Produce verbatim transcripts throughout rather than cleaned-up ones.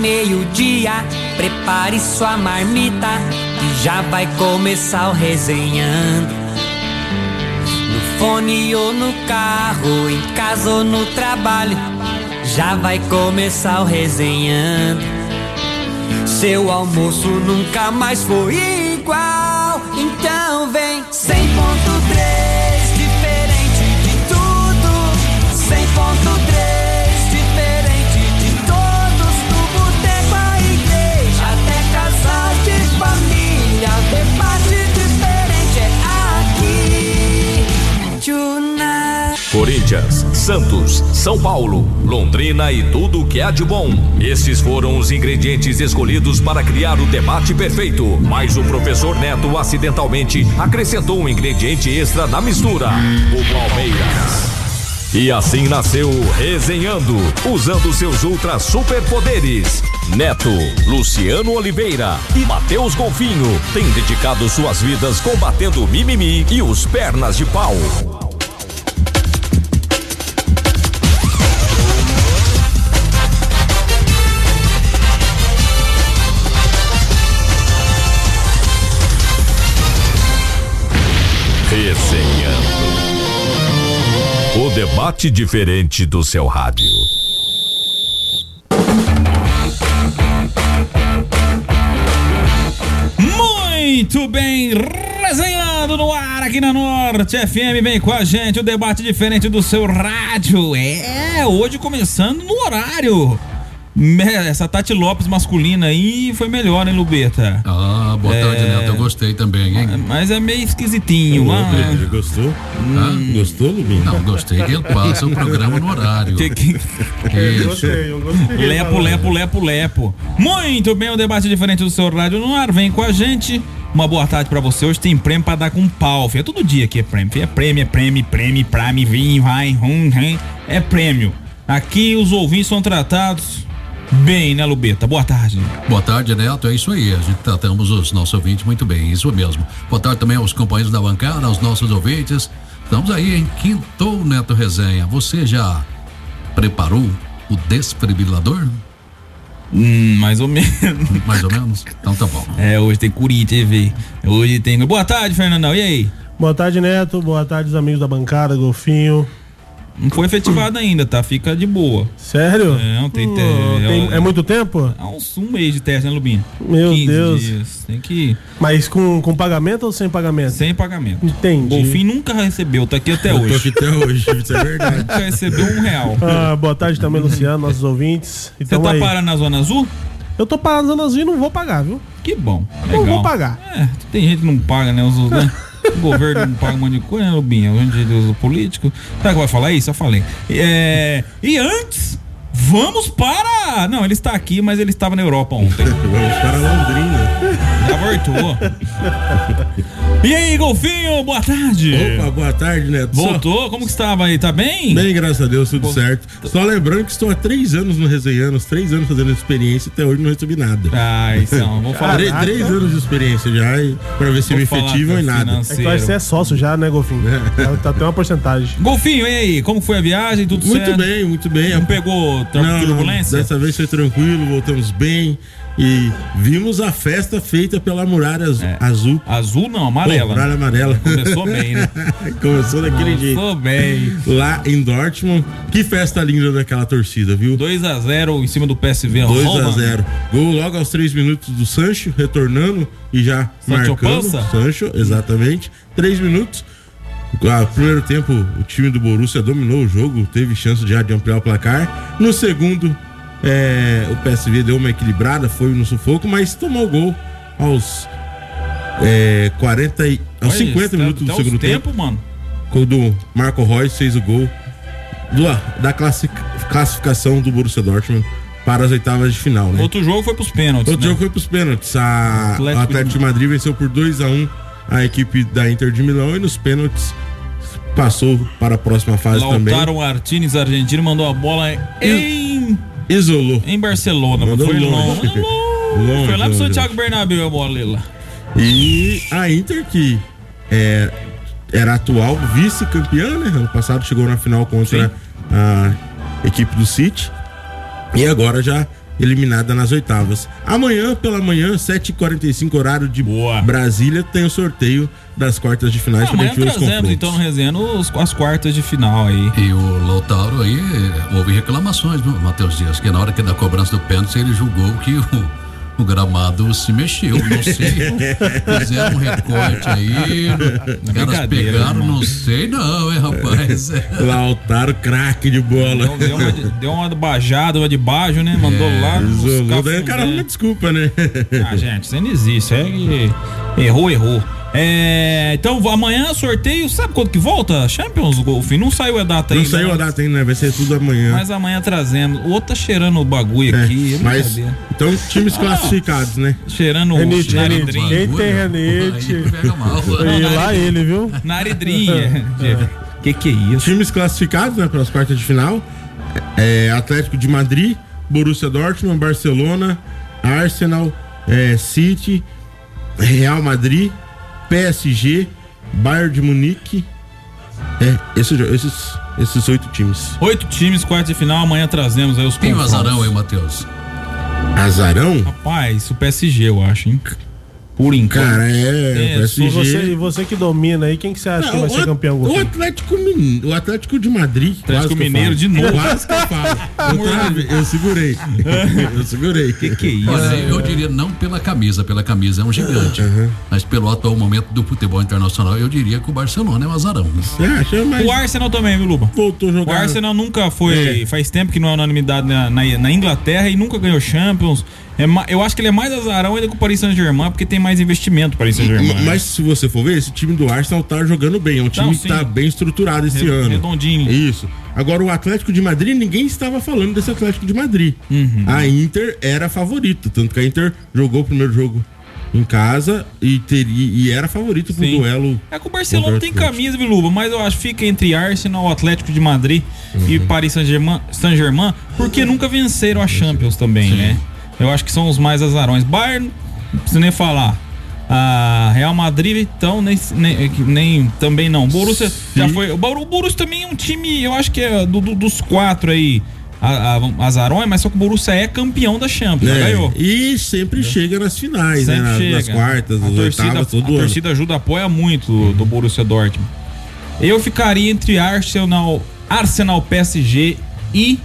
meio-dia, prepare sua marmita, que já vai começar o Resenhando. No fone ou no carro, em casa ou no trabalho, já vai começar o Resenhando. Seu almoço nunca mais foi igual, então vem cem ponto três, diferente de tudo. Cem ponto três, diferente de todos. Do boteco à igreja, até casal de família, debate diferente é aqui. Tonight. Corinthians, Santos, São Paulo, Londrina e tudo o que há de bom. Esses foram os ingredientes escolhidos para criar o debate perfeito. Mas o professor Neto acidentalmente acrescentou um ingrediente extra na mistura: o Palmeiras. E assim nasceu o Resenhando, usando seus ultra superpoderes. Neto, Luciano Oliveira e Matheus Golfinho têm dedicado suas vidas combatendo o mimimi e os pernas de pau. Resenhando. O debate diferente do seu rádio. Muito bem, Resenhando no ar aqui na Norte F M, vem com a gente, o debate diferente do seu rádio. É, hoje começando no horário. Essa Tati Lopes masculina aí foi melhor, hein, Lubeta? Ah, boa é... tarde, Neto. Eu gostei também, hein? Mas é meio esquisitinho. Ah, ah. Gostou? Hum. Ah, gostou, Lubinho? Não, gostei que ele passa o programa no horário. Que, que... Eu gostei, eu gostei. Lepo, lepo, lepo, lepo. Muito bem, o debate diferente do seu rádio no ar. Vem com a gente. Uma boa tarde pra você. Hoje tem prêmio pra dar com pau, filho. É todo dia aqui é prêmio. É prêmio, é prêmio, prêmio, prêmio, vem, vai, hum, hum. É prêmio. Aqui os ouvintes são tratados bem, né, Lubeta? Boa tarde. Boa tarde, Neto. É isso aí. A gente tratamos os nossos ouvintes muito bem, isso mesmo. Boa tarde também aos companheiros da bancada, aos nossos ouvintes. Estamos aí em quinto Neto Resenha. Você já preparou o desfibrilador? Hum, mais ou menos. Mais ou menos? Então tá bom. É, hoje tem Corinthians, velho. Hoje tem. Boa tarde, Fernandão. E aí? Boa tarde, Neto. Boa tarde, os amigos da bancada, Golfinho. Não foi efetivado ainda, tá? Fica de boa. Sério? É, não tem, hum, te... tem é muito tempo? É uns um mês de teste, né, Lubinho? Meu Deus. Dias. Tem que. Mas com, com pagamento ou sem pagamento? Sem pagamento. Entendi. O Golfinho nunca recebeu, tá aqui até Eu hoje. tô aqui até hoje, isso é verdade. Nunca recebeu um real. Ah, boa tarde também, Luciano, nossos ouvintes. Você então, tá aí. Parando na Zona Azul? Eu tô parado na Zona Azul e não vou pagar, viu? Que bom. Legal. Não vou pagar. É, tem gente que não paga, né? Os, né? O governo não paga um monte de coisa, né, Lubinha? O gente do político. Será que vai falar isso? Eu falei. É, e antes, vamos para. Não, ele está aqui, mas ele estava na Europa ontem. Vamos para Londrina. Já voltou. E aí, Golfinho, boa tarde. Opa, boa tarde, Neto. Voltou? Só... Como que estava aí? Tá bem? Bem, graças a Deus, tudo Pô, certo. Tô... Só lembrando que estou há três anos no Resenhando, três anos fazendo experiência, até hoje não recebi nada. Ah, então, vou falar. Três, três anos de experiência já, e pra ver se me efetivam e nada. É que você é sócio já, né, Golfinho? É. Tá até uma porcentagem. Golfinho, e aí? Como foi a viagem? Tudo muito certo? Muito bem, muito bem. Não pegou não, turbulência? Dessa vez foi tranquilo, voltamos bem. E vimos a festa feita pela muralha azul. É. azul. Azul não, amarela. Pô, muralha amarela. Começou bem, né? Começou daquele Começou jeito. Começou bem. Lá em Dortmund. Que festa linda daquela torcida, viu? dois a zero em cima do P S V. dois a zero. Gol logo aos três minutos do Sancho, retornando e já Sancho marcando. Pança? Sancho, exatamente. três minutos. No primeiro tempo, o time do Borussia dominou o jogo, teve chance já de ampliar o placar. No segundo, É, o P S V deu uma equilibrada, foi no sufoco, mas tomou o gol aos é, quarenta e, aos Olha, cinquenta minutos do segundo tempo, tempo, mano. Quando Marco Reus fez o gol do, da classificação do Borussia Dortmund para as oitavas de final, né? Outro jogo foi pros pênaltis. Outro né? jogo foi pros pênaltis. A, Atlético, o Atlético de Madrid venceu por dois a um a equipe da Inter de Milão e nos pênaltis passou para a próxima fase Lautaro também. Lautaro Martínez, argentino, mandou a bola em... Isolou. Em Barcelona, Mandou foi longe. longe. longe. longe Foi lá pro longe. Santiago Bernabéu a bola lá. E a Inter, que é, era atual vice-campeã, né? Ano passado chegou na final contra Sim. a equipe do City. E agora já eliminada nas oitavas. Amanhã, pela manhã, sete e quarenta e cinco, horário de Boa. Brasília, tem o sorteio das quartas de finais. Ah, amanhã trazemos então no resenha os, as quartas de final aí. E o Lautaro aí, houve reclamações, viu, Matheus Dias, que na hora que da cobrança do pênalti ele julgou que o, o gramado se mexeu, não sei, fizeram um recorte aí, os caras pegaram, não sei não, hein, rapaz. Lautaro, craque de bola. Deu, deu, uma, deu uma bajada, uma de baixo, né, mandou é, lá. Isolou, daí o cara arruma desculpa, né? Ah, gente, isso não existe, é que errou, errou. É, então amanhã sorteio, sabe quando que volta? Champions Golf, não saiu a data ainda. Não saiu a data ainda, né? Vai ser tudo amanhã. Mas amanhã trazemos. O outro tá cheirando o bagulho é, aqui. Mas, então, times ah, classificados, né? Cheirando renite, o naridrinha. Quem tem renite? E lá ele, viu? Naridrinha. Que que é isso? Times classificados, né? Para as quartas de final. É, Atlético de Madrid, Borussia Dortmund, Barcelona, Arsenal, é, City, Real Madrid, P S G, Bayern de Munique. É, esses, esses, esses oito times. Oito times, quarta de final, amanhã trazemos aí os Tem o azarão aí, Matheus? Azarão? Rapaz, o P S G, eu acho, hein? Por enquanto. Cara, é, é o P S G. E você, e você que domina aí, quem que você acha não, que vai ser campeão? O Atlético, o Atlético de Madrid. Atlético Mineiro de novo. Quase que eu falo. Eu, eu segurei. Eu segurei. Que que é isso? Olha, eu diria não pela camisa, pela camisa é um gigante. Uhum. Mas pelo atual momento do futebol internacional, eu diria que o Barcelona é um azarão. Você acha? Mas o Arsenal também, viu, Luba? Voltou a jogar. O Arsenal nunca foi. É. Faz tempo que não é unanimidade na, na, na Inglaterra e nunca ganhou Champions. É, eu acho que ele é mais azarão ainda que o Paris Saint-Germain, porque tem mais investimento para o Paris Saint-Germain. Mas, mas se você for ver, esse time do Arsenal tá jogando bem. É um time não, que tá bem estruturado esse Red, ano. Redondinho. Isso. Agora, o Atlético de Madrid, ninguém estava falando desse Atlético de Madrid. Uhum. A Inter era favorito. Tanto que a Inter jogou o primeiro jogo em casa e, teria, e era favorito pro Sim. duelo. É que o Barcelona tem camisa, Viluba, mas eu acho que fica entre Arsenal, Atlético de Madrid uhum. e Paris Saint-Germain, Saint-Germain, porque nunca venceram a Champions também, Sim. né? Eu acho que são os mais azarões. Bayern, não preciso nem falar. A Real Madrid, então, nem, nem, nem também não. Borussia Sim. já foi. O Borussia também é um time, eu acho que é do, do, dos quatro aí, a, a, azarões, mas só que o Borussia é campeão da Champions, é, ganhou. E sempre é. chega nas finais, sempre né? Chega. Nas quartas, nas oitavas, todo A ano. torcida ajuda, apoia muito uhum. do Borussia Dortmund. Eu ficaria entre Arsenal, Arsenal P S G e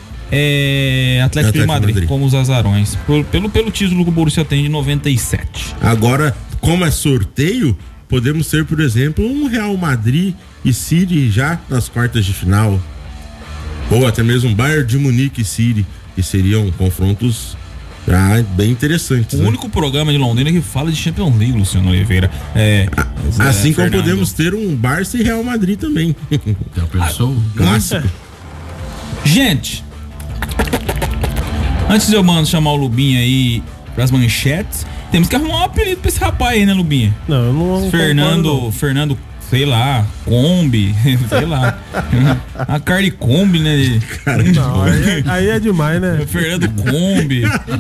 É, Atlético, Atlético de Madrid, Madrid, como os azarões. Pelo, pelo, pelo título que o Borussia tem de noventa e sete. Agora, como é sorteio, podemos ter, por exemplo, um Real Madrid e City já nas quartas de final. Ou até mesmo um Bayern de Munique e City, que seriam confrontos já bem interessantes. O né? único programa de Londrina que fala de Champions League, Luciano Oliveira. É, assim é, como Fernando. podemos ter um Barça e Real Madrid também. Já pensou? Ah, clássico. Gente, antes de eu mando chamar o Lubinha aí pras manchetes, temos que arrumar um apelido pra esse rapaz aí, né, Lubinha? Não, eu não. Fernando, concordo, não. Fernando, sei lá, Kombi, sei lá. A Carne Kombi, né? Não, aí, é, aí é demais, né? Fernando Kombi.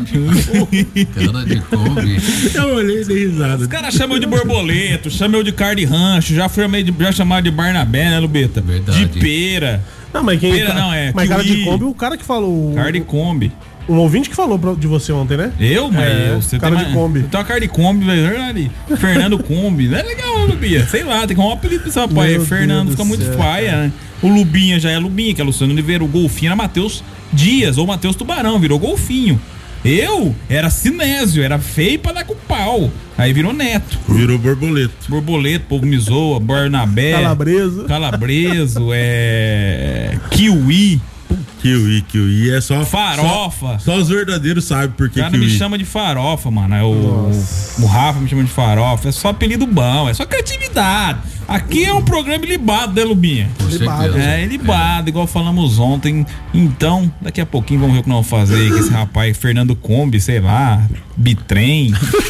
Cara de Kombi. Eu olhei e dei risada. Os caras chamam de borboleto, chamam de carne rancho, já, de, já chamaram de Barnabé, né, Lubeta? Verdade. De pera. Não, mas quem. Pera não, é. Mas kiwi. cara de Kombi, o cara que falou. Carne Kombi. Um ouvinte que falou pra, de você ontem, né? Eu, mas é, eu, você cara tem de uma, Kombi. Então a cara de Kombi, velho. Fernando Kombi. Não é legal, Lubinha. Sei lá, tem que arrumar um apelido pra esse rapaz. Meu Fernando Deus fica do muito céu, faia, cara. né? O Lubinha já é Lubinha, que é Luciano Oliveira. O Golfinho era Matheus Dias ou Matheus Tubarão, virou Golfinho. Eu era Sinésio, era feio pra dar com pau. Aí virou Neto. Virou Borboleto. Borboleto, Povo me zoa, Barnabé. Calabreso. Calabreso, é. Kiwi. Kiwi, Kiwi é só. Farofa. Só, só os verdadeiros sabem por que O cara Kiwi. me chama de farofa, mano. É o, o Rafa me chama de farofa. É só apelido bom, é só criatividade. Aqui é um programa ilibado, né, Lubinha? Libado. É, ilibado, é. igual falamos ontem. Então, daqui a pouquinho vamos ver o que nós vamos fazer aí com esse rapaz, Fernando Kombi, sei lá, Bitrem.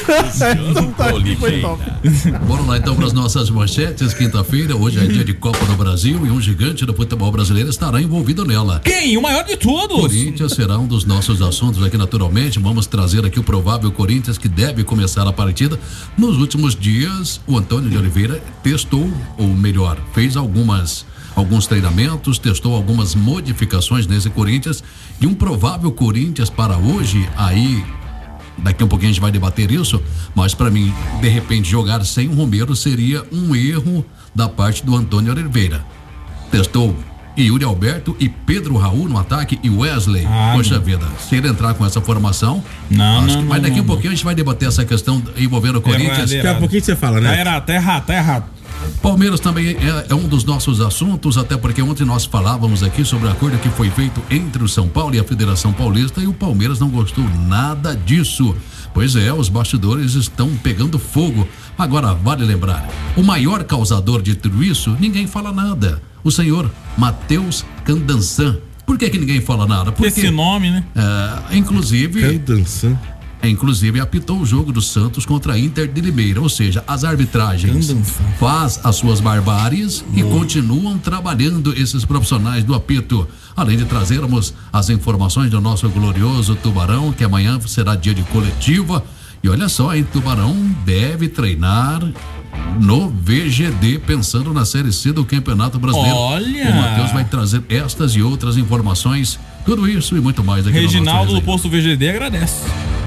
Bora lá então para as nossas manchetes. Quinta-feira, hoje é dia de Copa do Brasil e um gigante do futebol brasileiro estará envolvido nela. Quem? O maior de todos? Corinthians será um dos nossos assuntos aqui naturalmente. Vamos trazer aqui o provável Corinthians que deve começar a partida. Nos últimos dias, o Antônio de Oliveira testou, ou melhor, fez algumas alguns treinamentos, testou algumas modificações nesse Corinthians e um provável Corinthians para hoje, aí daqui a um pouquinho a gente vai debater isso, mas para mim, de repente, jogar sem o Romero seria um erro da parte do Antônio Oliveira. Testou Yuri Alberto e Pedro Raul no ataque e Wesley. Ah, Poxa não. vida, se ele entrar com essa formação, não, acho não, que, mas daqui a um pouquinho não. a gente vai debater essa questão envolvendo o Corinthians. Daqui a pouquinho você fala, né? Tá errado, tá errado, tá errado. Palmeiras também é, é um dos nossos assuntos, até porque ontem nós falávamos aqui sobre o acordo que foi feito entre o São Paulo e a Federação Paulista e o Palmeiras não gostou nada disso. Pois é, os bastidores estão pegando fogo. Agora, vale lembrar, o maior causador de tudo isso, ninguém fala nada. O senhor Matheus Candansan. Por que que ninguém fala nada? Porque esse nome, né? É, inclusive... Candansan. Inclusive apitou o jogo do Santos contra a Inter de Limeira, ou seja, as arbitragens faz as suas barbáries e continuam trabalhando esses profissionais do apito, além de trazermos as informações do nosso glorioso Tubarão, que amanhã será dia de coletiva, e olha só, hein, Tubarão deve treinar no V G D, pensando na Série C do Campeonato Brasileiro. Olha! O Matheus vai trazer estas e outras informações, tudo isso e muito mais aqui Reginaldo no nosso do posto V G D agradece.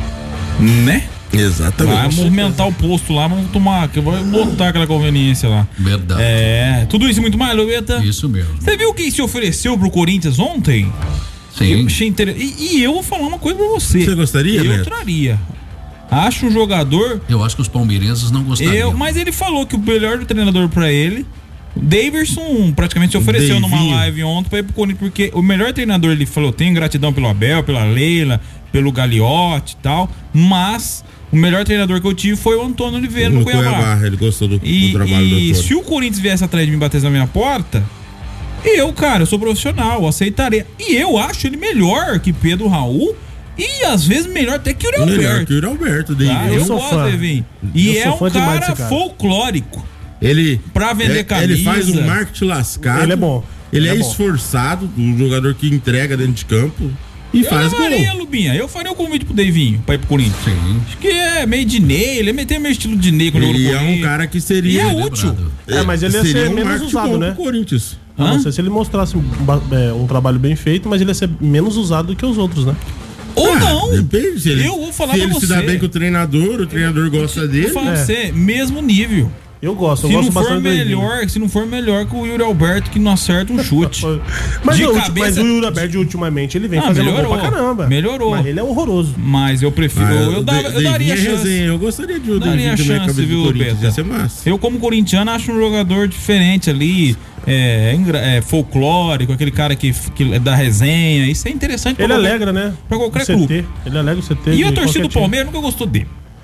Né? Exatamente. Vai movimentar o posto lá, vamos tomar, que vai botar aquela conveniência lá. Verdade. É, tudo isso e muito mais, Lobeta. Isso mesmo. Você viu quem se ofereceu pro Corinthians ontem? Sim. Eu achei interessante. E, e eu vou falar uma coisa pra você. Você gostaria, Eu Neto? traria. Acho um jogador. Eu acho que os palmeirenses não gostariam. Eu, mas ele falou que o melhor treinador pra ele. O Daverson praticamente se ofereceu Davinho. numa live ontem pra ir pro Corinthians, porque o melhor treinador, ele falou, tenho gratidão pelo Abel, pela Leila, pelo Gagliotti e tal, mas o melhor treinador que eu tive foi o Antônio Oliveira no, No Cuiabá. Cuiabá, ele gostou do, E, do trabalho e do Antônio. se o Corinthians viesse atrás de mim bater na minha porta, eu, cara, eu sou profissional, eu aceitaria. E eu acho ele melhor que Pedro Raul e às vezes melhor até que o Yuri Melhor Alberto. que o Yuri Alberto. Tá? Daí, Eu, Eu sou gosto fã. de Devin. E Eu é sou um fã demais cara, desse cara. folclórico. Ele, Pra vender é- camisa. ele faz um marketing lascado. Ele é bom. Ele, Ele é, é bom. esforçado, um jogador que entrega dentro de campo e Eu faz gol. levaria, Lubinha. Eu faria o convite pro Davinho pra ir pro Corinthians. Sim. Acho que é meio de Ney, ele tem meio estilo de Ney quando eu Ele no é um Corinthians. cara que E seria. é lembrado. útil. É, mas ele ia seria ser um menos marketing usado, bom né? pro Corinthians. A Hã? não ser se ele mostrasse um, ba- é, um trabalho bem feito, mas ele ia ser menos usado do que os outros, né? Ou Ah, não. Depende. Se ele, Eu vou falar se pra ele se você. dá bem com o treinador, o treinador gosta Vou dele. falar pra É. você, mesmo nível. Eu gosto, eu Se gosto não for bastante do Davinho. melhor, se não for melhor que o Yuri Alberto, que não acerta um chute. Mas, De o, cabeça- mas o Yuri Alberto ultimamente ele vem Ah, fazendo melhorou. gol pra caramba. Melhorou. Mas ele é horroroso. Mas eu prefiro. Ah, eu, dava- eu Davinho daria é chance. resenha. Eu gostaria de o Daria Davinho também na chance, cabeça viu, do Corinthians. Beta? Ia ser massa. Eu, como corintiano, acho um jogador diferente ali. É, engra- é, folclórico, aquele cara que, que é da resenha. Isso é interessante pra Ele qualquer- alegra, né? pra qualquer O C T. clube. Ele alegra o C T. E de a torcida qualquer do time. Palmeiras nunca gostou dele.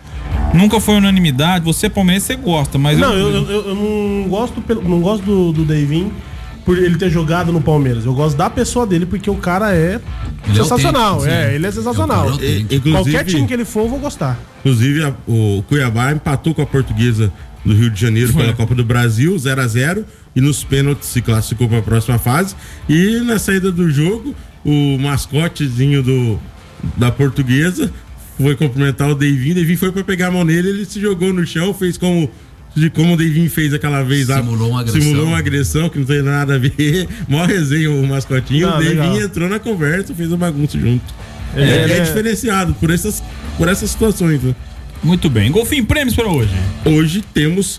Nunca foi unanimidade. Você, Palmeiras, você gosta, mas Não, eu, eu, eu não gosto, pelo- não gosto do, do Davinho por ele ter jogado no Palmeiras. Eu gosto da pessoa dele porque o cara é Ele é sensacional. autêntico, É, sim. ele é É sensacional. um cara autêntico. Inclusive, Qualquer time que ele for, eu vou gostar. Inclusive, a- o Cuiabá empatou com a Portuguesa do Rio de Janeiro Foi. pela Copa do Brasil, zero a zero, e nos pênaltis se classificou para a próxima fase. E na saída do jogo, o mascotezinho do, da Portuguesa foi cumprimentar o Davinho. O Davinho foi para pegar a mão nele, ele se jogou no chão, fez como, de como o Davinho fez aquela vez lá. Simulou uma agressão. Simulou uma agressão que não tem nada a ver. Mó resenha o mascotinho. Não, o Davinho legal. entrou na conversa, fez uma bagunça junto. É, É, ele é é- diferenciado por essas, por essas situações, né? Muito bem. Golfinho, prêmios pra hoje. Hoje temos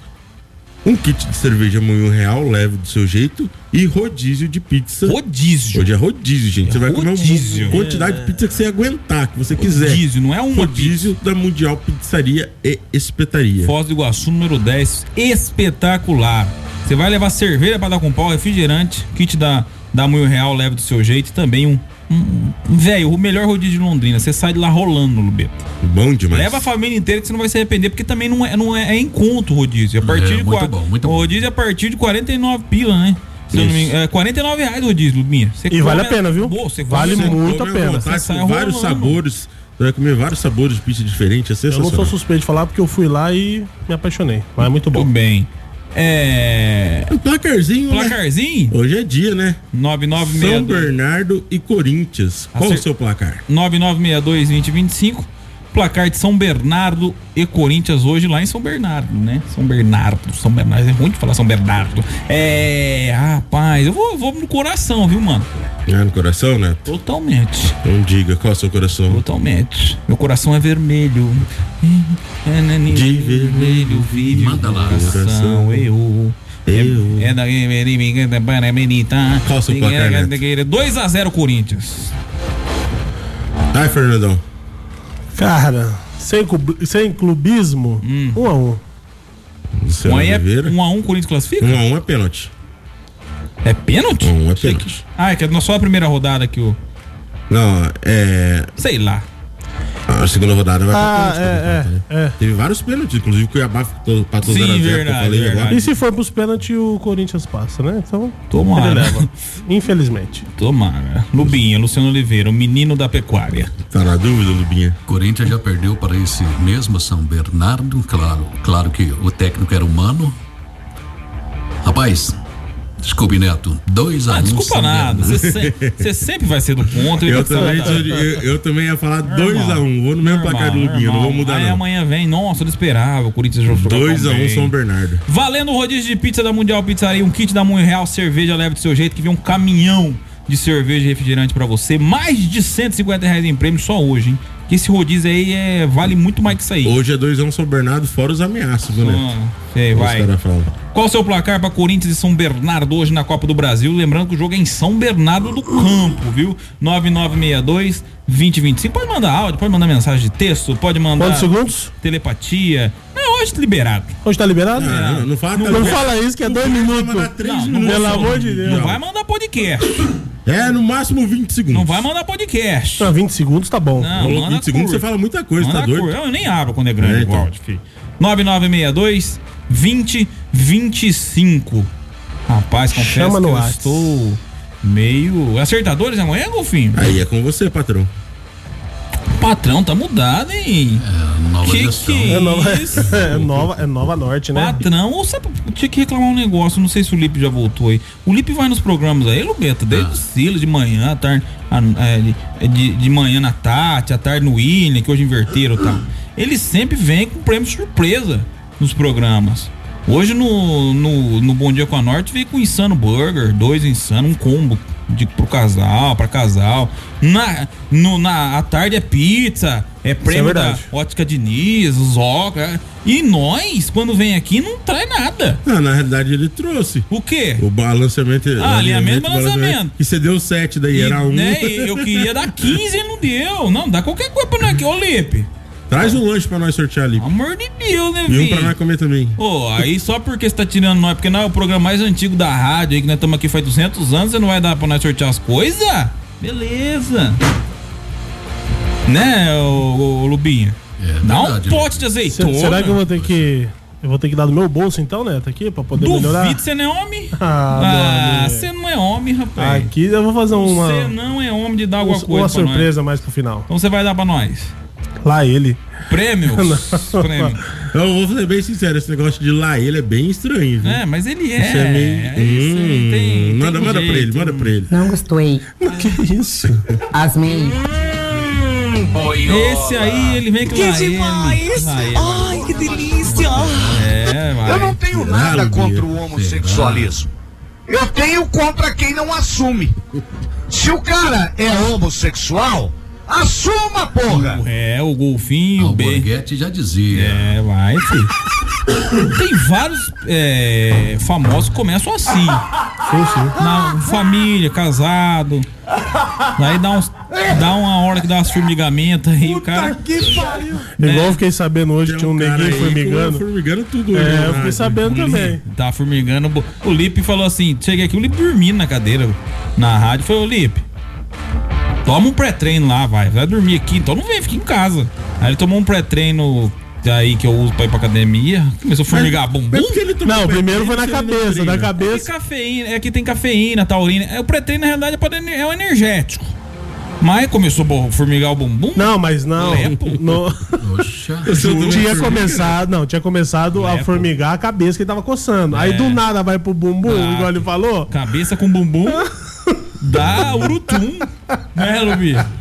um kit de cerveja Moinho Real, leve do seu jeito, e rodízio de pizza. Rodízio. Hoje é rodízio, gente. Você vai comer rodízio. uma quantidade de pizza que você aguentar, que você quiser. Rodízio, não é uma Rodízio da Mundial Pizzaria e Espetaria. Foz do Iguaçu, número dez. Espetacular. Você vai levar cerveja pra dar com pau, refrigerante, kit da, da Moinho Real, leve do seu jeito, e também um. um, um velho, o melhor rodízio de Londrina. Você sai de lá rolando, Lubeta. Bom demais. Leva a família inteira que você não vai se arrepender, porque também não é, não é, é em conta o rodízio. A partir É, de muito qua- bom, muito o bom. rodízio é a partir de quarenta e nove pila, né? Se eu não me engano, é quarenta e nove reais o rodízio, Lubinha. Você E vale come- a pena, viu? Boa, você Vale come- muito Come a à pena. vontade, Você sai com vários rolando. sabores. Você vai comer vários sabores de pizza diferentes. É Eu não sensacional. sou suspeito de falar porque eu fui lá e me apaixonei. Mas é muito bom. Muito bem. É. Um placarzinho, né? Placarzinho? Hoje é dia, né? nove nove São seis Bernardo e Corinthians. Qual Acer- o seu placar? nove nove seis dois, dois zero dois cinco. Placar de São Bernardo e Corinthians hoje lá em São Bernardo, né? São Bernardo, São Bernardo, é ruim de falar São Bernardo. É, rapaz, eu vou, eu vou no coração, viu, mano? É no coração, né? Totalmente. Não diga, qual é o seu coração? Totalmente. Meu coração é vermelho. De vermelho vive Manda o lá. coração, eu... Eu. É da Benita. Qual o seu placar, Neto? dois a zero Corinthians. Ai, Fernandão. Cara, sem, club- sem clubismo, Hum. um a um. Luciano Um aí é Oliveira. um a um Corinthians classifica? Um a um é pênalti. É pênalti? Um é Sei pênalti. que- Ah, é que é só a primeira rodada que o... Não, é. Sei lá. A segunda rodada vai Ah, pra pênalti. é, né? é, é. Teve vários pênaltis, inclusive o Cuiabá passou Sim, zero a zero, que eu verdade, falei verdade. agora. E se for pros pênaltis, o Corinthians passa, né? Então, Tomara. ele leva. Infelizmente. Tomara. Lubinha, Luciano Oliveira, o menino da pecuária. Tá na dúvida, Lubinha? Corinthians já perdeu para esse mesmo São Bernardo. Claro, claro que o técnico era humano. Rapaz, desculpe, Neto. dois a um. Ah, desculpa nada. Você se- você sempre vai ser do ponto. Eu vai também, falar- eu, eu também ia falar Normal. dois a um. Vou no mesmo Normal, placar do Lubinha, não normal. vou mudar Aí não. amanhã vem, nossa, eu não esperava. O Corinthians jogou dois a um bem. São Bernardo. Valendo o rodízio de pizza da Mundial Pizzaria, um kit da Moinho Real, cerveja leve do seu jeito, que vem um caminhão de cerveja e refrigerante pra você. Mais de cento e cinquenta reais em prêmio só hoje, hein? Que esse rodízio aí é, vale muito mais que isso aí. Hoje é dois a um São Bernardo, fora os ameaços, né? Ah, sei, vai. Os caras falam. Qual o seu placar para Corinthians e São Bernardo hoje na Copa do Brasil? Lembrando que o jogo é em São Bernardo do Campo, viu? nove nove seis dois, dois zero dois cinco. Pode mandar áudio, pode mandar mensagem de texto, pode mandar Quantos segundos? telepatia. Não, hoje liberado. Hoje tá liberado? Ah, não, não fala Não, tá não liberado. fala isso, que é dois Vai minutos. mandar três Não, não minutos. Pelo vou- amor de Deus. Não vai mandar podcast. É, no máximo vinte segundos. Não vai mandar podcast. Não, vinte segundos tá bom. Não, Falou manda vinte segundos, curto. você fala muita coisa, Manda tá doido? curto. Eu nem abro quando é grande É, o então. áudio, filho. nove nove seis dois, dois zero dois cinco. Rapaz, confesso Chama que no eu Whats. estou meio... Acertadores amanhã, Golfinho? Aí é com você, patrão. Patrão, tá mudado, hein? É, nova Que gestão. que É nova, isso? é nova, é nova Norte, né? Patrão, ou sabe, tinha que reclamar um negócio, não sei se o Lipe já voltou aí. O Lipe vai nos programas aí, Lubeta, desde Ah. o Silas, de manhã, à tarde, a- é, de, de, de manhã na Tati, à tarde no William, que hoje inverteram e tal. Ele sempre vem com prêmio surpresa nos programas. Hoje no, no, no Bom Dia com a Norte veio com Insano Burger, dois Insano, um combo de, pro casal, pra casal. Na, no, na à tarde é pizza, é prêmio da verdade. Ótica Diniz, os óculos. E nós, quando vem aqui, não traz nada. Não, na realidade ele trouxe. O quê? O balanceamento. Ah, alinhamento e balanceamento. E você deu sete, daí E, era um. né, eu queria dar quinze e não deu. Não, dá qualquer coisa pra nós aqui. Ô, Lipe, Traz um lanche pra nós sortear ali. pelo amor de Deus, né, E um pra filho? nós comer também. Ô, aí só porque você tá tirando nós, porque nós é o programa mais antigo da rádio aí, que nós estamos aqui faz duzentos anos, você não vai dar pra nós sortear as coisas? Beleza. Né, ô, ô Lubinha? É Dá um verdade, pote de azeitona. Se- Será que eu vou ter que. Eu vou ter que dar do meu bolso então, Neto, aqui, pra poder melhorar? Duvido, você não é homem? Ah, Ah, meu amigo. você não é homem, rapaz. Aqui eu vou fazer uma, Você não é homem de dar alguma uma, coisa uma pra nós. surpresa mais pro final. Então você vai dar pra nós. Lá ele. Prêmios. Prêmio. Eu vou ser bem sincero, esse negócio de lá ele é bem estranho, viu? É, mas ele é. Isso é meio. é isso aí, Hum, tem- manda tem um manda pra jeito. ele, manda pra ele. Não gostei. Que isso? Asmei. Esse aí, ele vem com Que lá ele. demais! Lá ele. Ai, que delícia! É, vai. Eu não tenho Será, nada Lubinha? contra o homossexualismo. Eu tenho contra quem não assume. Se o cara é homossexual, assuma, porra! É, o golfinho, O o B. Borghetti já dizia. É, vai, filho. Tem vários é, famosos que começam assim. Sim, sim. Na família, casado. Daí dá, uns, dá uma hora que dá umas formigamentas aí, o cara. Igual eu fiquei sabendo hoje que tinha um cara neguinho aí que formigando. formigando tudo hoje. É, né, eu fiquei Nath? sabendo também. Tá formigando. O Lipe falou assim: cheguei aqui, o Lipe dormindo na cadeira na rádio. Falei, ô Lipe, toma um pré-treino lá, vai. Vai dormir aqui, então não vem, fica em casa. Aí ele tomou um pré-treino aí que eu uso pra ir pra academia. Começou a formigar bumbum. Mas por que ele tomou Não, primeiro foi na pré-treino, cabeça, se ele na não treina? É cabeça. cafeína, é que tem cafeína, taurina. É, o pré-treino, na realidade, é, pra, é um energético. Mas começou a formigar o bumbum. Não, mas não. Lepo. No, Poxa. tinha começado, não, tinha começado a Lepo. formigar a cabeça que ele tava coçando. Aí É. do nada vai pro bumbum, Ah. igual ele falou. Cabeça com bumbum dá urutum. Né, Lubi?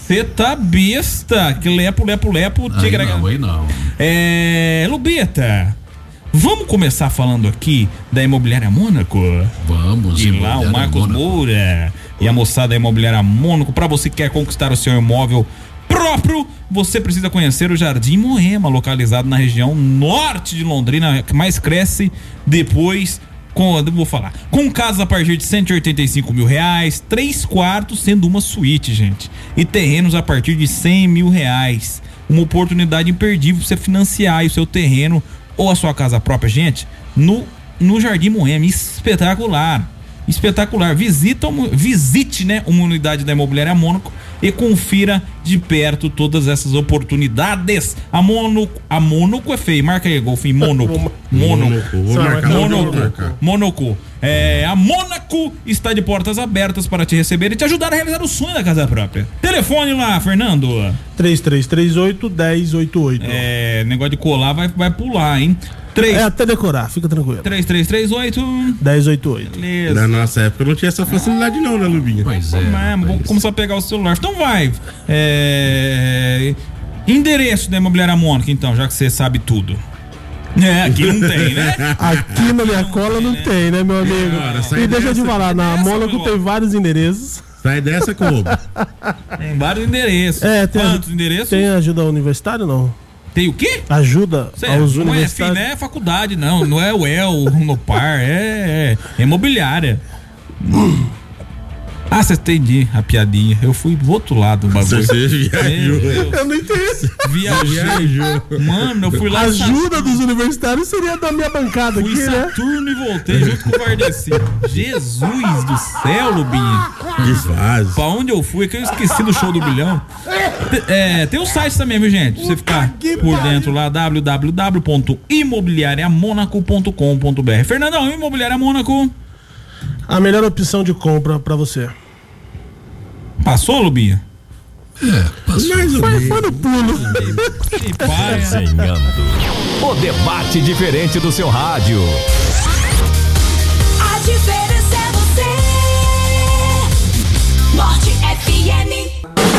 Você tá besta. Que lepo, lepo, lepo. Aí não, aí não. É. Lubeta, vamos começar falando aqui da Imobiliária Mônaco? Vamos, E lá o Marcos Mônaco. Moura e a moçada da Imobiliária Mônaco. Pra você que quer conquistar o seu imóvel próprio, você precisa conhecer o Jardim Moema, localizado na região norte de Londrina, que mais cresce depois. Com, eu vou falar, com casas a partir de cento e oitenta e cinco mil reais, três quartos sendo uma suíte, gente, e terrenos a partir de cem mil reais. Uma oportunidade imperdível pra você financiar aí o seu terreno ou a sua casa própria, gente, no, no Jardim Moema. Espetacular, espetacular. Visita, visite, né, uma unidade da Imobiliária Mônaco e confira de perto todas essas oportunidades. A Mônaco, a Mônaco é feio, marca aí, Golfinho, Mônaco. Mônaco. Vou marcar, vou Mônaco. marcar. Mônaco. É, a Mônaco está de portas abertas para te receber e te ajudar a realizar o sonho da casa própria. Telefone lá, Fernando. três três três oito, um zero oito oito. É, negócio de colar vai, vai pular, hein? É até decorar, fica tranquilo. três três três oito. um zero oito oito. Beleza. Na nossa época não tinha essa facilidade não, né, Lubinha? Pois é. Mas, vou rapaz. começar a pegar o celular. Então vai. É, endereço da Imobiliária Mônaco, então, já que você sabe tudo. É, aqui não tem, né? Aqui na minha cola não tem, né, meu amigo? Cara, sai E deixa eu te dessa, falar, na dessa, Mônaco meu tem irmão. vários endereços. Sai dessa, Colombo. Tem vários endereços. É, tem, Quantos endereços? tem ajuda universitária não? Tem o quê? Ajuda Cê, aos não é, filho, universitários. não é faculdade, não. Não é o E L, o Unopar, é, é imobiliária. Ah, você entendi a piadinha. Eu fui do outro lado do bagulho. Você viajou. Meu Deus. Eu não entendi. Viajei. Viajou. Mano, eu fui lá A em ajuda dos universitários seria da minha bancada Fui aqui, em né? Saturno e voltei junto com o Vardeci. Jesus do céu, Lubinho. Desfaz. Pra onde eu fui, é que eu esqueci do show do bilhão. Te- É, tem o site também, viu, gente? Pra você ficar por dentro lá, w w w ponto imobiliaria monaco ponto com ponto b r. Fernandão, Imobiliária Mônaco. A melhor opção de compra pra você. Passou, Lubinha? É, passou. Mais ou Foi, menos. foi no pulo. Que paia. Desenhando. O debate diferente do seu rádio. A diferença é você. Norte F M.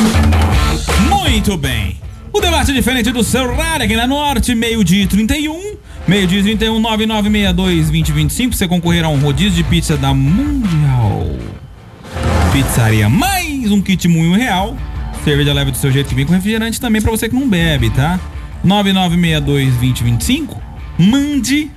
Muito bem. O debate diferente do seu rádio aqui na Norte, meio-dia e trinta e um. Meio-dia e trinta e um, nove nove seis dois, dois zero dois cinco. Você concorrerá a um rodízio de pizza da Mundial Pizzaria. Mais um kit muito real. Cerveja leve do seu jeito que vem com refrigerante também pra você que não bebe, tá? nove nove seis dois, dois zero dois cinco. Mande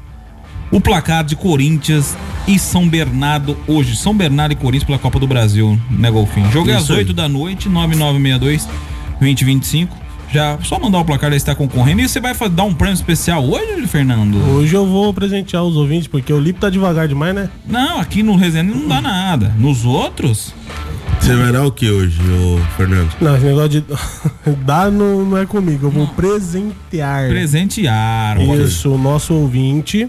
o placar de Corinthians e São Bernardo hoje. São Bernardo e Corinthians pela Copa do Brasil, né, Golfinho? Jogo é às Isso aí. oito da noite, nove nove seis dois, dois zero dois cinco. Já, só mandar o placar, daí você tá concorrendo. E você vai fa- dar um prêmio especial hoje, Fernando? Hoje eu vou presentear os ouvintes, porque o Lipe tá devagar demais, né? Não, aqui no Resenha não dá nada. Nos outros, Você vai dar o que hoje, ô Fernando? Não, esse negócio de dar não, não é comigo, eu vou presentear. presentear. Isso, o nosso ouvinte.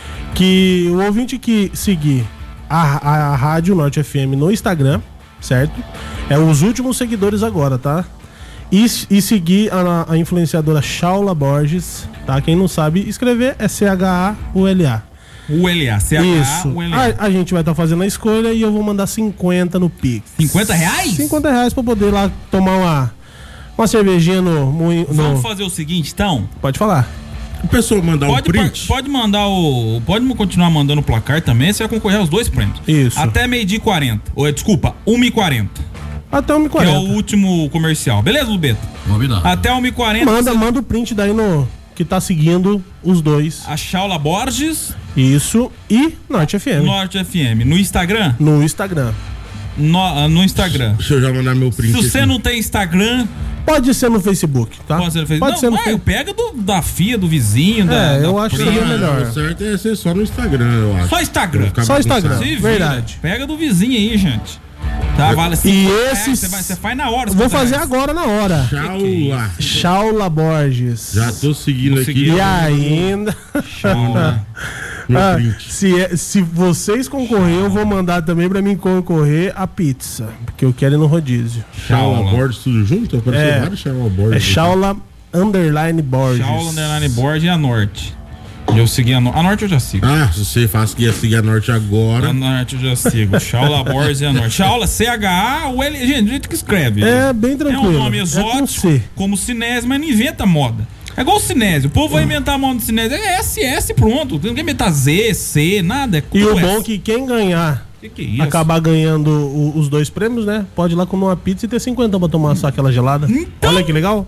Que o ouvinte que seguir a, a, a Rádio Norte F M no Instagram, certo? É os últimos seguidores agora, tá? E, e seguir a, a influenciadora Shaula Borges, tá? Quem não sabe escrever é C H A U L A. O L A, C H A, Isso. o L A. A, a gente vai estar fazendo a escolha e eu vou mandar cinquenta no Pix. cinquenta reais? cinquenta reais pra poder lá tomar uma, uma cervejinha no, no, Vamos no- fazer o seguinte, então. Pode falar. O pessoal mandar um Pode, print. par- pode mandar o. Pode continuar mandando o placar também, você vai concorrer aos dois prêmios. Isso. Até meio-dia e quarenta. Ou, desculpa, uma e quarenta. Até uma e Que é o quarenta. último comercial. Beleza, Lubeto? Combinado. Até uma e quarenta. Manda, você- manda o print daí no que tá seguindo os dois. A Shaula Borges, Isso. E Norte F M. Norte F M. No Instagram? No Instagram. No, no Instagram. Deixa eu já mandar meu print. Se você aqui. não tem Instagram, Pode ser no Facebook, tá? pode ser no Facebook. Pode ser Não, no vai, Facebook. pega do, da filha, do vizinho. da, É, eu da acho que prima. seria melhor. O certo é ser só no Instagram, eu acho. Só Instagram. Pra ficar Só Instagram. bagunçado. Se vira. Verdade. Pega do vizinho aí, gente. Tá, vale cinquenta reais, esses- Você vai- você faz na hora. Vou cinquenta fazer reais. agora na hora. Tchau lá. Shaula Borges. Já tô seguindo Vou aqui. seguir. E ainda. Shaula. Meu Ah, print. se, é- se vocês concorrer, eu vou mandar também pra mim concorrer a pizza. Porque eu quero ir no rodízio. Shaula Shaula. Borges, tudo junto? Apareceu É. vários Shaula Borges. É aqui. Shaula Underline Borges. Shaula, Underline Borges e a Norte. Eu segui a, no... a Norte, eu já sigo. Ah, se você faz que ia seguir a Norte agora. A Norte eu já sigo. Shaula Borges e a Norte. Shaula, C H A, o L. Gente, do jeito que escreve. É bem tranquilo. É um nome exótico, é como Cinésio, mas não inventa moda. É igual o Cinésio. O povo vai inventar a moda do Cinésio. É S S, pronto. Não quer inventar Z, C, nada. É e o S. bom é que quem ganhar, que que é isso? acabar ganhando o, os dois prêmios, né? Pode ir lá comer uma pizza e ter cinquenta pra tomar só aquela gelada. Então, olha que legal.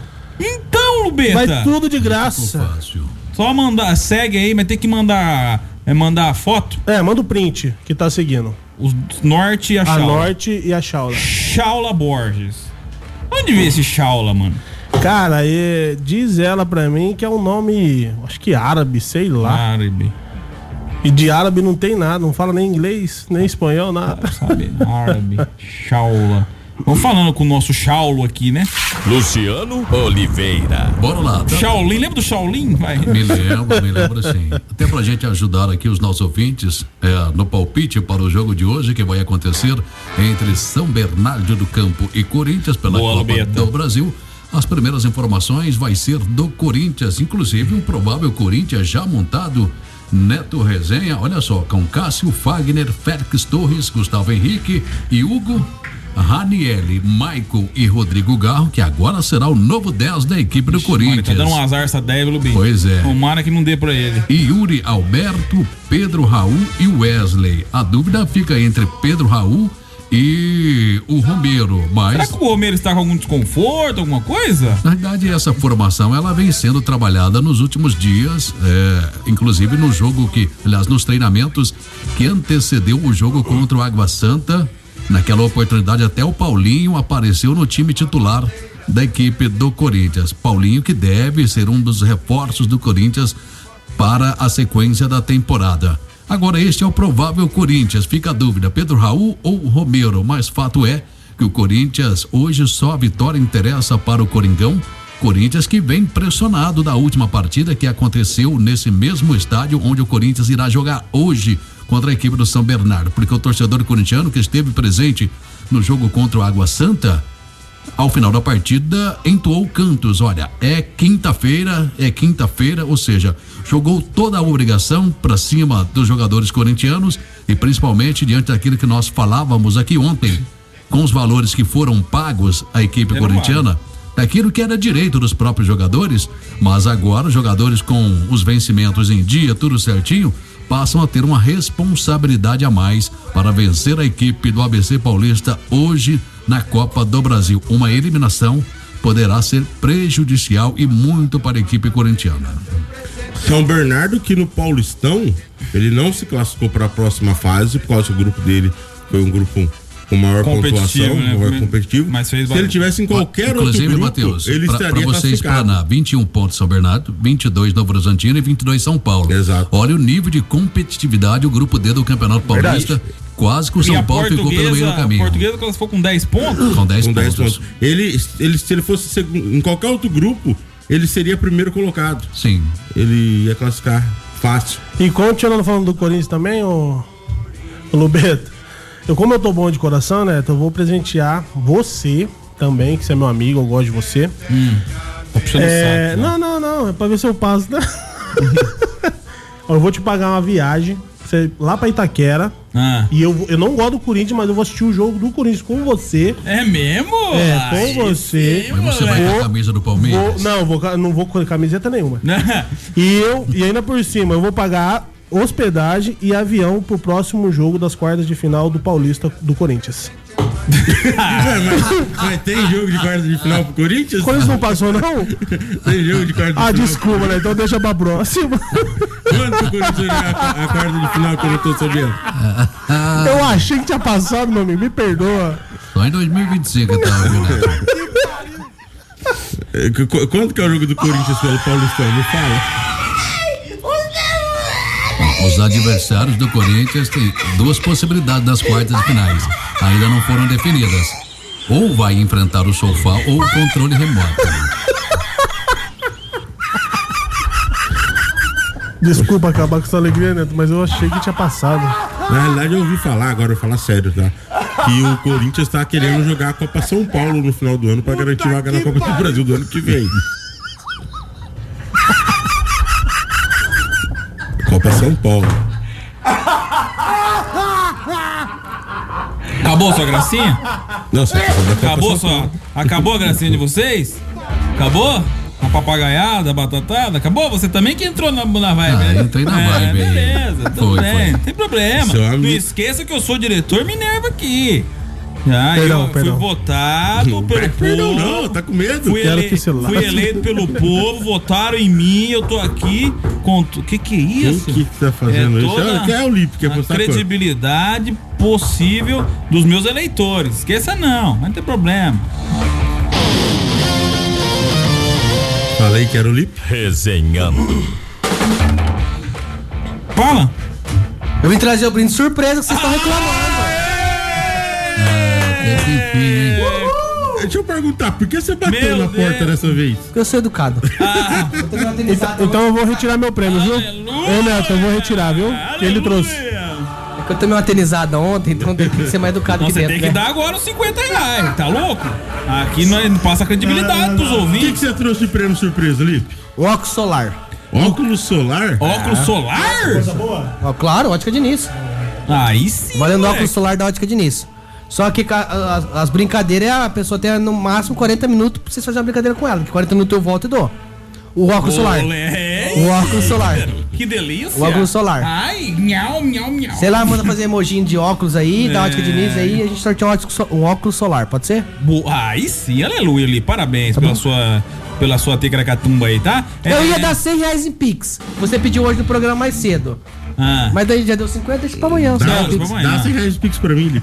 Então, Lubeta. Vai tudo de graça. Só mandar, segue aí, mas tem que mandar, é mandar a foto. É, manda o print que tá seguindo. Os Norte e a Shaula. A Norte e a Shaula. Shaula Borges. Onde vê esse Shaula, mano? Cara, e, diz ela pra mim que é um nome, acho que árabe, sei lá. Árabe. E de árabe não tem nada, não fala nem inglês, nem espanhol, nada. Sabe, árabe, Shaula. Vamos falando com o nosso Shaulo aqui, né? Luciano Oliveira. Bora lá. Tá? Shaolin, lembra do Shaolin? Vai. Me lembro, me lembro sim. Até pra gente ajudar aqui os nossos ouvintes é, no palpite para o jogo de hoje que vai acontecer entre São Bernardo do Campo e Corinthians pela Boa, Copa Lubeta. do Brasil. As primeiras informações vai ser do Corinthians, inclusive um provável Corinthians já montado. Neto Resenha, olha só, com Cássio, Fagner, Félix Torres, Gustavo Henrique e Hugo, Ranielli, Michael e Rodrigo Garro, que agora será o novo dez da equipe do Corinthians. Mano, tá dando um azar essa dez, Lubinho. Pois é. Tomara que não dê pra ele. E Yuri Alberto, Pedro Raul e Wesley. A dúvida fica entre Pedro Raul e o Romero, mas... Será que o Romero está com algum desconforto, alguma coisa? Na verdade, essa formação, ela vem sendo trabalhada nos últimos dias, é, inclusive no jogo que, aliás, nos treinamentos que antecedeu o jogo contra o Água Santa. Naquela oportunidade, até o Paulinho apareceu no time titular da equipe do Corinthians. Paulinho, que deve ser um dos reforços do Corinthians para a sequência da temporada. Agora, este é o provável Corinthians. Fica a dúvida, Pedro Raul ou Romero? Mas fato é que o Corinthians, hoje só a vitória interessa para o Coringão. Corinthians que vem pressionado da última partida que aconteceu nesse mesmo estádio onde o Corinthians irá jogar hoje contra a equipe do São Bernardo, porque o torcedor corintiano que esteve presente no jogo contra o Água Santa, ao final da partida entoou cantos. Olha, é quinta-feira, é quinta-feira, ou seja, jogou toda a obrigação para cima dos jogadores corintianos e principalmente diante daquilo que nós falávamos aqui ontem, com os valores que foram pagos à equipe Era corintiana, daquilo que era direito dos próprios jogadores, mas agora os jogadores com os vencimentos em dia, tudo certinho, passam a ter uma responsabilidade a mais para vencer a equipe do A B C Paulista hoje na Copa do Brasil. Uma eliminação poderá ser prejudicial e muito para a equipe corintiana. São Bernardo, que no Paulistão ele não se classificou para a próxima fase por causa que o grupo dele foi um grupo com maior pontuação, né? maior competitivo. Mas fez Se ele tivesse em qualquer Inclusive, outro grupo, Mateus, ele pra, estaria pra você classificado. explanar, vinte e um pontos São Bernardo, vinte e dois Novo Horizontino e vinte e dois São Paulo. Exato. Olha o nível de competitividade, o grupo D do Campeonato Paulista. Verdade. Quase que o E São a Paulo ficou pelo meio do a caminho. portuguesa classificou com dez pontos? Com dez Com dez pontos. pontos. Ele, ele, se ele fosse segundo, em qualquer outro grupo, ele seria primeiro colocado. Sim. Ele ia classificar fácil. E continuando falando do Corinthians também, ô, ô Lubeto, eu, como eu tô bom de coração, né, então eu vou presentear você também, que você é meu amigo, eu gosto de você. Hum, tá puxando É, o saco, né? não, não, não, é pra ver se eu passo, né? Eu vou te pagar uma viagem você, lá pra Itaquera. Ah. E eu, eu não gosto do Corinthians, mas eu vou assistir o jogo do Corinthians com você. É mesmo? É, com Ai, você. sim, Mas você vai com Vou- a camisa do Palmeiras? Vou- não, vou, não vou com camiseta nenhuma. E eu, e ainda por cima, eu vou pagar hospedagem e avião pro próximo jogo das quartas de final do Paulista do Corinthians. mas, mas tem jogo de quarta de final pro Corinthians? O Corinthians não passou, não? Tem jogo de quarta de Ah, final. desculpa, né? Então deixa pra próxima. Quando que o Corinthians jogar a, a quarta de final que eu não tô sabendo? Eu achei que tinha passado, meu amigo. Me perdoa. Só em dois mil e vinte e cinco, então, viu, né? É, qu- Quando que é o jogo do Corinthians pelo Paulistão? Me fala. Os adversários do Corinthians têm duas possibilidades das quartas de finais. Ainda não foram definidas. Ou vai enfrentar o sofá ou o controle remoto. Desculpa acabar com essa alegria, Neto, mas eu achei que tinha passado. Na realidade eu ouvi falar, agora eu vou falar sério, tá? Que o Corinthians tá querendo jogar a Copa São Paulo no final do ano pra garantir vaga na Copa do Brasil do ano que vem. São Paulo. Acabou sua gracinha? Não, São Paulo. Acabou sua. Acabou a gracinha de vocês? Acabou? A papagaiada, a batatada? Acabou? Você também que entrou na, na vibe, Ah, né? entrei na É, vibe aí. beleza, tudo Foi, bem. foi. Não tem problema. Seu Não amigo- esqueça que eu sou diretor Minerva aqui. Já, Perdão, eu perdão. fui votado Não pelo perde povo. perdão, não, tá com medo? Fui, Quero ele- que se lasque. fui eleito pelo povo, votaram em mim, eu tô aqui com o que que é Quem isso? que tá fazendo É isso? toda Olha, quem é o Lipe que é a postar quanto? credibilidade possível dos meus eleitores. Esqueça não, não tem problema. Falei que era o Lipe. Resenhando. Fala. Eu vim trazer o brinde surpresa que vocês estão reclamando. Enfim, hein? Deixa eu perguntar, por que você bateu Meu na Deus. porta dessa vez? Porque eu sou educado. Então, então eu vou retirar meu prêmio, viu? Ô, Neto, eu vou retirar, viu? Que ele trouxe. É que eu tomei uma tenizada ontem, então tem que ser mais educado Não, aqui você dentro, tem que né? dar agora os cinquenta reais, tá louco? Aqui nós passa a credibilidade dos O que, que ouvintes. você trouxe de prêmio surpresa, Lipe? O óculos solar. Óculos solar? Óculos solar? Ó, claro, ótica Diniz. Aí sim. Valendo moleque. óculos solar da ótica Diniz. Só que ca- as, as brincadeiras, a pessoa tem no máximo quarenta minutos pra vocês fazerem uma brincadeira com ela. Que quarenta minutos eu volto e dou. O óculos solar. Moleque. O óculos solar. Que delícia. O óculos solar. Ai, nhau, nhau, nhau. Sei lá, manda fazer emojinho de óculos aí, da É. ótica Diniz aí, a gente sorteia um óculos, so- um óculos solar, pode ser? Bo- Aí sim, aleluia, ali. Parabéns pela sua pela sua ticaracatumba aí, tá? Eu É- ia dar cem reais em Pix. Você pediu hoje no programa mais cedo. Ah. Mas daí já deu cinquenta, deixa pra amanhã. Dá, só o pra Pix. amanhã. dá cem reais de Pix pra mim, Lipe.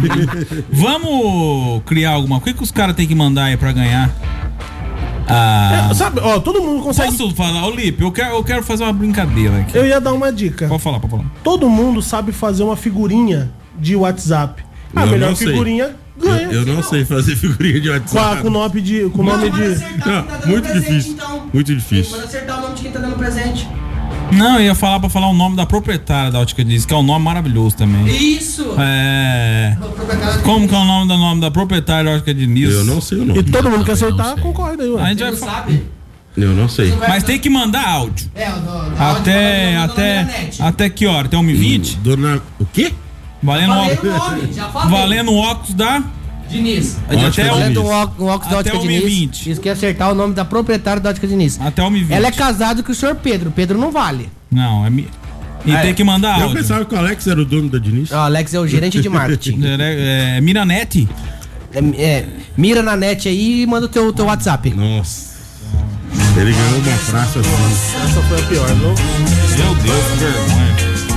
Vamos criar alguma coisa. O que, que os caras têm que mandar aí pra ganhar? Ah, Sabe, ó, todo mundo consegue. posso falar, ô Lipe, eu quero, eu quero fazer uma brincadeira aqui. Eu ia dar uma dica. Pode falar, pode falar. Todo mundo sabe fazer uma figurinha de WhatsApp. A Eu melhor não sei. figurinha ganha. Eu, eu não sei fazer figurinha de Com, a- WhatsApp. com o nome de. Com o nome de. Não, muito difícil. Muito difícil. acertar o nome de quem tá dando presente. Não, eu ia falar pra falar o nome da proprietária da Ótica Diniz, que é um nome maravilhoso também. Isso! É. Como que é o nome do nome da proprietária da Ótica Diniz? Eu não sei o E nome. todo mundo que também não acertar, sei. concorre daí, A ué. gente vai Não fa- sabe? Eu não sei. Mas tem que mandar áudio. É, o do, Até, até, até que hora? Até uma e vinte? Dona. O quê? Valendo Falei o óculos. nome, já falei. Valendo óculos da. Diniz. Ótica Até Diniz. o. Valendo um óculos, um óculos da Até ótica uma e Diniz. vinte. Isso que ia acertar o nome da proprietária da ótica Diniz. Até uma e vinte. Ela é casada com o senhor Pedro. Pedro não vale. Não, é. mi- E tem que mandar Eu áudio. pensava que o Alex era o dono da Diniz. O Alex é o gerente de marketing. É, é, Miranete. É, é, mira na net aí e manda o teu, teu WhatsApp. Nossa. Ele ganhou uma praça assim. Essa foi a pior, não? Meu Deus, que vergonha.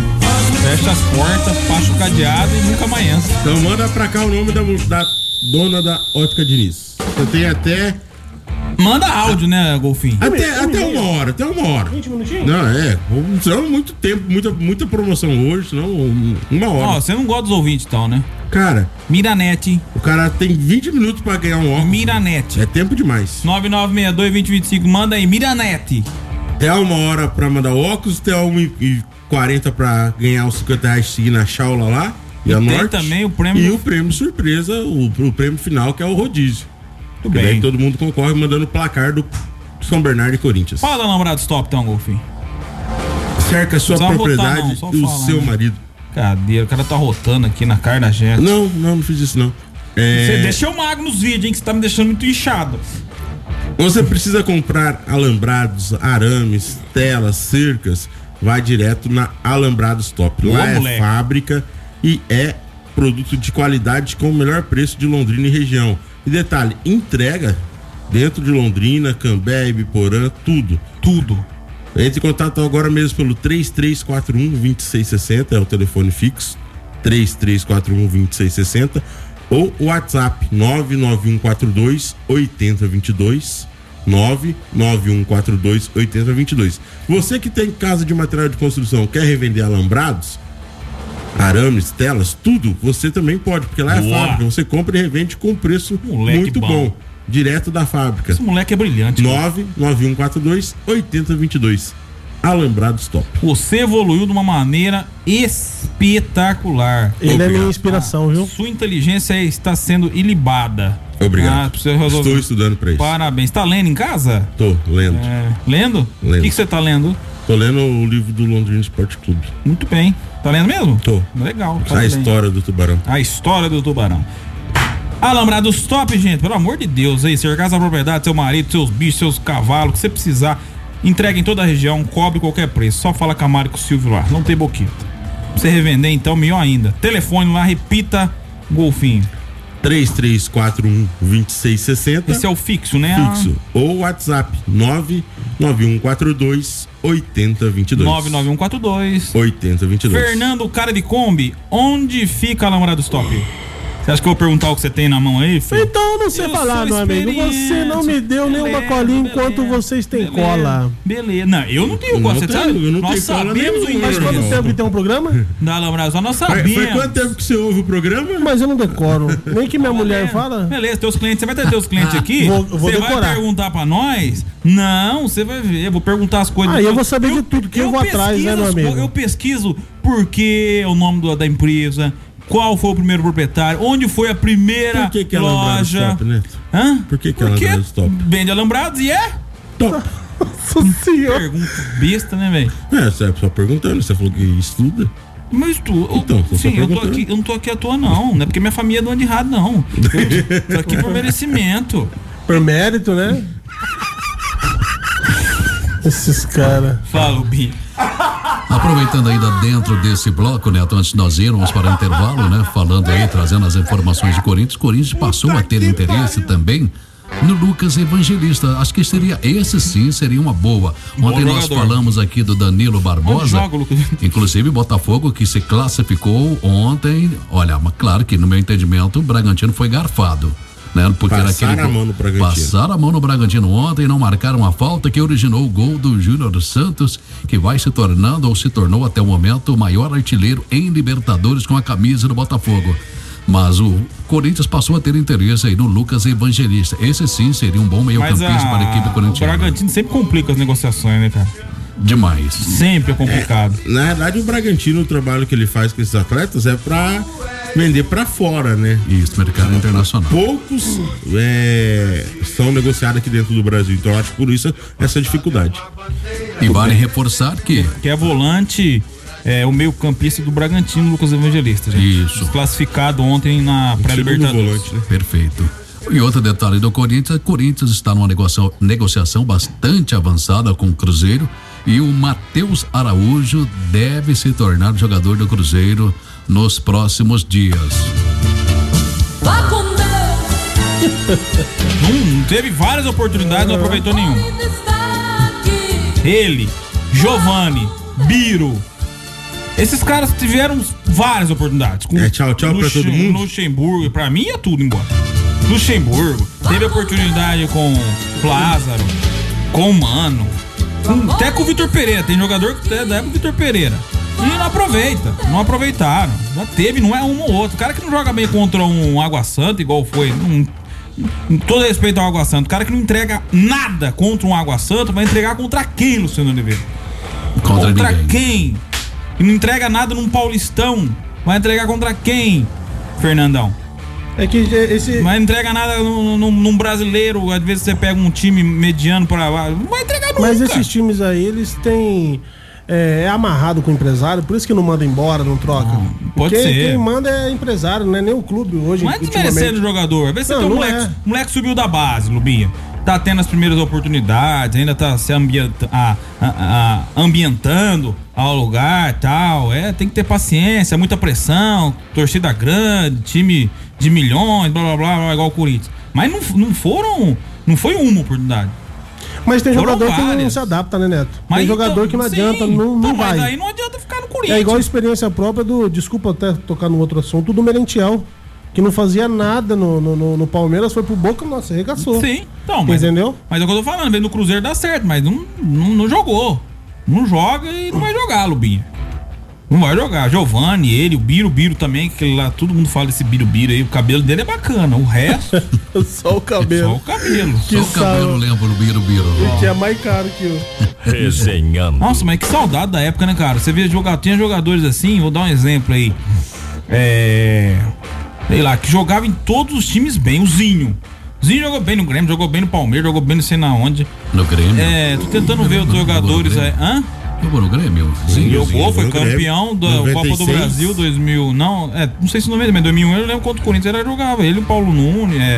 Fecha as portas, fecha o cadeado e nunca mais entra. Então manda pra cá o nome da, da dona da Ótica Diniz. Você tem até. Manda áudio, né, Golfinho? Até, até uma hora, até uma hora. vinte minutinhos? Não, é. Senão muito tempo, muita, muita promoção hoje, senão um- uma hora. Ó, você não gosta dos ouvintes então, né? Cara, Miranete. o cara tem vinte minutos pra ganhar um óculos. Miranete. É tempo demais. nove nove seis dois, dois zero dois cinco, manda aí, Miranete. Até uma hora pra mandar o óculos, até uma e quarenta pra ganhar os cinquenta reais seguir na Chaula lá. E, a tem Norte. também o prêmio- E o prêmio surpresa, o, o prêmio final, que é o rodízio. Tudo Que bem. daí todo mundo concorre mandando o placar do São Bernardo e Corinthians. Fala da namorada stop então, Golfinho. Cerca a sua Não precisa propriedade rotar, não, só e o fala, seu né? marido. Cadê? O cara tá rotando aqui na cara da gente. Não, não, não fiz isso não. É, Você deixa eu magro nos vídeos, hein, que você tá me deixando muito inchado. Você precisa comprar alambrados, arames, telas, cercas, vai direto na Alambrados Top. Lá Ô, é moleque. fábrica e é produto de qualidade com o melhor preço de Londrina e região. E detalhe, entrega dentro de Londrina, Cambé, Ibiporã, tudo. Tudo. Entre em contato agora mesmo pelo três três quatro um, dois seis seis zero, é o telefone fixo, três três quatro um, dois seis seis zero, ou o WhatsApp nove nove um quatro dois, oito zero dois dois, nove nove um quatro dois, oito zero dois dois. Você que tem casa de material de construção, quer revender alambrados, arames, telas, tudo, você também pode, porque lá é Boa. fábrica, você compra e revende com preço Moleque muito bom. bom, direto da fábrica. Esse moleque é brilhante. cara. nove nove um quatro dois, oito zero dois dois. Alambrados Top. Você evoluiu de uma maneira espetacular. Ele é Obrigado. minha inspiração, viu? Sua inteligência está sendo ilibada. Obrigado. Ah, precisa resolver. Estou estudando pra isso. Parabéns. Tá lendo em casa? Tô lendo. É, lendo? O Lendo. que que você tá lendo? Tô lendo o livro do Londrina Esporte Clube. Muito bem. Tá lendo mesmo? Tô. Legal. A bem. História do tubarão. A história do tubarão. Alambrados top, gente. Pelo amor de Deus, aí. Cercar essa propriedade, seu marido, seus bichos, seus cavalos, o que você precisar. Entrega em toda a região, cobre qualquer preço. Só fala com a Mari e com o Silvio lá. Não tem boqueta. Pra você revender, então, melhor ainda. Telefone lá, repita, Golfinho. três três quatro um, dois seis seis zero. Esse é o fixo, né? Fixo. Ou WhatsApp nove nove um quatro dois oito zero dois dois. nove nove um quatro dois oito zero dois dois. Fernando, cara de Kombi, onde fica a Alambrados Top? Você acha que eu vou perguntar o que você tem na mão aí, filho? Então eu não sei eu falar, meu amigo. Você não me deu beleza, nenhuma colinha enquanto beleza, vocês têm beleza, cola. Beleza. Não, eu não tenho cola. Você sabe? Eu não nós sabemos o Mas quanto tempo que tem um programa? Da Alambrados, nós sabemos. Foi quanto tempo que você ouve o programa? Mas eu não decoro. Nem que minha ah, mulher é. fala. Beleza, teus clientes, você vai ter teus clientes aqui? Vou, vou você decorar. Vai perguntar pra nós? Não, você vai ver. Eu vou perguntar as coisas. Ah, eu vou saber eu, de tudo que eu, eu vou atrás, né, meu amigo? Eu pesquiso por que o nome do, da empresa. Qual foi o primeiro proprietário? Onde foi a primeira Por que que é loja? Top, né? Hã? Por que que é Porque Alambrados Top? Vende Alambrados e é top. Nossa senhora. Pergunta besta, né, velho? É, você é só perguntando. Você falou que estuda. Mas tu, então, eu, sim, eu, tô aqui, eu não tô aqui à toa, não. Não é porque minha família é do ano de errado, não. Eu tô aqui por merecimento. Por mérito, né? Esses caras. Fala, Bi. Aproveitando ainda dentro desse bloco, Neto, antes de nós irmos para o intervalo, né? Falando aí, trazendo as informações de Corinthians. Corinthians passou a ter interesse também no Lucas Evangelista. Acho que seria, esse sim, seria uma boa. Ontem nós falamos aqui do Danilo Barbosa. Inclusive Botafogo, que se classificou ontem. Olha, mas claro que no meu entendimento o Bragantino foi garfado. Né? Porque passaram era aquele, a mão no Bragantino. Passaram a mão no Bragantino ontem e não marcaram a falta que originou o gol do Júnior Santos, que vai se tornando ou se tornou até o momento o maior artilheiro em Libertadores com a camisa do Botafogo. Mas o Corinthians passou a ter interesse aí no Lucas Evangelista. Esse sim seria um bom meio-campista para a equipe corintiana. O Bragantino sempre complica as negociações, né, cara? Demais. Sempre é complicado. É, na verdade, o Bragantino, o trabalho que ele faz com esses atletas é pra vender pra fora, né? Isso, mercado internacional. Poucos é, são negociados aqui dentro do Brasil, então eu acho por isso essa dificuldade. E vale reforçar que... Que é volante, é o meio campista do Bragantino, Lucas Evangelista, gente. Isso. Classificado ontem na pré-Libertadores. Né? Perfeito. E outro detalhe do Corinthians, o Corinthians está numa negociação, negociação bastante avançada com o Cruzeiro e o Matheus Araújo deve se tornar jogador do Cruzeiro nos próximos dias. Vá com Deus. Não, teve várias oportunidades, não aproveitou nenhuma. Ele, Giovani, Biro, esses caras tiveram várias oportunidades. Com é, tchau, tchau pra todo mundo. Luxemburgo, pra mim é tudo embora. Luxemburgo, teve oportunidade com Lázaro, com o Mano, com, até com o Vitor Pereira. Tem jogador que até dá pro Vitor Pereira. E não aproveita, não aproveitaram. Já teve, não é um ou outro. O cara que não joga bem contra um Água Santa, igual foi, não, com todo respeito ao Água Santa, o cara que não entrega nada contra um Água Santa, vai entregar contra quem, Luciano Oliveira? Contra, contra quem? E não entrega nada num Paulistão, vai entregar contra quem, Fernandão? É que esse... Não entrega nada num, num, num brasileiro, às vezes você pega um time mediano pra lá, não vai entregar nunca. Mas esses times aí, eles têm... É, é amarrado com o empresário, por isso que não manda embora, não troca. Não, pode quem, ser. Quem manda é empresário, não é nem o clube hoje. Mas desmerecendo o jogador. Vê se o moleque, é. moleque subiu da base, Lubinha. Tá tendo as primeiras oportunidades, ainda tá se ambienta, a, a, a, ambientando ao lugar e tal. É, tem que ter paciência, muita pressão, torcida grande, time de milhões, blá blá blá, blá igual o Corinthians. Mas não, não foram, não foi uma oportunidade. Mas tem Foram jogador várias. que não se adapta, né, Neto? Mas tem então, jogador que não sim, adianta, não, não então, vai. Mas aí não adianta ficar no Corinthians. É igual a experiência própria do, desculpa até tocar no outro assunto, do Merentiel, que não fazia nada no, no, no, no Palmeiras, foi pro Boca, nossa, arregaçou. Sim, então, mas, entendeu? Mas é o que eu tô falando, vendo no Cruzeiro dá certo, mas não, não, não jogou. Não joga e não vai jogar, Lubinha. Não vai jogar. Giovani, ele, o Biro, o Biro também, que lá todo mundo fala desse Biro Biro aí, o cabelo dele é bacana, o resto. Só o cabelo. Só o cabelo. Só o cabelo lembra o Biro Biro. Que é mais caro que o. Resenhando. Nossa, mas que saudade da época, né, cara? Você vê jogar, tinha jogadores assim, vou dar um exemplo aí. É. Sei lá, que jogava em todos os times bem, o Zinho. O Zinho jogou bem no Grêmio, jogou bem no Palmeiras, jogou bem não sei na onde. No Grêmio? É, tô tentando ver os jogadores aí. Hã? Jogou no Grêmio? Sim, Jogou, foi jogou no campeão da Grêmio. Copa do noventa e seis. Brasil dois mil. Não, é, não sei se noventa, mas dois mil e um eu lembro contra o Corinthians ele jogava. Ele e o Paulo Nunes, é.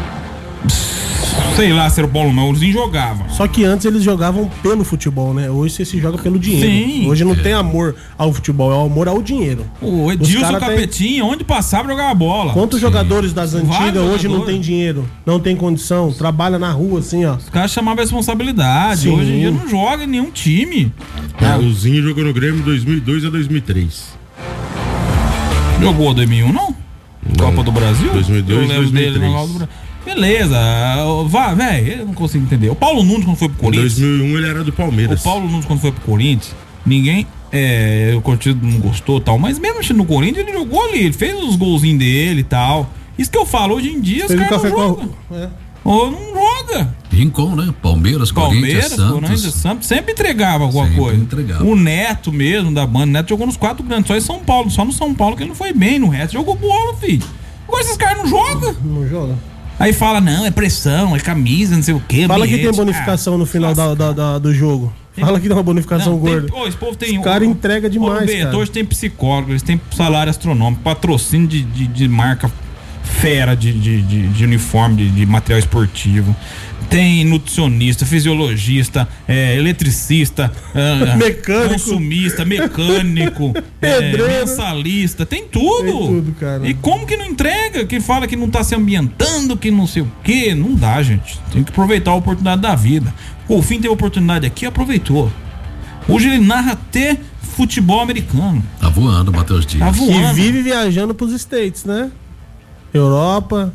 Sei lá se era o Paulo não, o Zinho jogava. Só que antes eles jogavam pelo futebol, né? Hoje você se joga pelo dinheiro. Sim. Hoje não tem amor ao futebol, é o amor ao dinheiro. O Os Edilson cara Capetinha, onde passava jogava bola. Quantos jogadores das Vários antigas hoje não jogadores. tem dinheiro, não tem condição, trabalha na rua assim, ó. Os caras chamavam a responsabilidade. Sim. Hoje em dia não joga em nenhum time. É, o Zinho jogou no Grêmio dois mil e dois a dois mil e três. Jogou dois mil e um, não? Copa do Brasil? dois mil e dois, Eu lembro dois mil e dele três. na Copa do Brasil. Beleza, vá, velho, eu não consigo entender. O Paulo Nunes, quando foi pro Em Corinthians. dois mil e um ele era do O Palmeiras. Paulo Nunes, quando foi pro Corinthians, ninguém. É, o Corinthians não gostou e tal, mas mesmo mexendo no Corinthians, ele jogou ali, ele fez os golzinhos dele e tal. Isso que eu falo, hoje em dia, os Fez um caras não café jogam. com. É. Ou não joga. Rincon, né? Palmeiras, Palmeiras, Corinthians, Corinthians, Santos. Santos, sempre entregava alguma Sempre coisa. entregava. O Neto mesmo, da banda, o Neto jogou nos quatro grandes, só em São Paulo, só no São Paulo que ele não foi bem, no resto jogou bola, filho. Agora esses caras não jogam. Não joga? Aí fala, não, é pressão, é camisa, não sei o quê. Fala que ambiente. tem bonificação Ah, no final da, da- da- do jogo. Fala que tem uma bonificação Não, tem- gorda. ô, esse povo tem Os cara entrega demais, Ô, Beto, cara. hoje tem psicólogo, eles têm salário astronômico, patrocínio de, de, de marca fera de, de, de, de uniforme, de, de material esportivo. Tem nutricionista, fisiologista, é, eletricista, é, Mecânico. consumista, mecânico, é, Pedreiro. mensalista, tem tudo. Tem tudo, cara. E como que não entrega? Que fala que não tá se ambientando, que não sei o quê. Não dá, gente. Tem que aproveitar a oportunidade da vida. O Golfinho teve a oportunidade aqui, aproveitou. Hoje ele narra até futebol americano. Tá voando, Matheus Dias. Tá E voando. vive viajando pros States, né? Europa.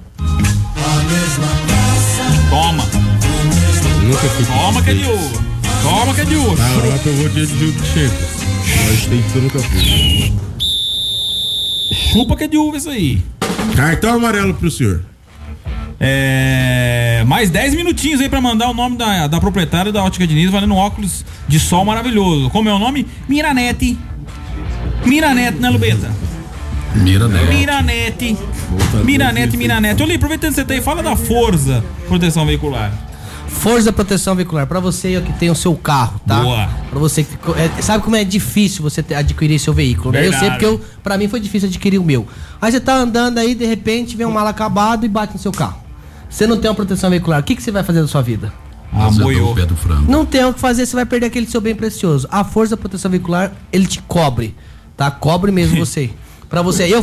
Toma, Nunca fui. toma que é de uva. Toma que é de Na uva. Europa eu vou dia de jogo de chego. Mas tem que eu nunca fui. Chupa que é de uva isso aí. Cartão amarelo pro senhor. É, mais dez minutinhos aí pra mandar o nome da, da proprietária da Ótica Diniz, valendo um óculos de sol maravilhoso. Como é o nome? Miranete. Miranete, né, Lubeta? Mira, né? Miranete. Miranete, Miranete. Olha, aproveitando que você tá aí, fala da Forza Proteção Veicular. Forza Proteção Veicular, pra você que tem o seu carro, tá? Boa. Pra você que ficou- é, sabe como é difícil você ter- adquirir seu veículo, né? Eu Verdade. sei porque eu, pra mim foi difícil adquirir o meu. Aí você tá andando aí, de repente vem um mal acabado e bate no seu carro. Você não tem uma proteção veicular, o que, que você vai fazer da sua vida? Ah, Azedou boiou. o pé do frango. Não tem o que fazer, você vai perder aquele seu bem precioso. A Forza Proteção Veicular, ele te cobre, tá? Cobre mesmo você. Pra você, eu,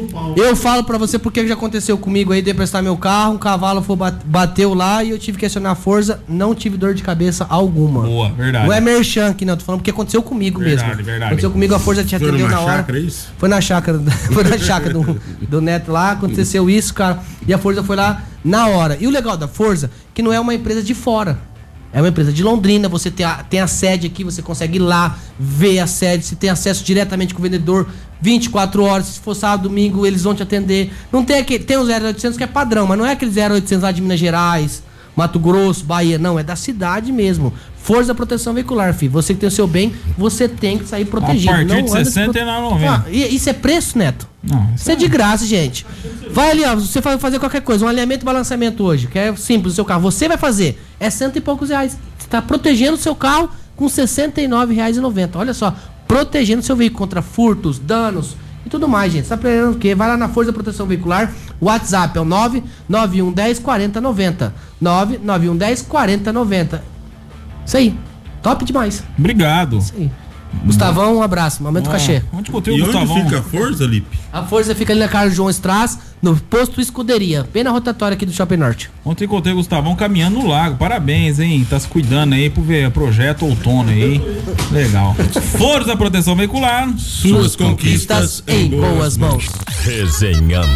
eu falo pra você porque já aconteceu comigo aí, de prestar meu carro, um cavalo foi, bat- bateu lá e eu tive que acionar a Forza, não tive dor de cabeça alguma. Boa, verdade. Não é merchan aqui não, tô falando porque aconteceu comigo Verdade, mesmo. verdade. Aconteceu comigo, a Forza te Foi atendeu numa na hora. chácara, é isso? Foi na chácara, foi na chácara do, do Neto lá, aconteceu isso, cara, e a Forza foi lá na hora. E o legal da Forza, que não é uma empresa de fora. É uma empresa de Londrina, você tem a, tem a sede aqui, você consegue ir lá, ver a sede, você tem acesso diretamente com o vendedor vinte e quatro horas, se for sábado, domingo, eles vão te atender. Não tem aquele, tem o zero oitocentos que é padrão, mas não é aquele zero oitocentos lá de Minas Gerais, Mato Grosso, Bahia, não, é da cidade mesmo. Força Proteção Veicular, filho. Você que tem o seu bem, você tem que sair protegido. A partir não de anda se sessenta e nove reais e noventa Ah, centavos. e- isso é preço, Neto? Não, Isso é de graça, gente. Vai ali, ó. Você vai fazer qualquer coisa, um alinhamento e balanceamento hoje, que é simples o seu carro. Você vai fazer. É cento e poucos reais. Você está protegendo o seu carro com sessenta e nove reais e noventa centavos. Olha só, protegendo o seu veículo contra furtos, danos e tudo mais, gente. Você tá aprendendo o quê? Vai lá na Força Proteção Veicular. O WhatsApp é o nove nove um um zero quarenta noventa. nove nove um um zero quarenta noventa. Isso aí. Top demais. Obrigado. Isso aí. Gustavão, um abraço. Aumenta o cachê. Onde botei E o onde Gustavão? fica a Forza, Lipe? A Força fica ali na Carlos João Strass, no posto Escuderia, bem na rotatória aqui do Shopping Norte. Ontem encontrei o Gustavão caminhando no lago. Parabéns, hein? Tá se cuidando aí pro ver- projeto outono aí. Legal. Força Proteção Veicular. Suas conquistas em boas mãos. Resenhando.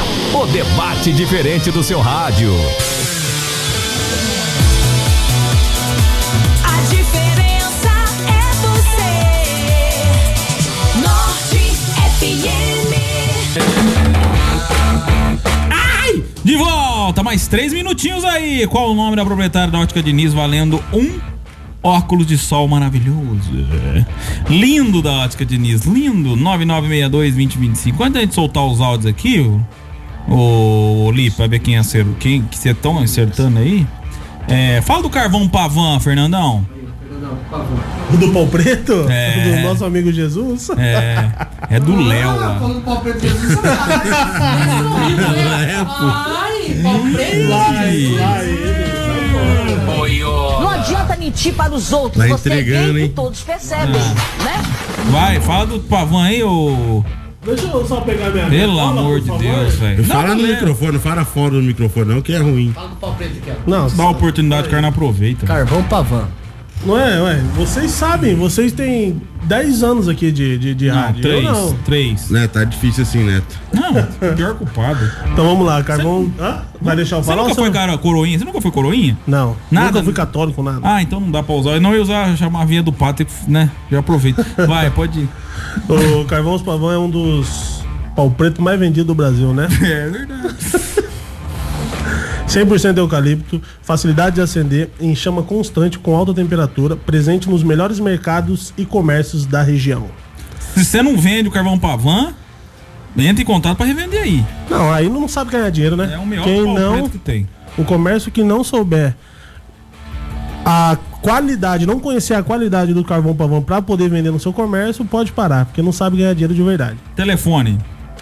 O debate diferente do seu rádio. A diferença é você. Norte F M. Ai! De volta, mais três minutinhos aí. Qual o nome da proprietária da Ótica Diniz valendo um óculos de sol maravilhoso? Lindo da Ótica Diniz, lindo. nove nove seis dois, dois zero dois cinco. Quando a gente soltar os áudios aqui, o, o Lipe, pra ver quem acertou, quem que você estão acertando aí. É, fala do carvão Pavan, Fernandão. O do pau preto? É. Do nosso amigo Jesus? É. É do Léo Ah, lá. falando do pau preto Jesus. Ai, pau preto. Não adianta mentir para os outros. Tá Você é entregando, gay hein? que todos percebem, né? Vai, fala do pavão aí, ô. Deixa eu só pegar minha Pelo cola, amor por de favor. Deus, velho. Fala Não, no é. microfone, fala fora do microfone, não, que é ruim. Fala do pau preto aqui, ó. Não, Dá a oportunidade, o cara não aproveita. Carvão Pavan. não é, ué. Vocês sabem, vocês têm dez anos aqui de, de, de Não, rádio. Eu três. não. Três. Né, tá difícil assim, Neto. Não, pior culpado. Então vamos lá, Carvão. Hã? Vai deixar eu Você falar? nunca ou foi você cara, coroinha? Você nunca foi coroinha? Não. Nada? Nunca fui católico, nada. Ah, então não dá pra usar. Eu não ia usar, chamar a vinha do pato, né? Já aproveita. Vai, pode ir. O Carvão Os Pavão é um dos pau preto mais vendido do Brasil, né? É verdade. cem por cento eucalipto, facilidade de acender, em chama constante com alta temperatura, presente nos melhores mercados e comércios da região. Se você não vende o carvão pavan, entra em contato pra revender aí. Não, aí não sabe ganhar dinheiro, né? É o melhor Quem pau não, preto que tem. o comércio que não souber a qualidade, não conhecer a qualidade do carvão pavão pra poder vender no seu comércio, pode parar, porque não sabe ganhar dinheiro de verdade. Telefone.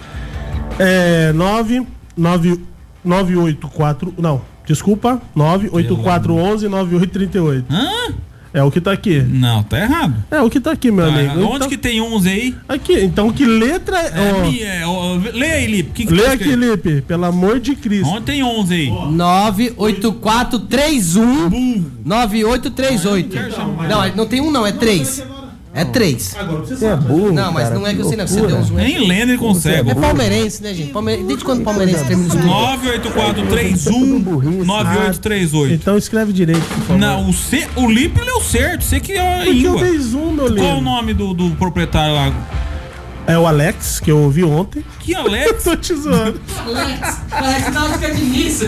É nove nove oito quatro, não, desculpa, nove oito quatro um um nove oito três oito. Hã? É o que tá aqui. Não, tá errado. É o que tá aqui, meu Tá amigo. errado. Onde Então- que tem onze aí? Aqui, então que letra é. É, ó, minha, é, ó, lê aí, Lipe. Que que lê tá aqui, escrito? Lipe, pelo amor de Cristo. Onde tem onze aí? nove oito quatro três um nove oito três oito. Não, é- não tem um não, é três. É três. Você é burro. Não, mas não é que eu sei não, que você deu um zoom. Nem lendo ele consegue. É palmeirense, né, gente? Palmeirense. Desde quando o palmeirense termina isso tudo? nove oito quatro três um nove oito três oito. Então escreve direito, por favor. Não, o, C, o Lipe leu certo. Você que é Porque eu íngua. dei zoom, meu Qual o lindo. nome do, do proprietário lá? É o Alex, que eu ouvi ontem. Que Alex? Tô te zoando. Alex, Alex dá uma fica de nisso.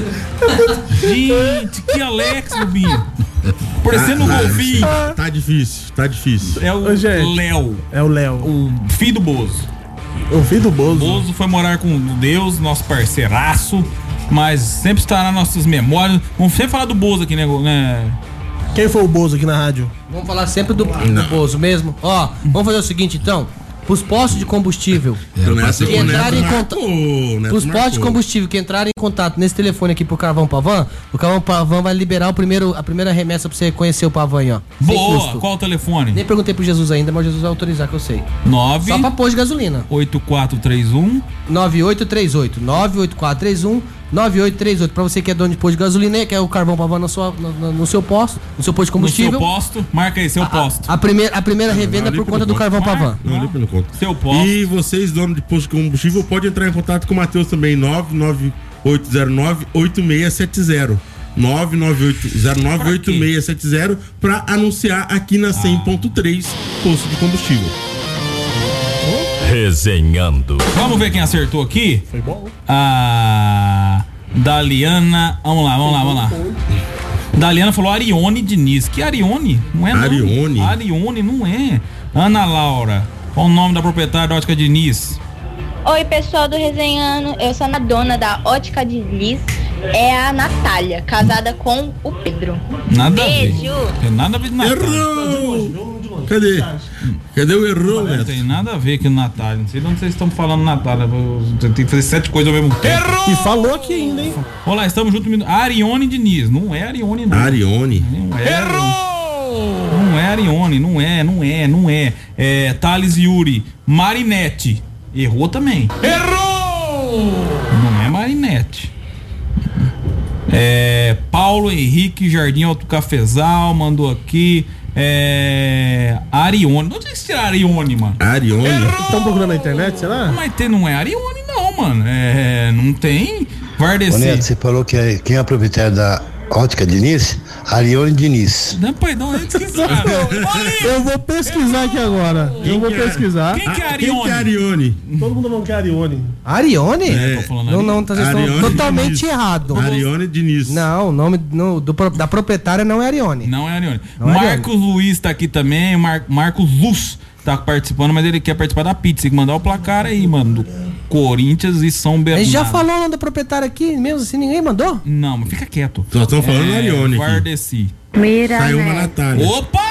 Gente, que Alex, Rubinho. Parecendo um Ah, golfinho. Tá difícil, tá difícil. É o Ô, gente. Léo, É o Léo. o filho do Bozo. O filho do Bozo. Bozo foi morar com Deus, nosso parceiraço, mas sempre estará nas nossas memórias. Vamos sempre falar do Bozo aqui, né? né? Quem foi o Bozo aqui na rádio? Vamos falar sempre do, do Bozo mesmo. Ó, vamos fazer o seguinte então. Pros postos de combustível. O Neto, Que o entrarem Neto em marcou, contato. o Neto Os postos de marcou. combustível que entrarem em contato nesse telefone aqui pro Carvão Pavan, o Carvão Pavan vai liberar o primeiro, a primeira remessa pra você conhecer o Pavan aí, ó. Sem Boa, custo. qual o telefone? Nem perguntei pro Jesus ainda, mas Jesus vai autorizar que eu sei. nove Só pra pôr de gasolina. oito quatro três um nove oito três oito nove oito quatro três um nove oito três oito. Pra você que é dono de posto de gasolina, que é o Carvão Pavan no, sua, no, no- no seu posto, no seu posto de no seu combustível. posto. Marca aí, seu posto. A primeira, a primeira revenda ali por pelo conta do ponto. Carvão Pavan. Não, ali pelo conto. Seu posto. E vocês, donos de posto de combustível, podem entrar em contato com o Matheus também, nove nove oito zero nove oito seis sete zero. nove nove oito zero nove oito seis sete zero pra anunciar aqui na cem ponto três posto de combustível. Resenhando. Vamos ver quem acertou aqui? Foi bom. A Daliana. Vamos lá, vamos lá, vamos lá. Daliana falou Arione Diniz. Que Arione? Não é não. Arione? Arione não é. Ana Laura. Qual o nome da proprietária da Ótica Diniz? Oi, pessoal do Resenhando. Eu sou a dona da Ótica Diniz. É a Natália, casada com o Pedro. Nada Beijo. a ver. Tem nada a ver com Natália. Errou! Cadê? Cadê o errou, Não Neto? tem nada a ver com Natália. Não sei de onde vocês estão falando Natália. Você tem que fazer sete coisas ao mesmo tempo. E falou aqui ainda, hein? Olá, estamos juntos. Arione Diniz. Não é Arione, não. Arione. Não é. Errou! Não é Arione, não é, não é, não é. É Thales Yuri. Marinette. Errou também. Errou! Não é Marinette. É, Paulo Henrique Jardim Alto Cafezal mandou aqui. É, Arione. De onde vocês tiraram Arione, mano? Arione. Estão procurando na internet, será? Mas tem, não é Arione, não, mano. É, não tem. Ô Vardeci. Neto, você falou que é, quem é a proprietária da Ótica Diniz? Arione Diniz. Não, pai, não, é desquisado. Eu vou pesquisar aqui agora. Eu vou que é? pesquisar. Quem que é Ah, quem que é Arione? Arione? Todo mundo não quer Arione. Arione? É, Tô falando Não, ali. não, tá, vocês Arione estão totalmente Diniz. errado. Arione Diniz. Não, o nome no- do pro- da proprietária não é Arione. Não é Arione. Não é Marcos Luiz tá aqui também. Mar Marcos Luz tá participando, mas ele quer participar da pizza. Tem que mandar o placar aí, mano. Do Corinthians e São A Bernardo. gente já falou o nome da proprietária aqui, mesmo assim, ninguém mandou? Não, mas fica quieto. Só estão falando Arione aqui. Vardeci. Saiu uma Natália. Opa!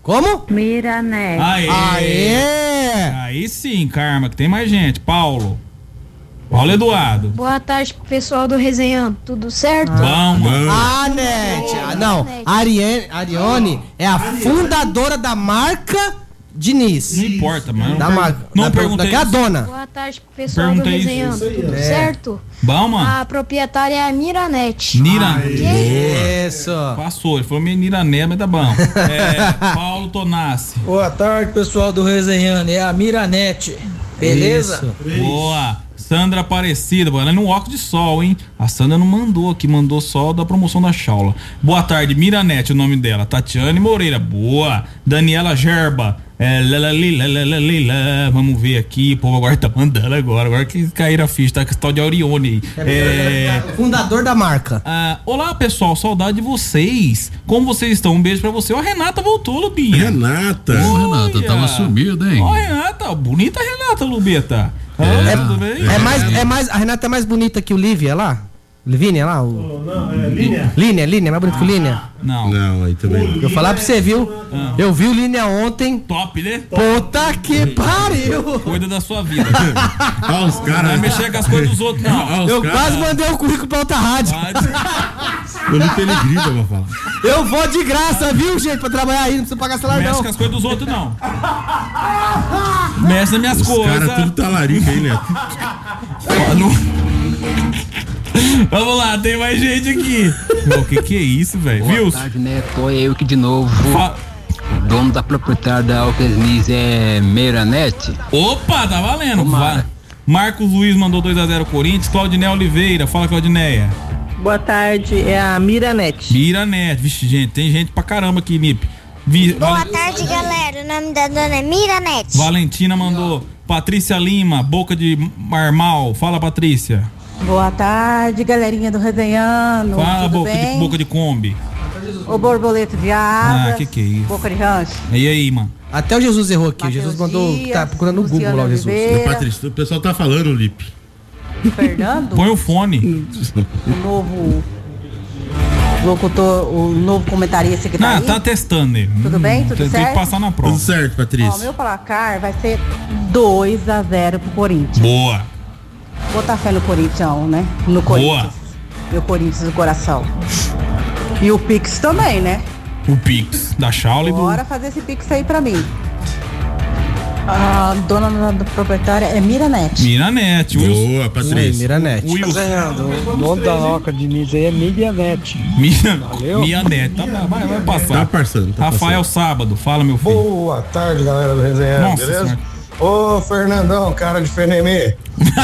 Como? Miranete. Aê! Aê! Aí sim, Karma, que tem mais gente. Paulo. Paulo Eduardo. Boa tarde, pessoal do Resenhando. Tudo certo? Bom, mano. A Nete. Ah, não, a Ariane, Ariane é a fundadora da marca Diniz. Não importa, mano. Da marca. Não da, perguntei que é a isso. dona. Boa tarde, pessoal do Perguntei isso. Resenhando. Tudo É. certo? Bom, mano. A proprietária é a Miranete. Nira. Isso. Passou, ele falou meio Nirané, mas tá bom. É, Paulo Tonassi. Boa tarde, pessoal do Resenhando. É a Miranete. Beleza? Isso. Boa. Sandra Aparecida, ela é no óculos de sol, hein? A Sandra não mandou aqui, mandou só da promoção da Chaula. Boa tarde, Miranete, o nome dela. Tatiane Moreira, boa. Daniela Gerba, é, lalali, lalali, lalala. Vamos ver aqui, o povo agora tá mandando agora, agora que caíram a ficha, tá com esse tal de Orione aí. É, Fundador da marca. ah, olá, pessoal, saudade de vocês. Como vocês estão? Um beijo pra você. Ó, a Renata voltou, Lubinha. Renata. Ô, Renata, tava sumida, hein? Ó, Renata, bonita Renata, Lubeta. Ah, É, tudo bem? é mais, é mais, a Renata é mais bonita que o Lívia lá? Livínia lá? O... Não, é linha. Línia, Línia, é mais bonita que o Línia? Não. Não, aí também. Eu falar pra você, viu? Eu vi o Línia ontem. Top, né? Puta que pariu! Cuida da sua vida. Olha os Não caras. vai mexer com as coisas dos outros, não. Olha os Eu caras. quase mandei o currículo pra outra rádio. Eu não tenho grita pra falar. Eu vou de graça, viu, gente? Pra trabalhar aí, não precisa pagar salário, Mexe não. com as coisas dos outros, não. Mexe nas minhas Os coisas. caras tudo talarico aí, né? Ó, não- Vamos lá, tem mais gente aqui. O que que é isso, velho? Viu? Boa tarde, Neto. Eu aqui de novo. Fa- O dono da proprietária da Alcasnis é Miranete. Opa, tá valendo. Tomara. Va- Marcos Luiz mandou dois a zero Corinthians. Claudinéia Oliveira, fala, Claudinéia. Boa tarde, é a Miranete. Miranete, vixe, gente, tem gente pra caramba aqui, Nip. Vi- Boa Val- tarde, galera. O nome da dona é Miranete. Valentina mandou. Patrícia Lima, boca de marmal. Fala, Patrícia. Boa tarde, galerinha do Resenhando. Fala, Tudo boca de, bem? boca de Kombi. O borboleta de Ah, asa. que que é isso? Boca de rancho. E aí, mano? Até o Jesus errou aqui. O Jesus mandou. Dias, Tá procurando no Google Luciano lá o Jesus. Oliveira. Ô, Patrícia, o pessoal tá falando, Lipe. Fernando, Põe o fone. o novo locutor, o novo comentarista que tá Ah, aí. tá testando ele. Tudo bem? Tudo tem, tem certo? que passar na prova. Tudo certo, Ó, Patrícia. meu placar vai ser dois a zero pro Corinthians. Boa. Botar fé no Corinthians, né? No Corinthians. Meu Corinthians do coração. E o Pix também, né? O Pix da Shaula e do. Bora fazer esse Pix aí pra mim. A dona da, da proprietária é Miranete. Miranete. Boa, Oi, Patrícia. Miranete. Wilson. O dono da Oca Diniz aí é Miranete. Mia- Valeu. Mianete. Tá, vai, vai passar. Tá passando, tá Rafael Sábado, fala, meu filho. Boa tarde, galera do Resenha, Nossa beleza? Senhora. Ô, Fernandão, cara de Fenemê.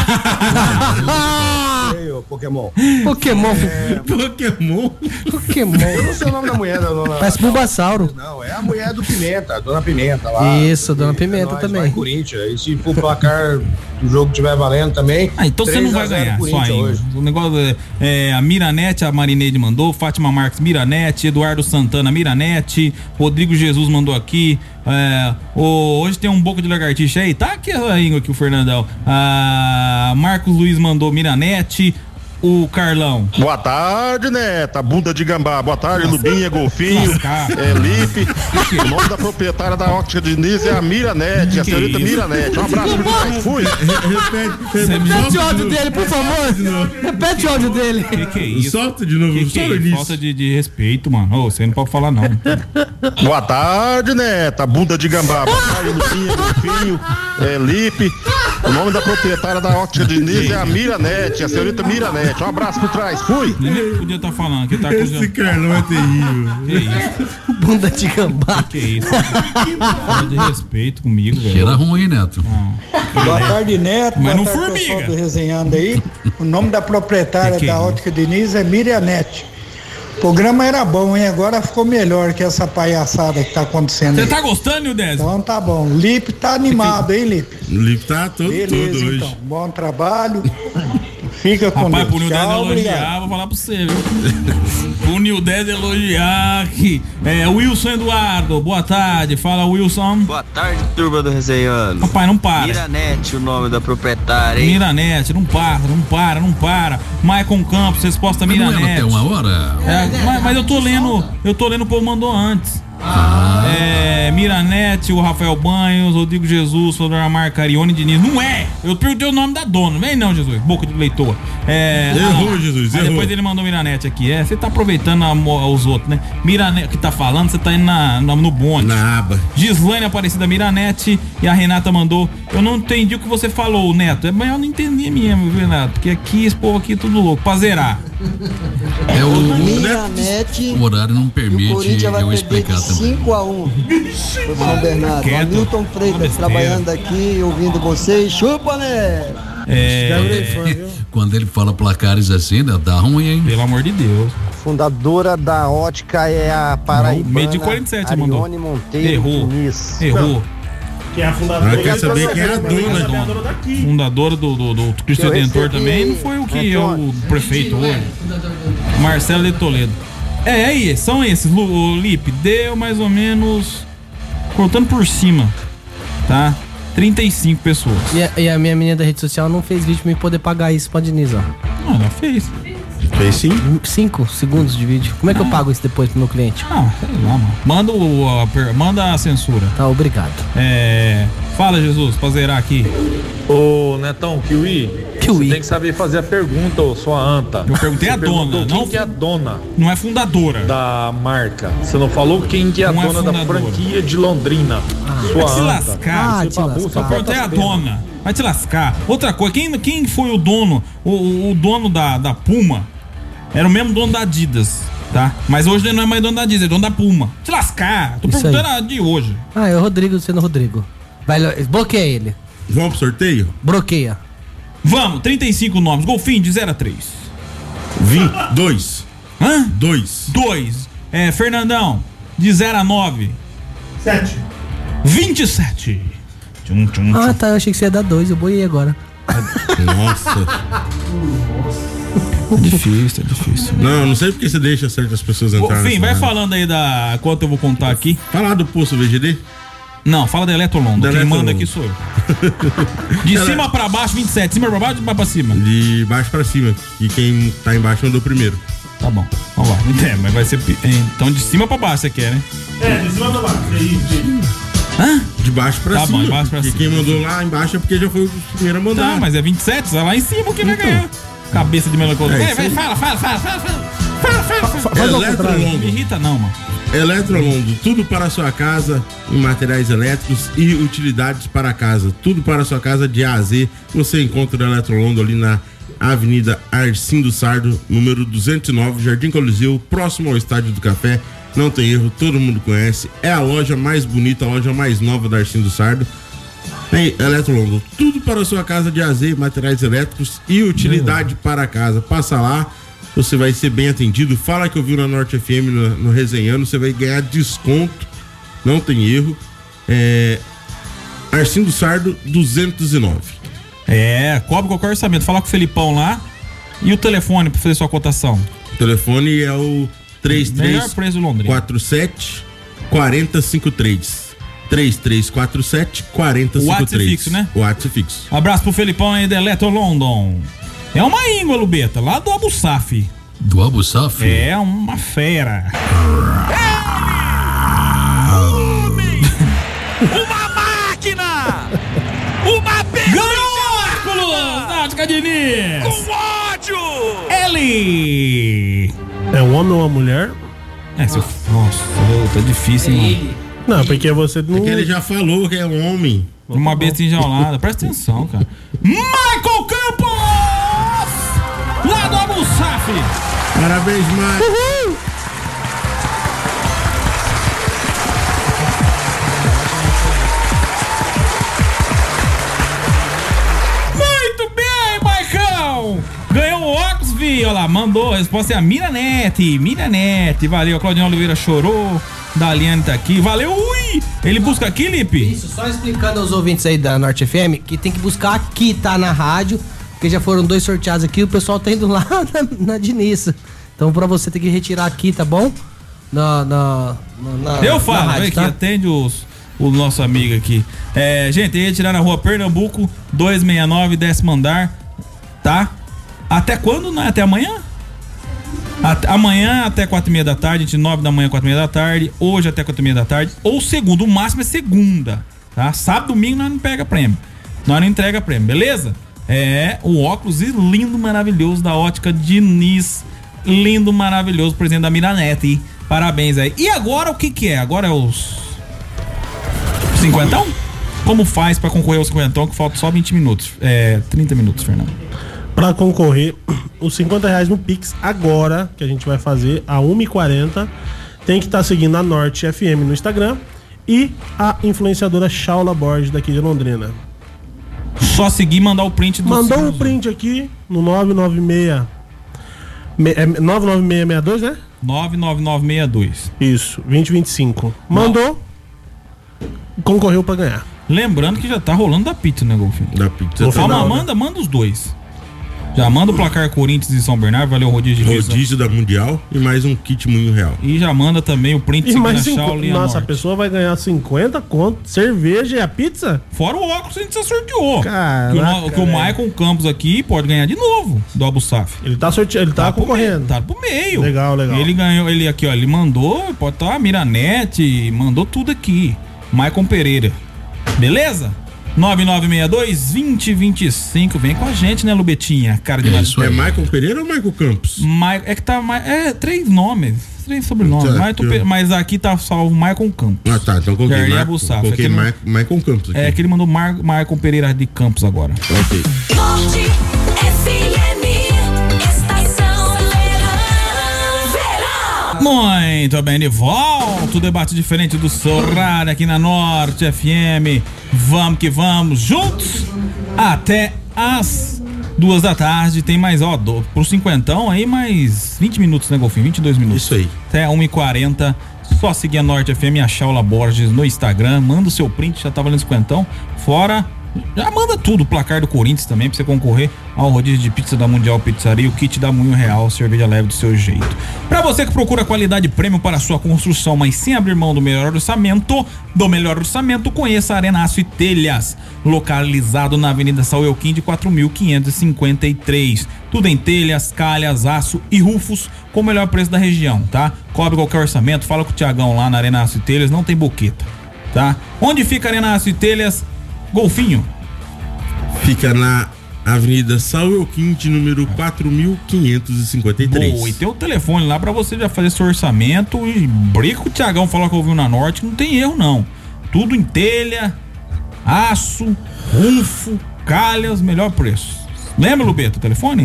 Ei, ô, Pokémon. Pokémon. Pokémon. Pokémon. Eu não sei o nome da mulher da dona. Parece Bulbasauro. Não, é a mulher do Pimenta, a dona Pimenta lá. Isso, dona Pimenta Nós, também. vai Corinthians. E se for o placar do jogo estiver valendo também. Ah, então você não três a vai zero ganhar, só Corinthians ainda. hoje. O negócio é, é a Miranete, a Marineide mandou, Fátima Marques, Miranete, Eduardo Santana, Miranete, Rodrigo Jesus mandou aqui. É, o- hoje tem um boca de lagartixa aí, tá aqui a língua aqui o Fernandão. Ah, Marcos Luiz mandou Miranete. O Carlão. Boa tarde, Neta. Bunda de gambá. Boa tarde, Lubinha, Golfinho, Lascar. é, Lipe. O nome da proprietária da ótica de Diniz é a Miranete, a Que senhorita isso? Miranete. Um abraço pro pai. Fui. Repete o áudio dele, por favor. Repete o áudio dele. Que que é isso? Solta de novo, Que que só é no isso? início. Falta de, de respeito, mano. Ô, você não pode falar, não. Boa tarde, Neta. Bunda de gambá. Boa tarde, Lubinha, Golfinho, é, Lipe. O nome da proprietária da ótica de Diniz é a Miranete, a senhorita Miranete. Um abraço por trás. Fui. Nem podia estar falando que tá Esse com. Carlão é terrível. Que isso? Bunda de gambá. Que isso? Falta de respeito comigo, velho. Cheira ruim, Neto. Boa tarde, Neto. Mas Boa não tarde, formiga. pessoal do Resenhando aí. O nome da proprietária Que que é da isso? Ótica Diniz é Miranete. O programa era bom, hein? Agora ficou melhor que essa palhaçada que tá acontecendo Você aí. tá gostando, Nildésio? Então tá bom. O Lipe tá animado, hein, Lipe? O Lipe tá todo, Beleza, todo então. hoje. Bom trabalho. Fica com Rapaz, pro Deus. Nildésio Tchau, elogiar, obrigado. vou falar pra você, viu? Pro Nildésio elogiar aqui. É, Wilson Eduardo, boa tarde. Fala, Wilson. Boa tarde, turma do Resenhando. Rapaz, não para. Miranete, o nome da proprietária, hein? Miranete, não para, não para, não para. Maicon Campos, resposta Mas não era Miranete. até uma hora? É, mas, mas eu tô lendo, eu tô lendo o povo mandou antes. Ah. É, É, Miranete, o Rafael Banhos, Rodrigo Jesus, o Dona Marca, Arione Diniz. Não é! Eu perguntei o nome da dona. Vem não, Jesus. Boca de leitor. É, Errou, ah, Jesus, Aí errou. depois ele mandou Miranete aqui. É, você tá aproveitando a, os outros, né? Miranete, que tá falando, você tá indo na, na- no bonde. Na aba. Gislaine Aparecida Miranete. E a Renata mandou. Eu não entendi o que você falou, Neto. É melhor não entender mesmo, viu, Neto? Porque aqui esse povo aqui é tudo louco. Pra zerar. É o, Miranete. o horário não E o permite Corinthians vai eu perder explicar de também. cinco a um pro São Bernardo. Quieto. Hamilton Freitas Besteira. trabalhando aqui, ouvindo vocês. Chupa, né? É, quando ele fala placares assim, né, dá ruim, hein? Pelo amor de Deus. Fundadora da ótica é a Paraibana Meio de quarenta e sete mandou. Arione Monteiro Errou. Diniz. Errou. Que é a fundadora. Ela quer saber quem é a dona. dona daqui. Fundadora do, do, do Cristo Eu Redentor recebi também aí, não foi o que é Antônio. o prefeito hoje. Marcelo de Toledo. É, aí, são esses, Lu- o Lipe. Deu mais ou menos. Cortando por cima. Tá? trinta e cinco pessoas. E a, e a minha menina da rede social não fez vídeo pra me poder pagar isso pra Diniz, ó. Não, ela fez. Fez sim? Cinco segundos de vídeo. Como é que eu pago isso depois pro meu cliente? Ah, sei lá, mano. Manda, o, a, per- manda a censura. Tá, obrigado. É. Fala, Jesus, pra zerar aqui. Ô, Netão, Kiwi, Kiwi. você tem que saber fazer a pergunta, ô, sua anta. Eu perguntei Você a dona, perguntou não quem que é a dona Não é fundadora. da marca. Você não falou quem que é a Não é dona da fundadora. franquia de Londrina. Vai Sua te anta. lascar. Você te bagunça lascar. a Só perguntei a porta penas. dona. Vai te lascar. Outra coisa, quem, quem foi o dono? O, o- o dono da, da Puma era o mesmo dono da Adidas, tá? Mas hoje ele não é mais dono da Adidas, é dono da Puma. Te lascar. Tô Isso perguntando aí. a de hoje. Ah, é o Rodrigo sendo o Rodrigo. Vai, lá, bloqueia ele. Vamos pro sorteio? Bloqueia. Vamos, trinta e cinco nomes. Golfinho de zero a três. vinte, dois. Hã? dois. dois. É, Fernandão, de zero a nove. Sete. vinte e sete. Tchum, tchum, Ah, tchum. tá. Eu achei que você ia dar dois. Eu boiei agora. Nossa. É difícil, é difícil. Não, não sei porque você deixa certas pessoas entrarem. Golfinho, vai nessa falando aí da quanto eu vou contar aqui. Falar do Poço V G D? Não, fala da Eletrolondon. Da Quem Eletrolondon. manda aqui sou eu. De Ela- cima pra baixo, vinte e sete. De cima pra baixo, de baixo pra cima. De baixo pra cima. E quem tá embaixo mandou primeiro. Tá bom. Vamos lá. É, mas vai ser. pi- Então de cima pra baixo você quer, né? É, de cima pra baixo. É isso. Hã? De baixo pra Tá cima. bom, de baixo pra porque cima. quem mandou lá embaixo é porque já foi o primeiro a mandar. Tá, mas é vinte e sete, é lá em cima que vai Então. ganhar. Cabeça de melocotão. É Vai, isso vai, aí. fala, fala, fala, fala, fala. Fala, fala, fala. Faz ao Não contrário. me irrita não, mano. Eletrolondo, tudo para a sua casa em materiais elétricos e utilidades para casa. Tudo para a sua casa de A a Z. Você encontra o Eletrolondo ali na Avenida Arcindo Sardo, número duzentos e nove, Jardim Coliseu, próximo ao Estádio do Café. Não tem erro, todo mundo conhece. É a loja mais bonita, a loja mais nova da Arcindo Sardo. Tem Eletrolondo, tudo para a sua casa de A a Z, materiais elétricos e utilidade para casa. Passa lá. Você vai ser bem atendido. Fala que eu vi na Norte F M no, no Resenhando. Você vai ganhar desconto. Não tem erro. É. Arcindo Sardo duzentos e nove. É, cobre qualquer orçamento. Fala com o Felipão lá. E o telefone pra fazer sua cotação? O telefone é o três Melhor três preço do Londrina. quatro sete quatro zero cinco três. três três quatro sete quatro zero cinco três. WhatsApp fixo, né? WhatsApp fixo. Abraço pro Felipão aí da Eletro London. É uma íngua, Lubeta, lá do Abu Saf. Do Abu Saf? É uma fera. Uma máquina! Uma Ganhou, Náutica Diniz! Com ódio! Ele! É um homem ou uma mulher? É, seu... Nossa, tá difícil, hein, mano? Não, porque você não. Porque ele já falou que é um homem. Uma besta enjaulada. Presta atenção, cara. Michael Campos! Lá do Abu Saf! Parabéns, Mike. Uhul! Muito bem, Maicão! Ganhou o óculos, vi, olha lá, mandou. A resposta é a Miranete. Miranete, valeu. A Claudinha Oliveira chorou. Daliane tá aqui, valeu, ui! Ele busca aqui, Lipe? Isso, só explicando aos ouvintes aí da Norte F M que tem que buscar aqui, tá? Na rádio, porque já foram dois sorteados aqui, o pessoal tá indo lá na, na Diniz. Então pra você ter que retirar aqui, tá bom? Na, na, na Eu na falo, rádio, vem tá? aqui, atende os, o nosso amigo aqui. É, gente, ia tirar na rua Pernambuco, duzentos e sessenta e nove, décimo andar, tá? Até quando, né? Até amanhã? At- amanhã até quatro e meia da tarde, entre nove da manhã e quatro e meia da tarde, hoje até quatro e meia da tarde, ou segundo, o máximo é segunda, tá? Sábado, domingo nós não pega prêmio, nós não entrega prêmio, beleza? É, o óculos lindo, maravilhoso da Ótica Diniz, lindo, maravilhoso, presente da Miranete, parabéns aí. E agora o que que é? Agora é os cinquentão? Como faz pra concorrer aos cinquentão, que falta só vinte minutos, é, trinta minutos, Fernando? Pra concorrer, os cinquenta reais no Pix agora, que a gente vai fazer a uma e quarenta, tem que estar tá seguindo a Norte F M no Instagram e a influenciadora Shaula Borges daqui de Londrina. Só seguir e mandar o print do Mandou o print aqui no nove nove seis é nove nove seis seis dois, né? nove nove nove seis dois. Isso, vinte e vinte e cinco. Mandou, concorreu pra ganhar. Lembrando que já tá rolando da pizza, né, Golfinho? Da pizza. Então, fala, manda, manda os dois. Já manda o placar Corinthians e São Bernardo, valeu o rodízio de Rodízio da Mundial e mais um kit Moinho Real. E já manda também o print E mais na cinco, Shaula e a nossa, a Norte. pessoa vai ganhar cinquenta conto, cerveja e a pizza? Fora o óculos que a gente já sorteou. Caraca, que o, no- que o velho. Michael Campos aqui pode ganhar de novo do Abu Saf. Ele tá sorteando, ele tá, pro concorrendo. meio, tá pro meio. Legal, legal. Ele ganhou, ele aqui, ó, ele mandou, pode estar, tá, Miranete, mandou tudo aqui. Michael Pereira. Beleza? nove nove seis dois, vinte vinte e cinco. Vem com a gente, né, Lubetinha? Cara de É, nada. isso aí. É Michael Pereira ou Michael Campos? Ma- é que tá. ma- É, três nomes. Três sobrenomes. Tá, Michael aqui, ó. Pe- mas aqui tá salvo Michael Campos. Ah, tá. Então coloquei, Jardim Mar... Abu Saf. coloquei É que ele- Mar... Michael Campos aqui. É que ele mandou Mar... Michael Pereira de Campos agora. Ok. Norte F M, estação verão. Muito bem, de volta. O debate diferente do seu horário aqui na Norte F M. Vamos que vamos, juntos até as duas da tarde. Tem mais, ó, do, pro cinquentão aí, mais vinte minutos, né, Golfinho? vinte e dois minutos. Isso aí. Até uma e quarenta. Só seguir a Norte F M e a Shaula Borges no Instagram. Manda o seu print, já tá valendo cinquentão. Fora. Já manda tudo, o placar do Corinthians também, pra você concorrer ao rodízio de pizza da Mundial Pizzaria, o kit da Moinho Real, cerveja leve do seu jeito. Pra você que procura qualidade premium para a sua construção, mas sem abrir mão do melhor orçamento, do melhor orçamento, conheça a Arenaço e Telhas, localizado na Avenida São Euquim de quatro mil quinhentos e cinquenta e três. Tudo em telhas, calhas, aço e rufos com o melhor preço da região, tá? Cobre qualquer orçamento, fala com o Tiagão lá na Arenaço e Telhas, não tem boqueta, tá? Onde fica a Arenaço e Telhas? Golfinho. Fica na Avenida São Euquim, de número quatro mil quinhentos e cinquenta e três. Boa, e tem o telefone lá pra você já fazer seu orçamento e briga com o Tiagão, falar que ouviu na Norte, não tem erro não. Tudo em telha, aço, rufo, calhas, melhor preço. Lembra, Lubeto, o telefone?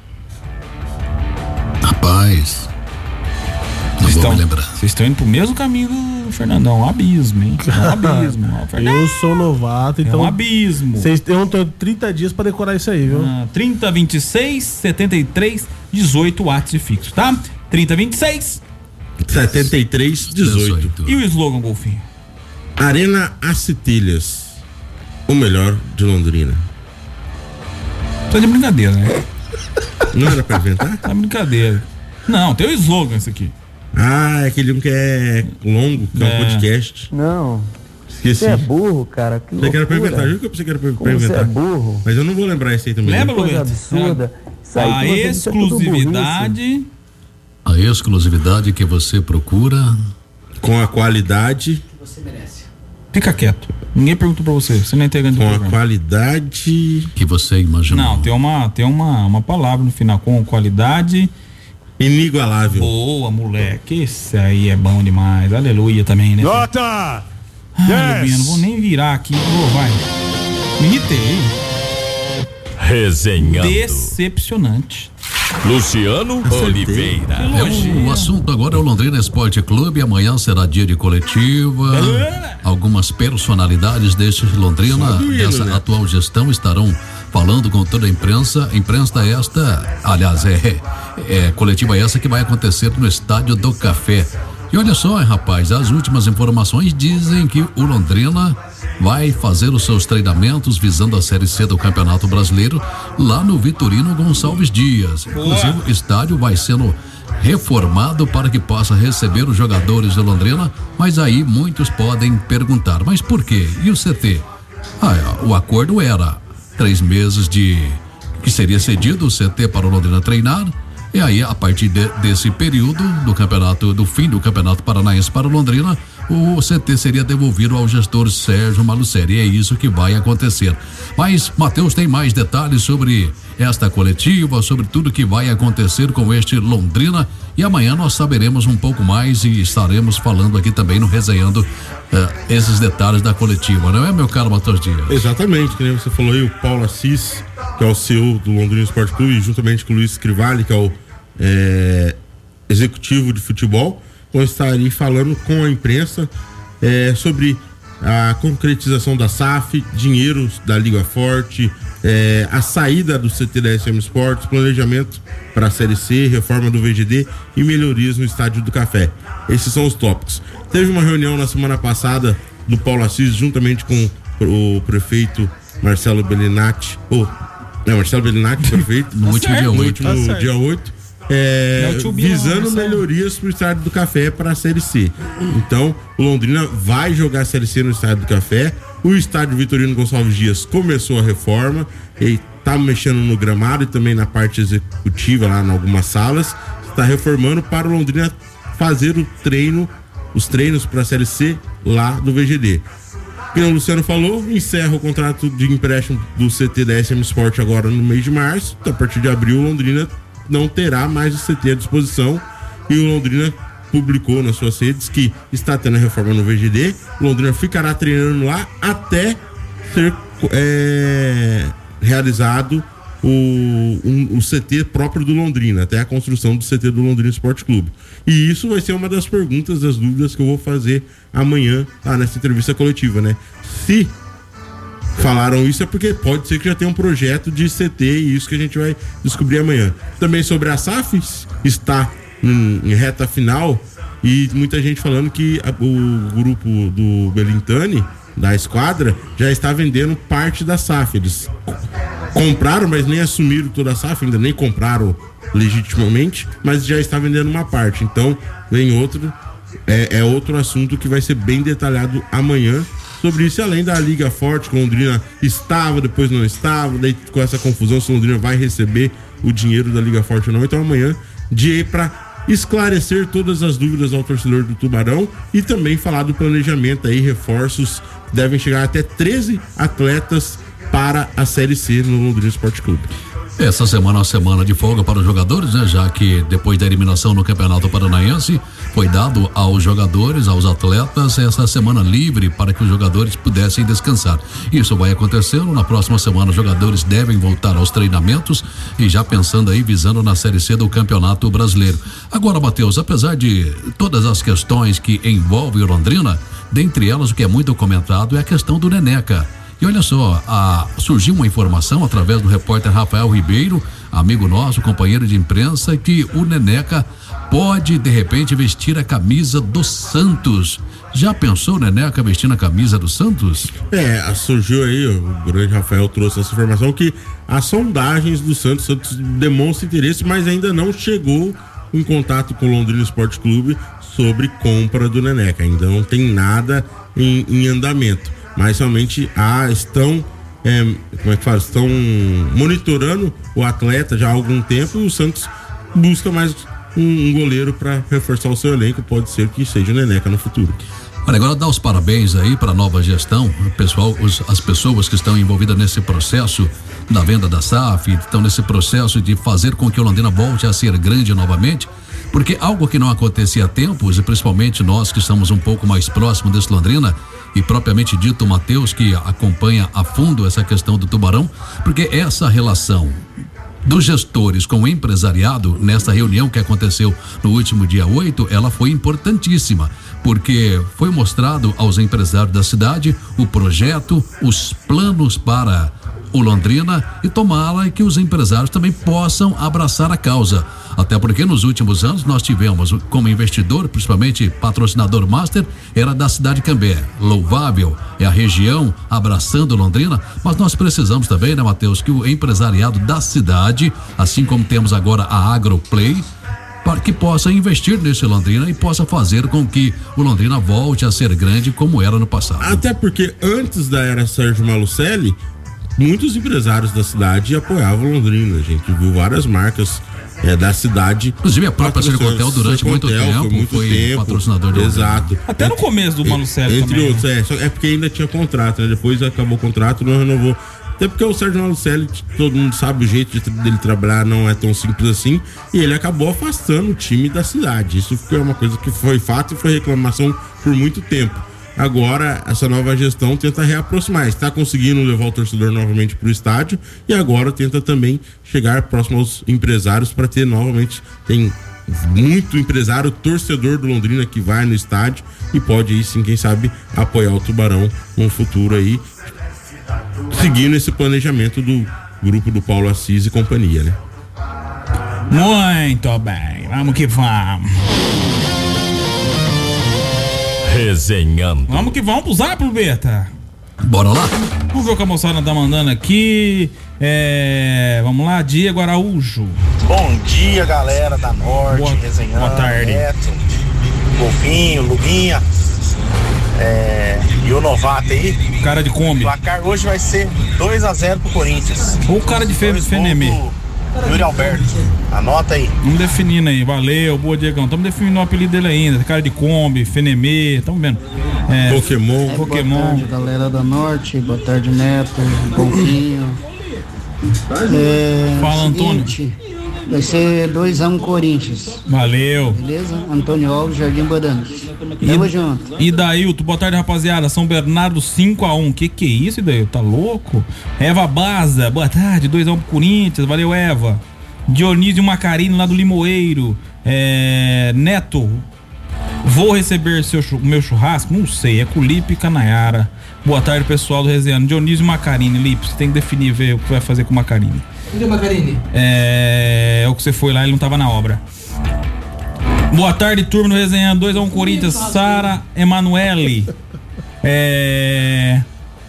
Rapaz, não Vocês vou estão- me lembrar. Vocês estão indo pro mesmo caminho do Fernandão, um abismo, hein? É um abismo. ó, Fernando. Eu sou novato, então. É um abismo. Vocês têm trinta dias pra decorar isso aí, viu? Ah, trinta, vinte e seis, setenta e três, dezoito watts de fixo, tá? trinta, vinte e seis, setenta e três, dezoito. E o slogan, Golfinho? Arena Acetilhas, o melhor de Londrina. Tá de brincadeira, né? Não era pra inventar? Tá brincadeira. Não, tem o slogan esse aqui. Ah, é aquele um que é longo, que é, É. um podcast. Não. Esqueci. Você é burro, cara. Que Você quer pra loucura. inventar? Juro que eu pensei que era pra, pra Como você inventar. é burro. Mas eu não vou lembrar esse aí também. Lembra, não. Coisa Lubeto? absurda. Isso aí A que você disse é tudo exclusividade. A exclusividade que você procura. Com a qualidade. Você merece. Fica quieto. Ninguém perguntou pra você. Você não é integrante do Com a programa. qualidade. Que você imaginou. Não, tem uma, tem uma, uma palavra no final. Com qualidade. Inigualável. Boa, moleque. Esse aí é bom demais. Aleluia também, né? Nota Ah, Lubinha, não vou nem virar aqui. Ô, vai. Me irritei. Resenhando. Decepcionante. Luciano Oliveira. É, o assunto agora é o Londrina Esporte Clube. Amanhã será dia de coletiva. Algumas personalidades deste Londrina, dessa né? atual gestão, estarão falando com toda a imprensa. Imprensa esta, aliás, é, é coletiva essa que vai acontecer no Estádio do Café. E olha só, hein, rapaz, as últimas informações dizem que o Londrina vai fazer os seus treinamentos visando a Série C do Campeonato Brasileiro lá no Vitorino Gonçalves Dias. Inclusive, o estádio vai sendo reformado para que possa receber os jogadores de Londrina, mas aí muitos podem perguntar, mas por quê? E o C T? Ah, o acordo era três meses de que seria cedido o C T para o Londrina treinar, E aí, a partir de, desse período do campeonato, do fim do Campeonato Paranaense para o Londrina, o C T seria devolvido ao gestor Sérgio Malucelli. E é isso que vai acontecer. Mas Matheus tem mais detalhes sobre esta coletiva, sobre tudo que vai acontecer com este Londrina. E amanhã nós saberemos um pouco mais e estaremos falando aqui também no Resenhando uh, esses detalhes da coletiva, não é, meu caro Matheus Dias? Exatamente, que nem você falou aí, o Paulo Assis, que é o C E O do Londrina Esporte Clube, juntamente com o Luiz Scrivali, que é o é, executivo de futebol, vão estar ali falando com a imprensa é, sobre a concretização da S A F, dinheiros da Liga Forte, é, a saída do C T da S M Sports, planejamento para a Série C, reforma do V G D e melhorias no Estádio do Café. Esses são os tópicos. Teve uma reunião na semana passada do Paulo Assis, juntamente com o prefeito Marcelo Bellinati, ou, não, Marcelo Bellinati, prefeito, no último dia oito. No último dia oito. É, visando melhorias para o Estádio do Café para a Série C. Então, o Londrina vai jogar a Série C no Estádio do Café. O Estádio Vitorino Gonçalves Dias começou a reforma e está mexendo no gramado e também na parte executiva, lá em algumas salas. Está reformando para o Londrina fazer o treino, os treinos para a Série C lá do V G D. Como o Luciano falou, encerra o contrato de empréstimo do C T da S M Sport agora no mês de março. Então, a partir de abril, o Londrina não terá mais o C T à disposição, e o Londrina publicou nas suas redes que está tendo a reforma no V G D. O Londrina ficará treinando lá até ser é, realizado o, um, o C T próprio do Londrina, até a construção do C T do Londrina Esporte Clube. E isso vai ser uma das perguntas, das dúvidas que eu vou fazer amanhã ah, nessa entrevista coletiva, né? Se falaram isso é porque pode ser que já tenha um projeto de C T, e isso que a gente vai descobrir amanhã. Também sobre a S A F, está em, em reta final, e muita gente falando que a, o grupo do Belintani, da esquadra, já está vendendo parte da S A F. Eles compraram, mas nem assumiram toda a S A F, ainda nem compraram legitimamente, mas já está vendendo uma parte. Então vem outro, é, é outro assunto que vai ser bem detalhado amanhã sobre isso, além da Liga Forte, que o Londrina estava, depois não estava, daí com essa confusão se o Londrina vai receber o dinheiro da Liga Forte ou não. Então amanhã, dia para esclarecer todas as dúvidas ao torcedor do Tubarão e também falar do planejamento aí, reforços, devem chegar até treze atletas para a Série C no Londrina Esporte Clube. Essa semana é uma semana de folga para os jogadores, né? Já que depois da eliminação no Campeonato Paranaense foi dado aos jogadores, aos atletas, essa semana livre para que os jogadores pudessem descansar. Isso vai acontecendo. Na próxima semana os jogadores devem voltar aos treinamentos e já pensando aí, visando na Série C do Campeonato Brasileiro. Agora, Matheus, apesar de todas as questões que envolvem o Londrina, dentre elas o que é muito comentado é a questão do Neneca. E olha só, a, surgiu uma informação através do repórter Rafael Ribeiro, amigo nosso, companheiro de imprensa, que o Neneca pode, de repente, vestir a camisa do Santos. Já pensou o Neneca vestindo a camisa do Santos? É, surgiu aí, o grande Rafael trouxe essa informação, que as sondagens do Santos, Santos demonstra interesse, mas ainda não chegou em contato com o Londrina Esporte Clube sobre compra do Neneca. Ainda não tem nada em, em andamento. Mas realmente ah, estão, é, como é que fala? Estão monitorando o atleta já há algum tempo, e o Santos busca mais um, um goleiro para reforçar o seu elenco. Pode ser que seja o Neneca no futuro. Olha, agora dá os parabéns aí para a nova gestão, pessoal, os, as pessoas que estão envolvidas nesse processo da venda da S A F, estão nesse processo de fazer com que o Londrina volte a ser grande novamente, porque algo que não acontecia há tempos, e principalmente nós que estamos um pouco mais próximos desse Londrina, e propriamente dito o Matheus, que acompanha a fundo essa questão do Tubarão, porque essa relação dos gestores com o empresariado, nessa reunião que aconteceu no último dia oito, ela foi importantíssima, porque foi mostrado aos empresários da cidade o projeto, os planos para o Londrina, e tomara que os empresários também possam abraçar a causa. Até porque nos últimos anos nós tivemos como investidor, principalmente patrocinador master, era da cidade de Cambé. Louvável é a região abraçando Londrina, mas nós precisamos também, né, Matheus, que o empresariado da cidade, assim como temos agora a Agroplay, para que possa investir nesse Londrina e possa fazer com que o Londrina volte a ser grande como era no passado. Até porque antes da era Sérgio Malucelli, muitos empresários da cidade apoiavam Londrina. A gente viu várias marcas é, da cidade. Inclusive a própria Sercontel durante muito tempo foi, muito foi tempo, patrocinador do Exato. Até no começo do Malucelli Entre também. outros, é, só- é porque ainda tinha contrato, né? Depois acabou o contrato, não renovou. Até porque o Sérgio Malucelli, todo mundo sabe, o jeito de, dele trabalhar não é tão simples assim. E ele acabou afastando o time da cidade. Isso foi uma coisa que foi fato e foi reclamação por muito tempo. Agora, essa nova gestão tenta reaproximar. Está conseguindo levar o torcedor novamente para o estádio. E agora tenta também chegar próximo aos empresários para ter novamente... Tem muito empresário, torcedor do Londrina que vai no estádio e pode aí sim, quem sabe, apoiar o Tubarão no futuro aí, seguindo esse planejamento do grupo do Paulo Assis e companhia, né? Muito bem, vamos que vamos. Resenhando. Vamos que vamos pro Zap, Beta. Bora lá. Vamos ver o que a moçada tá mandando aqui. É, vamos lá, Diego Araújo. Bom dia, galera da Norte, Boa- resenhando. boa tarde. Neto, Golfinho, Luguinha. É, e o novato aí. Cara de Kombi. O placar hoje vai ser dois a zero pro Corinthians. Ou o cara de Fe- Fenemê. Yuri Alberto. Anota aí. Vamos definindo aí, valeu, boa Diegão. Estamos definindo o apelido dele ainda. Cara de Kombi, Fenemê, estamos vendo. É, Pokémon. Pokémon. Boa tarde, galera da Norte. Boa tarde, Neto. Golfinho. É, Fala, seguinte, vai ser dois a um Corinthians. Valeu. Beleza? Antônio Alves, Jardim Badanos. Tamo junto. E Dailton, boa tarde, rapaziada. São Bernardo cinco a um. Que que é isso, Dailton? Tá louco? Eva Baza, boa tarde, dois a um pro Corinthians. Valeu, Eva. Dionísio Macarini, lá do Limoeiro. É, Neto, vou receber seu, chu- meu churrasco? Não sei, é com o Lipe e Canaiara. Boa tarde, pessoal do Resenhando. Dionísio Macarini, Lipe, você tem que definir, ver o que vai fazer com o Macarini. Cadê o Macarini? É, é o que você foi lá, ele não tava na obra. Boa tarde, turma do Resenhando. dois a um Corinthians, Sara Emanuele. É.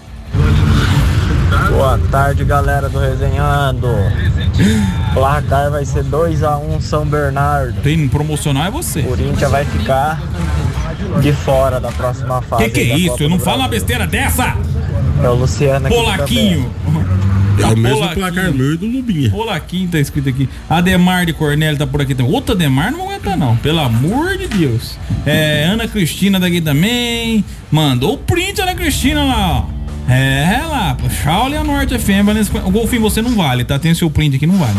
Boa tarde, galera do Resenhando. Placar vai ser dois a um São Bernardo. Tem promocional é você. Corinthians vai ficar de fora da próxima fase. Que que é da isso? Copa Eu não do falo uma Brasil. besteira dessa! É o Luciano aqui. Polaquinho. É o mesmo Polaquinho. placar meu e do Lubinha. Polaquinho tá escrito aqui. Ademar de Cornélio tá por aqui também. Outra Ademar não aguenta não, pelo amor de Deus. É, Ana Cristina daqui também. Mandou o print, Ana Cristina lá, ó. É, é lá, pô. Shaolin a Norte F M. O Golfinho você não vale, tá? Tem o seu print aqui, não vale.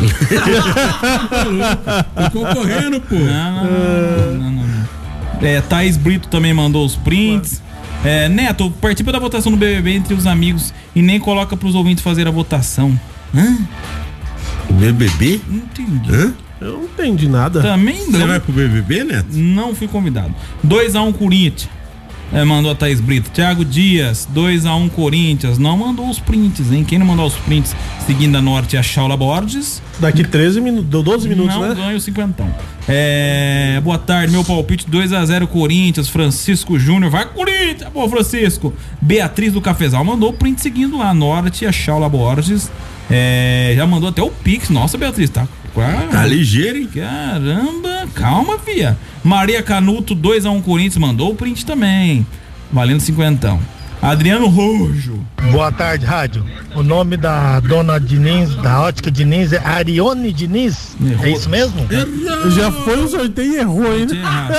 Tô concorrendo, pô. Não, não, não, não, não, não. É, Thaís Brito também mandou os prints. É, Neto, participa da votação do B B B entre os amigos e nem coloca pros ouvintes fazer a votação. Hã? B B B? Não entendi. Hã? Eu não entendi nada. Também não. Você vai pro B B B, Neto? Não fui convidado. dois a um Corinthians. É, mandou a Thaís Brito. Thiago Dias, dois a um Corinthians. Não mandou os prints, hein? Quem não mandou os prints seguindo a Norte é a Shaula Borges. Daqui treze minutos, doze minutos, não né? ganha o cinquentão. É, boa tarde, meu palpite dois a zero Corinthians. Francisco Júnior, vai Corinthians! Boa, Francisco. Beatriz do Cafezal mandou o print seguindo lá. Norte e a Shaula Borges. É, já mandou até o Pix. Nossa, Beatriz, tá? Tá ligeiro, hein? Caramba, calma, fia. Maria Canuto, dois a um Corinthians, mandou o print também. Valendo cinquentão. Adriano Rojo. Boa tarde, rádio. O nome da dona Diniz, da ótica Diniz, é Arione Diniz? Errou. É isso mesmo? Já foi o sorteio e errou, hein?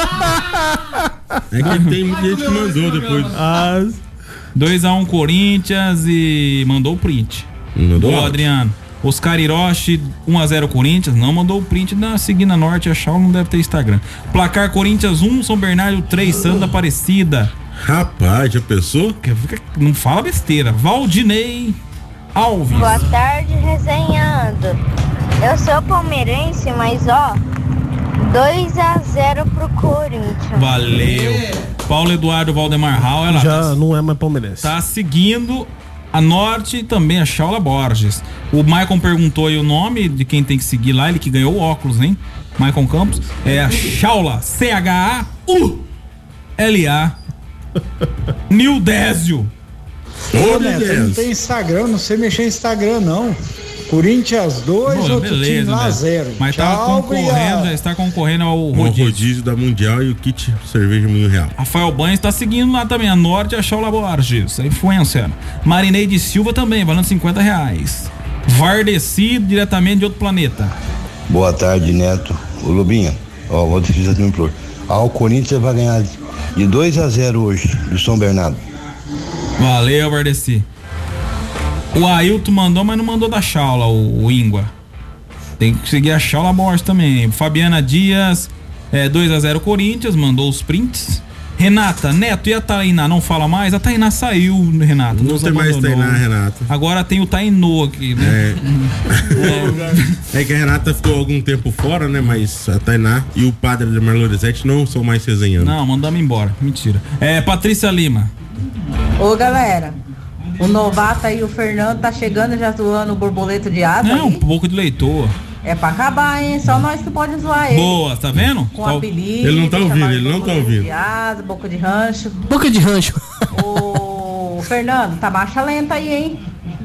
É que tem muita gente que mandou depois. Ah, dois a um Corinthians e mandou o print. Mandou Boa, áudio. Adriano. Oscar Hiroshi, um a zero Corinthians, não mandou o print da seguindo a Norte, a Shaw não deve ter Instagram. Placar Corinthians um, São Bernardo três, Santa Aparecida. Rapaz, já pensou? Não fala besteira. Valdinei Alves. Boa tarde, resenhando. Eu sou palmeirense, mas ó, dois a zero pro Corinthians. Valeu. Paulo Eduardo Valdemar Raul, ela já tá, não é mais palmeirense. tá seguindo a Norte e também a Shaula Borges. O Maicon perguntou aí o nome de quem tem que seguir lá, ele que ganhou o óculos, hein? Maicon Campos. É a Shaula, C H A U L A. Nildésio. Ô, Neto, eu não tem Instagram, não sei mexer em Instagram, não. Corinthians dois, Pô, outro time beleza, lá né? zero. Mas tá Tchau, concorrendo, obrigado. já está concorrendo ao O rodízio. rodízio da Mundial e o kit cerveja Moinho Real. Rafael Banhos está seguindo lá também, a Norte e a Shaula Borges, a influencer. Marineide Silva também, valendo cinquenta reais. Vardeci, diretamente de outro planeta. Boa tarde, Neto. Ô, Lobinha, ó, vou te fazer um imploro. Ah, o Corinthians vai ganhar de dois a zero hoje, do São Bernardo. Valeu, Vardeci. O Ailton mandou, mas não mandou da Chaula, o, o Ingua. Tem que seguir a Chaula Borges também. Fabiana Dias, é, dois a zero Corinthians, mandou os prints. Renata, Neto, e a Tainá não fala mais? A Tainá saiu, Renata. Não tem mais Tainá, Renata. Agora tem o Tainô aqui, né? É. É que a Renata ficou algum tempo fora, né? Mas a Tainá e o padre de Marlorizete não são mais resenhando. Não, mandamos embora. Mentira. É, Patrícia Lima. Ô, galera, o novato aí, o Fernando, tá chegando já zoando o borboleto de asa. É, aí. um pouco de leitor. É pra acabar, hein? Só nós que pode zoar ele. Boa, tá vendo? Com apelido. Ele não tá ouvindo, ele não tá ouvindo. De asa, boca de rancho. Boca de rancho. Ô, Fernando, tá marcha lenta aí, hein?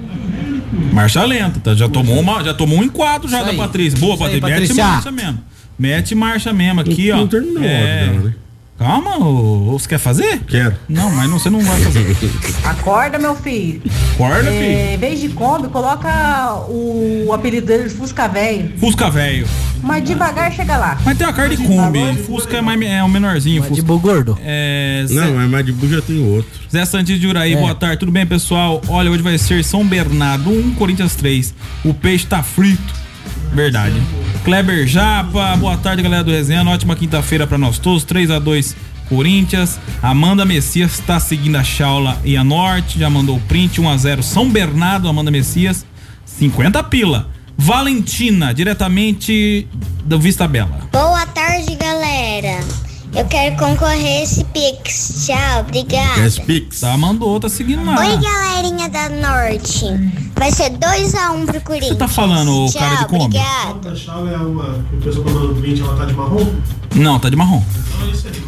Marcha lenta, tá? Já tomou uma, já tomou um enquadro já Isso da aí. Patrícia. Boa, Isso aí, Patrícia. Mete Patrícia. marcha mesmo. Mete marcha mesmo aqui, Não- ó. não terminou É. a hora dela, né? Calma, ô, ô, você quer fazer? Quero. Não, mas não, você não vai fazer. Acorda, meu filho. Acorda, É, filho. em vez de Kombi, coloca o apelido dele de Fusca Velho. Fusca velho. Mas devagar chega lá. Mas tem a cara de Kombi. Fusca é, mais, é o menorzinho. Fusca. Madibu gordo. É, Zé, Não, mas Madibu já tem outro. Zé Santos de Uraí, É. boa tarde. Tudo bem, pessoal? Olha, hoje vai ser São Bernardo um, Corinthians três. O peixe tá frito. Verdade. Kleber Japa, boa tarde, galera do Resenha. Ótima quinta-feira pra nós todos. três a dois Corinthians. Amanda Messias tá seguindo a Chaula e a Norte. Já mandou o print. um a zero São Bernardo, Amanda Messias. cinquenta pila. Valentina, diretamente do Vista Bela. Boa tarde, galera. Eu quero concorrer a esse Pix. Tchau, obrigada. Esse Pix. Tá, mandou, tá seguindo lá. Oi, galerinha da Norte. Vai ser dois a um pro Corinthians. Você tá falando, ô, Tchau, cara de Kombi? obrigada. A chave é uma. O pessoal tá mandando print, ela tá de marrom? Não, tá de marrom. Então é isso aí.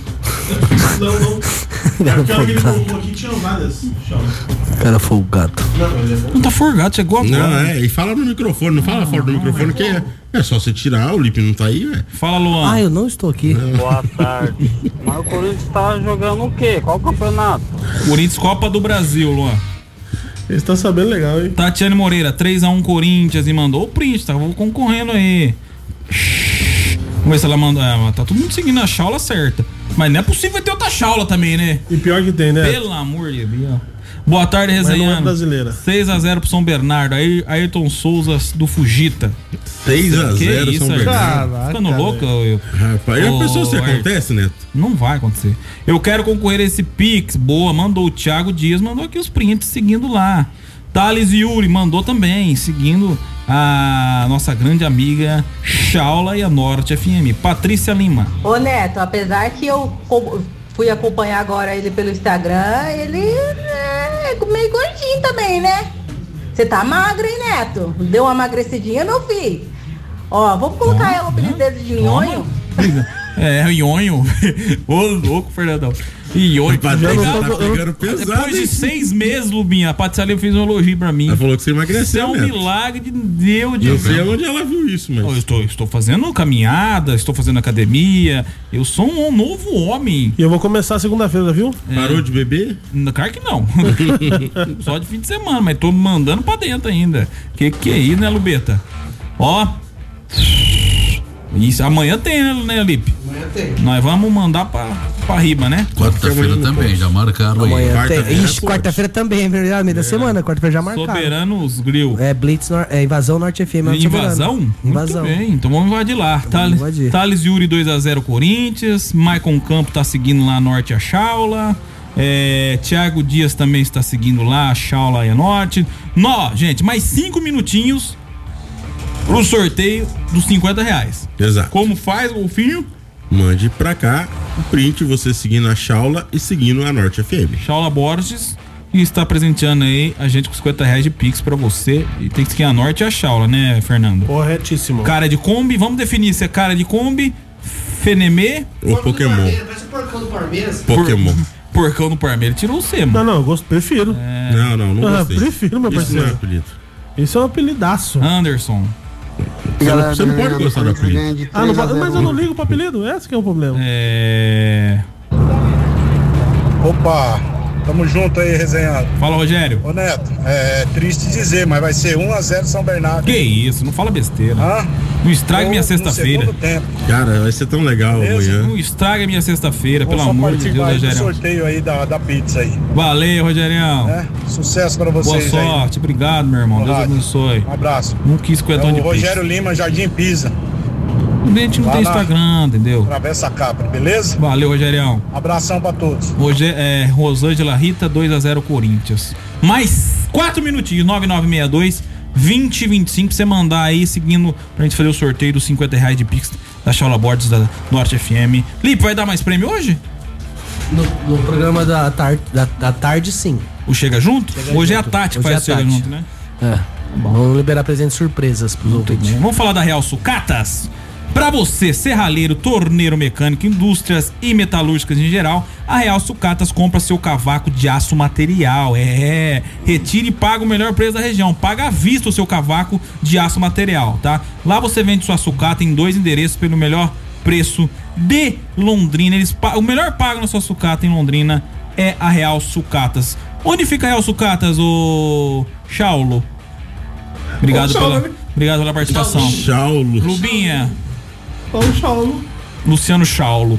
Não, não. Aquela que ele colocou aqui tinha várias chaves. Cara folgado. Não, mas é bom. Não tá forgado, chegou agora. Não, é, e fala no microfone, não fala fora do microfone, que é, é só você tirar, o Lipe não tá aí, velho. Fala, Luan. Ah, eu não estou aqui. Boa tarde. Mas o Corinthians tá jogando o quê? Qual campeonato? Corinthians Copa do Brasil, Luan. Esse tá sabendo legal, hein? Tatiane Moreira, três a um Corinthians e mandou o print, tá concorrendo aí. Vamos ver se ela mandou. É, tá todo mundo seguindo a chaula certa. Mas não é possível ter outra chaula também, né? E pior que tem, né? Pelo amor de Deus. Boa tarde, Mas não é resenhando. brasileira. seis a zero pro São Bernardo. Aí Ayrton Souza do Fugita. seis a Que zero isso, São Ayrton? Bernardo. Ficando Caraca, louco? Eu, Rapaz, Ô, a pessoa se Ayrton. acontece, Neto? Não vai acontecer. Eu quero concorrer a esse Pix. Boa, mandou o Thiago Dias, mandou aqui os prints seguindo lá. Thales Yuri mandou também, seguindo a nossa grande amiga Chaula e a Norte F M. Patrícia Lima. Ô, Neto, apesar que eu co- fui acompanhar agora ele pelo Instagram, ele é meio gordinho também, né? Você tá magro, hein, Neto? Deu uma emagrecidinha, meu filho? Ó, vamos colocar o apelido dele de nhonho? É, o Ionho. Ô, louco, Fernandão. Ionho. Patrícia Legal. tá pegando pesado, Depois de hein? seis meses, Lubinha, a Patrícia Lima fez um elogio pra mim. Ela falou que você Isso emagreceu, é um Neto. milagre de Deus. De Não sei onde ela viu isso, mas... Eu estou, estou fazendo caminhada, estou fazendo academia. Eu sou um novo homem. E eu vou começar segunda-feira, viu? Parou de beber? No Claro que não. Só de fim de semana, mas tô mandando pra dentro ainda. Que que é isso, né, Lubeta? Ó. Isso, amanhã tem, né, né, Lipe? Amanhã tem. Nós vamos mandar pra, pra riba, né? Quarta-feira também, já marcaram aí. Amanhã tem. Quarta-feira, Ixi, quarta-feira também, é verdade, meio da semana. Quarta-feira já marcaram. Soberanos Grill. É Blitz, Nor- é Invasão Norte F M. é o Invasão? Soberano. Invasão. Muito bem, então vamos invadir lá. Thales, invadir. Thales Yuri dois a zero Corinthians. Maicon Campo tá seguindo lá a Norte e a Chaula. É, Thiago Dias também está seguindo lá a Chaula e a Norte. Nó, gente, mais cinco minutinhos pro sorteio dos cinquenta reais. Exato. Como faz, Golfinho? Mande pra cá o print, você seguindo a Chaula e seguindo a Norte F M. Chaula Borges. E está presenteando aí a gente com cinquenta reais de Pix pra você. E tem que seguir a Norte e a Chaula, né, Fernando? Corretíssimo. Cara de Kombi, vamos definir se é cara de Kombi, Fenemê ou Pokémon. Parece o porcão do Palmeiras. Pokémon. Porcão do Parmeira. Tirou o C, Não, mano. não, eu gosto, prefiro. É. Não, não, não Ah, gostei. prefiro, meu Isso não é parceiro. apelido. Isso é um apelidaço. Anderson. Você não, você não pode gostar do apelido. Ah, não pode- mas eu não ligo pro apelido, esse que é o problema. É. Opa, Tamo junto aí, resenhado. Fala, Rogério. Ô, Neto, é triste dizer, mas vai ser um a zero São Bernardo. Que isso, não fala besteira. Hã? Não estrague minha sexta-feira. Cara, vai ser tão legal amanhã. Não estrague minha sexta-feira, Vou pelo só amor de Deus, participar aí do Rogério. sorteio aí da, da pizza aí. Valeu, Rogerião. É, sucesso pra vocês. Boa sorte, aí. obrigado, meu irmão. No Deus rádio. abençoe. Um abraço. Não quis com É de o peixe. Rogério Lima, Jardim Pisa. A gente não Lá tem na- Instagram, entendeu? Travessa a Capra, beleza? Valeu, Rogerião. Abração pra todos. Hoje é Rosângela Rita, dois a zero Corinthians. Mais quatro minutinhos, nove nove seis dois, vinte vinte e cinco, pra você mandar aí, seguindo, pra gente fazer o sorteio dos cinquenta reais de Pix da Chaula Borges da Norte F M. Lipe, vai dar mais prêmio hoje? No, no programa da tarde, da, da tarde, sim. O Chega Junto? Chega hoje é a Junto. Tati que Hoje faz é o a Chega Tati. Junto, né? É. Vamos liberar presentes surpresas pros ouvintes. Vamos falar da Real Sucatas? Pra você, serralheiro, torneiro mecânico, indústrias e metalúrgicas em geral, a Real Sucatas compra seu cavaco de aço material. É, retire e paga o melhor preço da região. Paga à vista o seu cavaco de aço material, tá? Lá você vende sua sucata em dois endereços pelo melhor preço de Londrina. Eles pa- o melhor pago na sua sucata em Londrina é a Real Sucatas. Onde fica a Real Sucatas, ô Chaulo? Obrigado, Ô, Chaulo, pela, né? obrigado pela participação. Chaulo. Lubinha. Ô, Chaulo. Luciano Chaulo.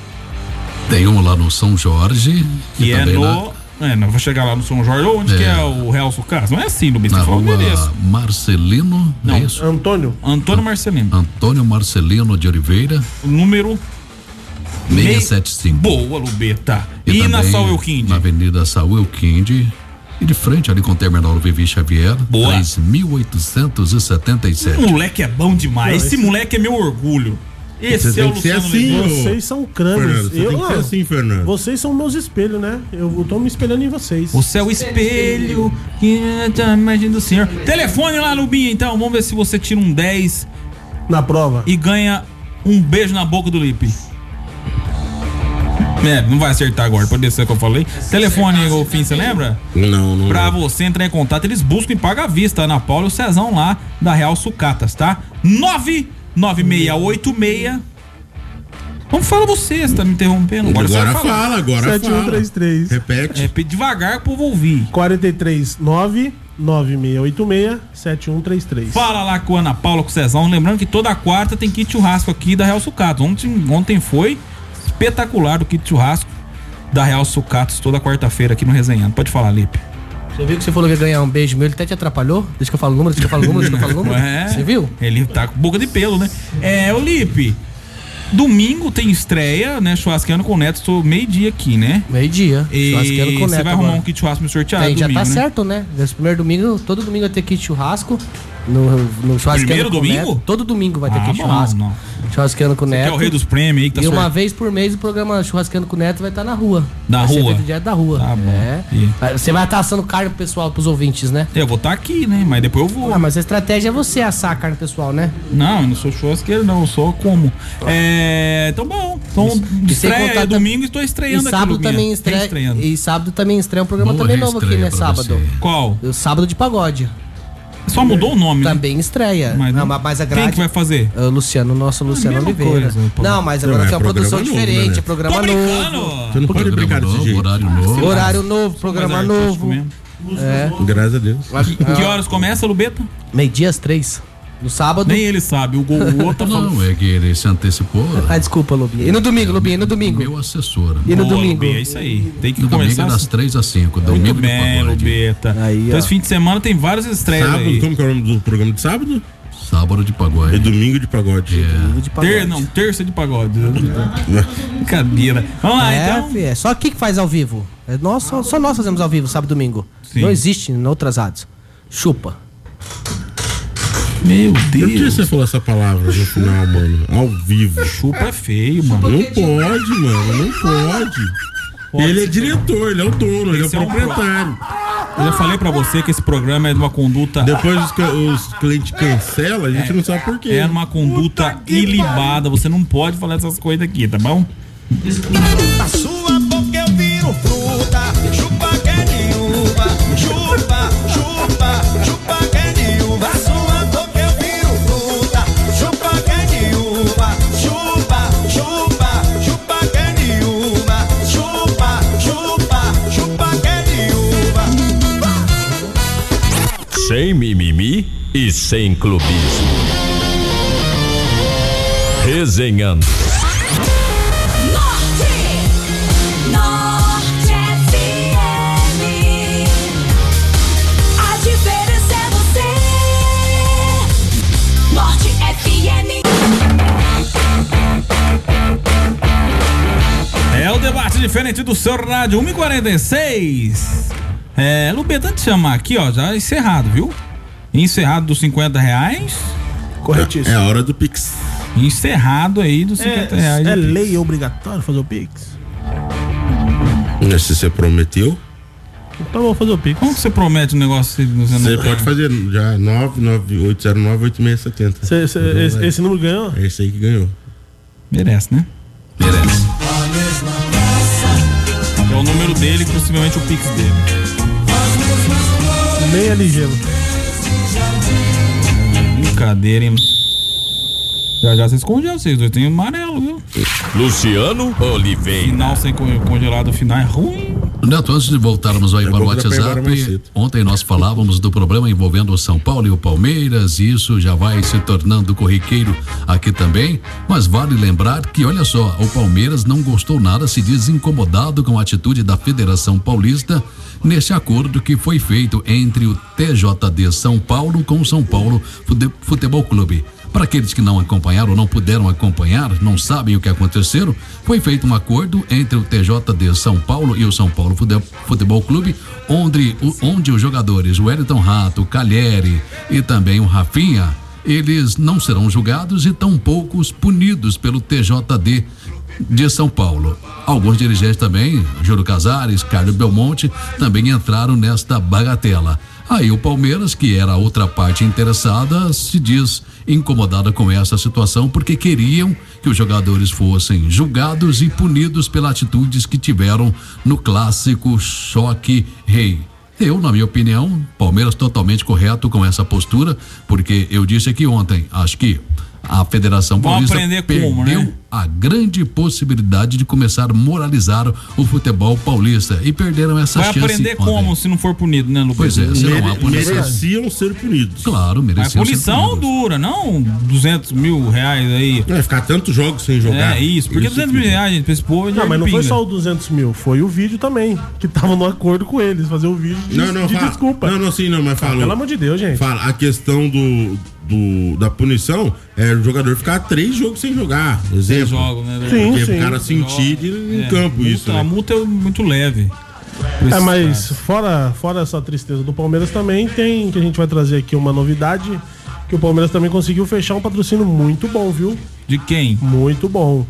Tem um lá no São Jorge. Que e é também no. É, não vou chegar lá no São Jorge. Onde É. que é o Real Sucatas? Não é assim, Lubinha. Na Você falou o rua endereço. Marcelino, Não, é isso? Antônio. Antônio Marcelino. Antônio Marcelino de Oliveira, O número. seiscentos e setenta e cinco. Boa, Lubeta. E, também na Saúl Kind? Na Avenida Saúl Kind. E de frente ali com o terminal Vivi Xavier. Boa. três mil oitocentos e setenta e sete. Esse moleque é bom demais. Não, esse, esse- moleque é meu orgulho. Esse Você é o tem que ser Luciano assim, Leandro. ô. Vocês são crânios. Fernando, você tem que ser não, assim, Fernando. Vocês são meus espelhos, né? Eu, eu tô me espelhando em vocês. Você é o espelho que a imagem do senhor. Telefone lá, Lubinha, então. Vamos ver se você tira um dez na prova e ganha um beijo na boca do Lipe. É, não vai acertar agora, pode descer o que eu falei. Telefone, ô Fim, você lembra? Não, não. Pra você entrar em contato, eles buscam e pagam à vista. Ana Paula e o Cezão lá da Real Sucatas, tá? nove nove seis oito seis. Vamos falar você, você tá me interrompendo. Agora, você vai fala, falar. agora sete um três três. Repete. Repete devagar pro povo ouvir. quarenta e três nove nove seis oito seis sete um três três. Fala lá com a Ana Paula, com o Cezão. Lembrando que toda quarta tem kit churrasco aqui da Real Sucatas. Ontem, ontem foi espetacular o kit churrasco da Real Sucatas, toda quarta-feira aqui no Resenhando. Pode falar, Lipe. Você viu que você falou que ia ganhar um beijo meu, ele até te atrapalhou? Deixa que eu falo o número, deixa que eu falo o número, deixa que eu falo o número. É, Você viu? Ele tá com boca de pelo, né? É, o Lipe. Domingo tem estreia, né? Churrasqueando com o Neto, estou meio-dia aqui, né? Meio-dia. E Churrasqueando com o você Neto vai arrumar agora. um kit churrasco me sorteado Tem, já domingo, tá né? certo, né? Nesse primeiro domingo, todo domingo vai ter kit churrasco. No, no churrasqueando Primeiro com o domingo? Neto. Todo domingo vai ter Ah, kit bom, churrasco. não. Churrasqueando com o Você Neto. que é o rei dos prêmios aí que tá E uma sorte- vez por mês o programa Churrasqueando com o Neto vai estar na rua. Na vai ser rua? feito direto da rua. Tá bom. É. E- Você vai estar assando carne pro pessoal, pros ouvintes, né? Eu vou estar aqui, né? Mas depois eu vou. Ah, mas a estratégia é você assar a carne pessoal, né? Não, eu não sou churrasqueiro, não, eu sou como. É. Então bom. Então, E sem estreia contar é tam- domingo e estou estreando e sábado aqui. Lubinha. também estreia. Reestreando. E sábado também estreia um programa Boa também novo aqui, né? reestreia pra Sábado. você. Qual? O sábado de pagode. Só mudou o nome, né? Também estreia. Mas não, não- mas a Quem grade... que vai fazer? O Luciano, nosso Luciano mesma Oliveira. coisa, pô. Não, mas Não, agora é tem uma programa produção novo, diferente, né? é programa Tô novo. Você não pode brincar desse jeito. Horário novo. Horário novo, programa Mais artístico novo. mesmo. É. Graças a Deus. Que, que horas começa, Lubeta? Meio-dia às três. No sábado. Nem ele sabe. O gol o outro tá falando. Não, é que ele se antecipou. Ah, desculpa, Lubinha. E no domingo, Lubinha, e no domingo? Meu assessor. E no Boa, domingo? Lubinha, é isso aí. Tem que No domingo começar. é das assim. três às cinco. Muito Domingo de bem, pagode. Lubeta. Aí, Então ó. esse fim de semana tem várias estreias Sábado, aí. como que é o nome do programa de sábado? Sábado de É pagode. domingo de pagode. É. De pagode. Ter, não, terça de pagode. Brincadeira. Vamos lá, É, então. fi, é só aqui que faz ao vivo. É nós, só, só nós fazemos ao vivo, sábado e domingo. Sim. Não existe em outras rádios. Chupa. Meu Por que Deus. você falou essa palavra no final, mano? Ao vivo. Chupa é feio, mano. Não pode, mano. Não pode. Ele é diretor, ele é o dono, ele é o Esse é um proprietário. Eu já falei pra você que esse programa é de uma conduta. Depois os, ca- os clientes cancelam, a gente não sabe por quê. É uma conduta ilibada. Você não pode falar essas coisas aqui, tá bom? Na sua boca eu viro fruta, chupa que é de uva, chupa, chupa, chupa que é de uva. Na sua boca eu viro fruta, chupa que é de uva, chupa, chupa, chupa que é de uva, chupa, chupa, chupa que é e sem clubismo. Resenhando. É o debate diferente do seu rádio, uma e quarenta e seis. É, Lupeta, te chamar aqui, ó, já encerrado, viu? Encerrado dos cinquenta reais. Corretíssimo. É a hora do Pix. Encerrado aí dos cinquenta reais. É lei obrigatório fazer o Pix? Se você prometeu. Então eu vou fazer o Pix. Como que você promete um negócio se você não... Você pode fazer já nove nove oito zero nove oito seis sete zero. Cê, cê, esse, esse número ganhou? É esse aí que ganhou. Merece, né? Merece. É o número dele, possivelmente o Pix dele. Meia ligeiro. Brincadeira, hein? Já já você escondeu, vocês dois tem amarelo, viu? Luciano Oliveira. Final sem congelado, final é ruim. Neto, antes de voltarmos aí para o WhatsApp, ontem nós falávamos do problema envolvendo o São Paulo e o Palmeiras, e isso já vai se tornando corriqueiro aqui também, mas vale lembrar que, olha só, o Palmeiras não gostou nada, se diz incomodado com a atitude da Federação Paulista nesse acordo que foi feito entre o T J D São Paulo com o São Paulo Futebol Clube. Para aqueles que não acompanharam ou não puderam acompanhar, não sabem o que aconteceu, foi feito um acordo entre o T J D São Paulo e o São Paulo Futebol Clube, onde, onde os jogadores Wellington Rato, o Calheri e também o Rafinha, eles não serão julgados e tampouco punidos pelo T J D de São Paulo. Alguns dirigentes também, Júlio Casares, Carlos Belmonte, também entraram nesta bagatela. Aí o Palmeiras, que era a outra parte interessada, se diz incomodada com essa situação porque queriam que os jogadores fossem julgados e punidos pelas atitudes que tiveram no clássico Choque Rei. Eu, na minha opinião, Palmeiras totalmente correto com essa postura, porque eu disse aqui ontem, acho que a Federação Paulista perdeu como, né? a grande possibilidade de começar a moralizar o futebol paulista e perderam essa Vai chance. Vai aprender ontem. como se não for punido, né, Lucas? Pois é, se não há punição. Mereciam ser punidos. Claro, mereciam Mas punição ser dura, não duzentos mil reais aí. Vai ficar tantos jogos sem jogar. É isso, porque duzentos mil reais, gente, pra esse povo... Não, mas não pinga. Foi só o duzentos mil, foi o vídeo também, que tava no acordo com eles, fazer o vídeo de, não, não, de fala, desculpa. Não, não, sim, não, mas falou. Pelo amor de Deus, gente. Fala, a questão do, do da punição é o jogador ficar três jogos sem jogar, exemplo. Jogos, né? Sim, Porque sim. o cara sentir em é, campo multa, isso, né? A multa é muito leve. É, mas fora, fora essa tristeza do Palmeiras também tem, que a gente vai trazer aqui uma novidade, que o Palmeiras também conseguiu fechar um patrocínio muito bom, viu? De quem? Muito bom.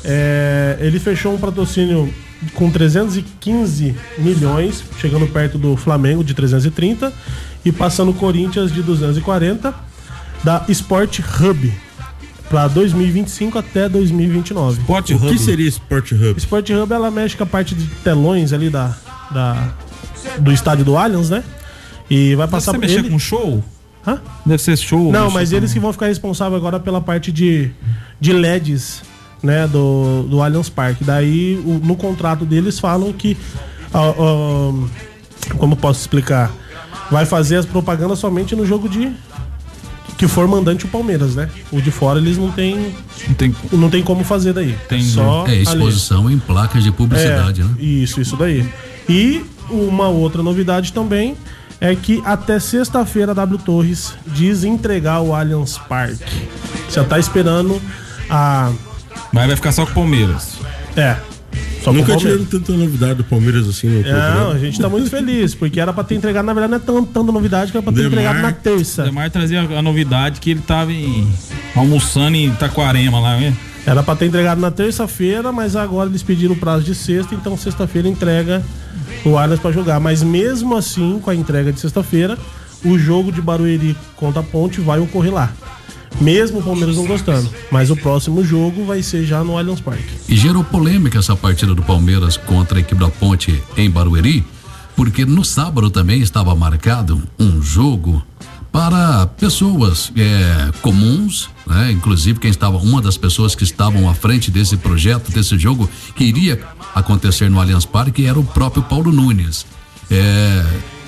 É, ele fechou um patrocínio com trezentos e quinze milhões, chegando perto do Flamengo de trezentos e trinta e passando o Corinthians de duzentos e quarenta, da Sport Hub, para dois mil e vinte e cinco até dois mil e vinte e nove. Sport o Hub. que seria Sport Hub? Sport Hub, ela mexe com a parte de telões ali da, da do estádio do Allianz, né? E vai passar por ele. Deve ser mexer com show? Hã? Deve ser show. Não, mas eles que vão ficar responsáveis agora pela parte de, de L E Ds, né, do, do Allianz Parque. Daí, o, no contrato deles falam que, uh, uh, como posso explicar, vai fazer as propagandas somente no jogo de que for mandante o Palmeiras, né? O de fora eles não tem não tem, não tem como fazer daí. Tem, só é exposição ali. Em placas de publicidade, é, né? Isso, isso daí. E uma outra novidade também é que até sexta-feira a W Torres diz entregar o Allianz Parque. Já tá esperando a... Mas vai ficar só com o Palmeiras. É. Só Nunca tivemos tanta novidade do Palmeiras assim no Não, a gente tá muito feliz, porque era pra ter entregado, na verdade não é tão, tanta novidade, que era pra ter Demar, entregado na terça. O Demar trazia a novidade que ele tava em, almoçando em Itaquarema lá, né? Era pra ter entregado na terça-feira, mas agora eles pediram o prazo de sexta, então sexta-feira entrega o Allianz pra jogar. Mas mesmo assim, com a entrega de sexta-feira, o jogo de Barueri contra a Ponte vai ocorrer lá. Mesmo o Palmeiras não gostando. Mas o próximo jogo vai ser já no Allianz Parque. E gerou polêmica essa partida do Palmeiras contra a equipe da Ponte em Barueri, porque no sábado também estava marcado um jogo para pessoas é, comuns, né? Inclusive quem estava, uma das pessoas que estavam à frente desse projeto, desse jogo que iria acontecer no Allianz Parque, era o próprio Paulo Nunes. É,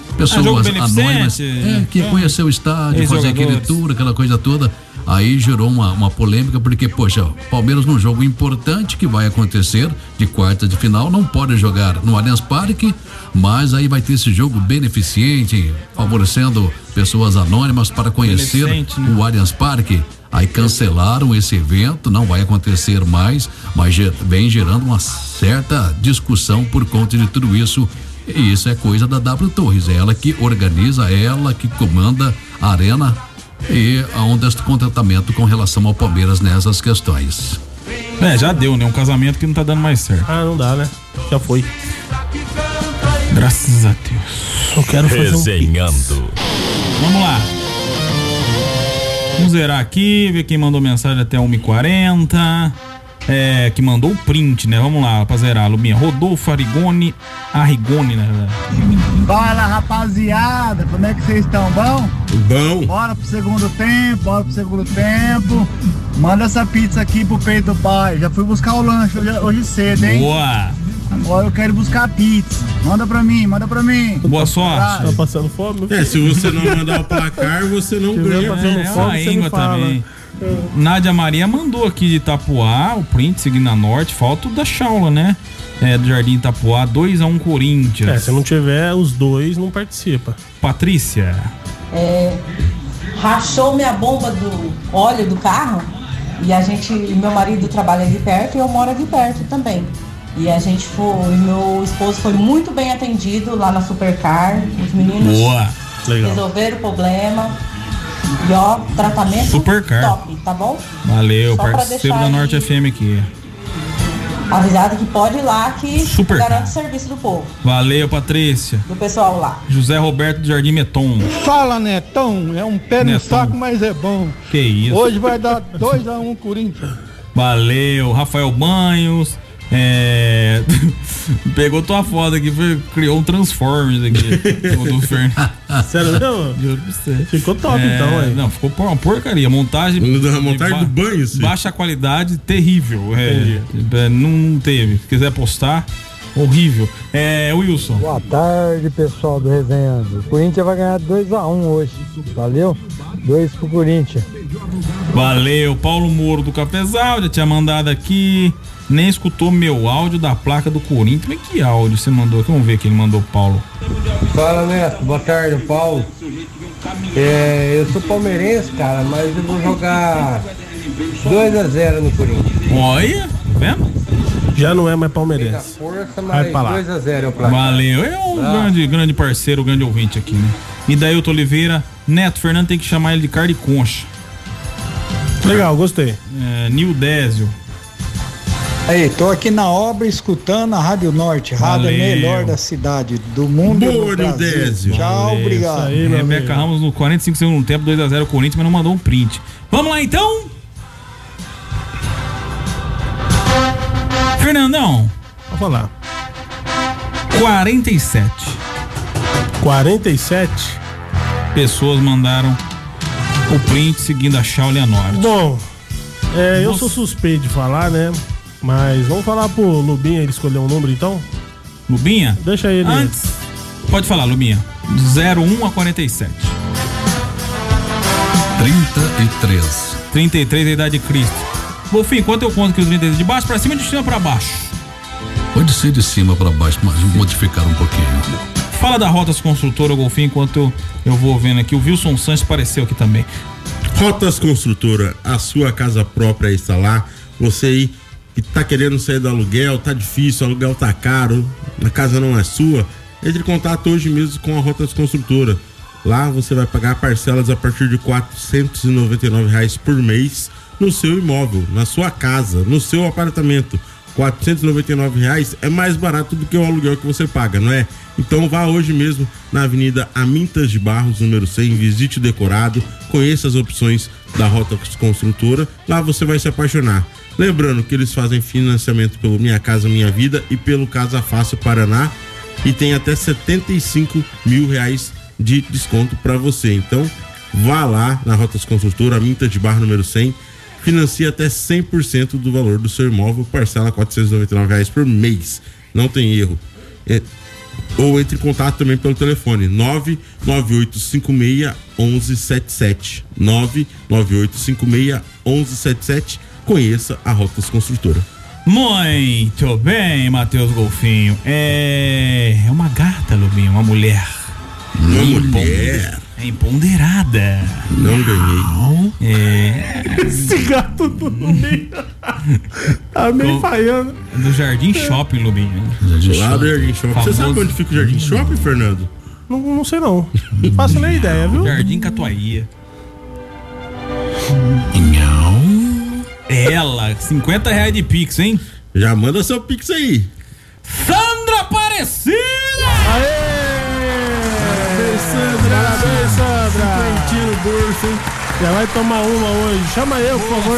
pessoas anônimas é, que ia conhecer o estádio, fazer aquele tour, aquela coisa toda. Aí gerou uma, uma polêmica, porque, poxa, Palmeiras num jogo importante que vai acontecer de quarta de final, não pode jogar no Allianz Parque, mas aí vai ter esse jogo beneficente, favorecendo pessoas anônimas para conhecer né? o Allianz Parque. Aí cancelaram esse evento, não vai acontecer mais, mas vem gerando uma certa discussão por conta de tudo isso. E isso é coisa da W Torres, é ela que organiza, ela que comanda a arena e há um descontentamento com relação ao Palmeiras nessas questões. É, já deu, né? Um casamento que não tá dando mais certo. Ah, não dá, né? Já foi. Graças a Deus. Eu quero fazer Resenhando. Um... Vamos lá. Vamos zerar aqui, ver quem mandou mensagem até uma e quarenta. É, que mandou o print, né? Vamos lá, pra zerar, Lubinha. Rodolfo Arigoni, Arrigoni, né? Fala, rapaziada, como é que vocês estão? Bom? Bom. Bora pro segundo tempo, bora pro segundo tempo. Manda essa pizza aqui pro peito do pai. Já fui buscar o lanche hoje, hoje cedo, hein? Boa! Agora eu quero buscar a pizza. Manda pra mim, manda pra mim. Boa sorte. Tá passando fome? É, se você não mandar o placar, você não ganha. É, é uma íngua também. Nádia Maria mandou aqui de Itapuá, o print seguindo a Norte, falta o da Chaula, né? É, do Jardim Itapuá, dois a um Corinthians. É, se não tiver os dois, não participa. Patrícia. É, rachou minha bomba do óleo do carro e a gente, meu marido trabalha ali perto e eu moro aqui perto também. E a gente foi, meu esposo foi muito bem atendido lá na Supercar, os meninos Boa. Legal. resolveram o problema. E ó, tratamento Supercar. top, tá bom? Valeu, Só pra parceiro da deixar Norte aí F M aqui. Avisado que pode ir lá que Supercar. garante o serviço do povo, Valeu, Patrícia. do pessoal lá. José Roberto do Jardim Meton. Fala, Netão, é um pé no Netão. saco, mas é bom. Que isso. Hoje vai dar dois a um Corinthians. Valeu, Rafael Banhos. É... Pegou tua foto aqui, foi, criou um Transformers aqui. O do Fernando. Sério, não? Juro pra você. Ficou top É, então, aí. Não, ficou por- uma porcaria. Montagem. Da montagem ba- do banho, sim. Baixa qualidade, terrível. É, é, não, não teve. Se quiser postar, horrível. É, Wilson. Boa tarde, pessoal do Resenhando. O Corinthians vai ganhar dois a um hoje. Valeu? dois pro Corinthians. Valeu, Paulo Moro do Cafezal, já tinha mandado aqui. Nem escutou meu áudio da placa do Corinthians. Mas que áudio você mandou aqui? Vamos ver que ele mandou, Paulo. Fala, Neto. Boa tarde, Paulo. É, eu sou palmeirense, cara, mas eu vou jogar dois a zero no Corinthians. Olha, tá vendo? Já não é mais palmeirense. Força, Vai mas pra lá. dois a zero é o placar. Valeu, é um Ah. grande, grande parceiro, grande ouvinte aqui, né? E Dailton Oliveira, Neto, Fernando tem que chamar ele de cara de concha. Legal, gostei. É, Nil Désio. Aí, tô aqui na obra escutando a Rádio Norte, rádio Valeu. melhor da cidade, do mundo e Boa, do Brasil. Nildésio. Tchau, Valeu, obrigado. isso aí, Rebeca Ramos no quarenta e cinco segundos do tempo, dois a zero Corinthians, mas não mandou um print. Vamos lá então? Fernandão. Vou falar. quarenta e sete. quarenta e sete? Pessoas mandaram o print seguindo a Shaolin a Norte. Bom, é, eu Você- sou suspeito de falar, né? Mas vamos falar pro Lubinha ele escolher um número então? Lubinha? Deixa ele. Antes, pode falar, Lubinha. zero um a quarenta e sete. trinta e três. trinta e três, a idade de Cristo. Golfinho, quanto eu conto que os trinta e três? De baixo pra cima, de cima pra baixo. Pode ser de cima para baixo, mas modificar um pouquinho. Fala da Rotas Construtora, Golfinho, enquanto eu, eu vou vendo aqui. O Wilson Santos apareceu aqui também. Rotas Construtora, a sua casa própria está lá. Você aí que tá querendo sair do aluguel, tá difícil, o aluguel tá caro, a casa não é sua, entre em contato hoje mesmo com a Rotas Construtora. Lá você vai pagar parcelas a partir de quatrocentos e noventa e nove reais por mês no seu imóvel, na sua casa, no seu apartamento. quatrocentos e noventa e nove reais é mais barato do que o aluguel que você paga, não é? Então vá hoje mesmo na Avenida Amintas de Barros, número cem, visite o decorado, conheça as opções da Rota Construtora, lá você vai se apaixonar. Lembrando que eles fazem financiamento pelo Minha Casa Minha Vida e pelo Casa Fácil Paraná e tem até setenta e cinco mil reais de desconto para você. Então vá lá na Rotas Construtora, Amintas de Barros, número cem, financia até cem por cento do valor do seu imóvel, parcela quatrocentos e noventa e nove reais por mês. Não tem erro. É, ou entre em contato também pelo telefone nove nove oito cinco seis um um sete sete. nove nove oito cinco seis um um sete sete. Conheça a Rotas Construtora. Muito bem, Matheus Golfinho. É, é uma gata, Lubinho, uma mulher. Uma é mulher. É empoderada. Não ganhei. É. Esse gato do meio. Tá meio falhando. Do Jardim Shopping, Lubinho. Lá do Jardim Shopping. Você sabe onde fica o Jardim Shopping, Fernando? Não, não sei não. Não faço nem ideia, viu? Jardim Catuaí. Ela, cinquenta reais de Pix, hein? Já manda seu Pix aí. Sandra Aparecida! Parabéns, Sandra! Parabéns, Sandra! Cinquentinho no bolso, hein? Já vai tomar uma hoje. Chama eu, por favor.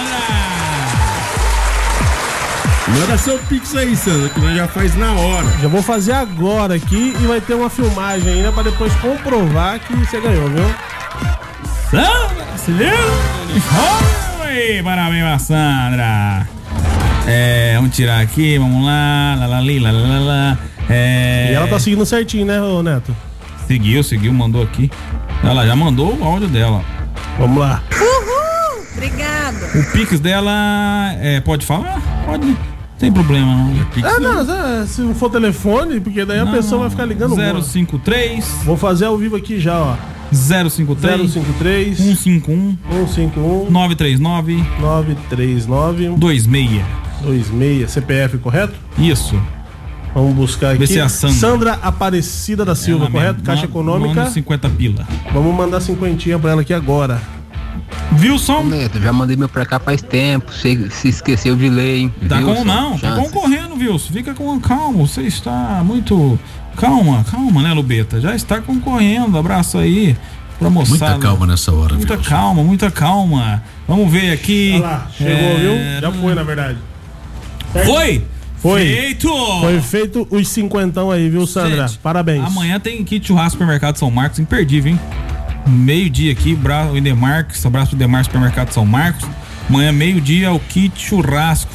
Manda seu Pix aí, Sandra, que nós já faz na hora. Já vou fazer agora aqui e vai ter uma filmagem ainda pra depois comprovar que você ganhou, viu? Sandra Aparecida! Parabéns, Sandra. É, vamos tirar aqui, vamos lá. Lá, lá, lá, lá, lá. É... E ela tá seguindo certinho, né, ô Neto? Seguiu, seguiu, mandou aqui. Ela já mandou o áudio dela. Vamos lá. Uhul! Obrigada. O Pix dela é. Pode falar? Pode. Não tem problema, não. Pix Ah, não, é, se não for telefone, porque daí a não, pessoa vai ficar ligando. zero cinco três. Vou fazer ao vivo aqui já, ó. zero cinco três. zero cinco três. um cinco um. um cinco um. nove três nove. nove três nove. dois seis. dois seis. C P F, correto? Isso. Vamos buscar aqui. Vê se é a Sandra. Sandra Aparecida da Silva, Ela correto? mesmo. Caixa Manda- Econômica. manda cinquenta pila. Vamos mandar cinquentinha pra ela aqui agora. Wilson? Neto, já mandei meu pra cá faz tempo. Você se esqueceu de ler, hein? Tá Wilson, com não, tá chances. concorrendo, Wilson. Fica com calma, você está muito. Calma, calma, né, Lubeta? Já está concorrendo. Abraço aí pra moçada. Muita calma nessa hora, Muita Wilson. calma, muita calma. Vamos ver aqui. Olha lá, chegou, É, viu? Já foi, na verdade. Foi? Foi. Feito! Foi feito os cinquentão aí, viu, Sandra? Gente, Parabéns. Amanhã tem kit churrasco Supermercado São Marcos, imperdível, hein? Meio-dia aqui, bra... o Indemarques, abraço pro Indemarques Supermercado São Marcos. Amanhã, meio-dia, o kit churrasco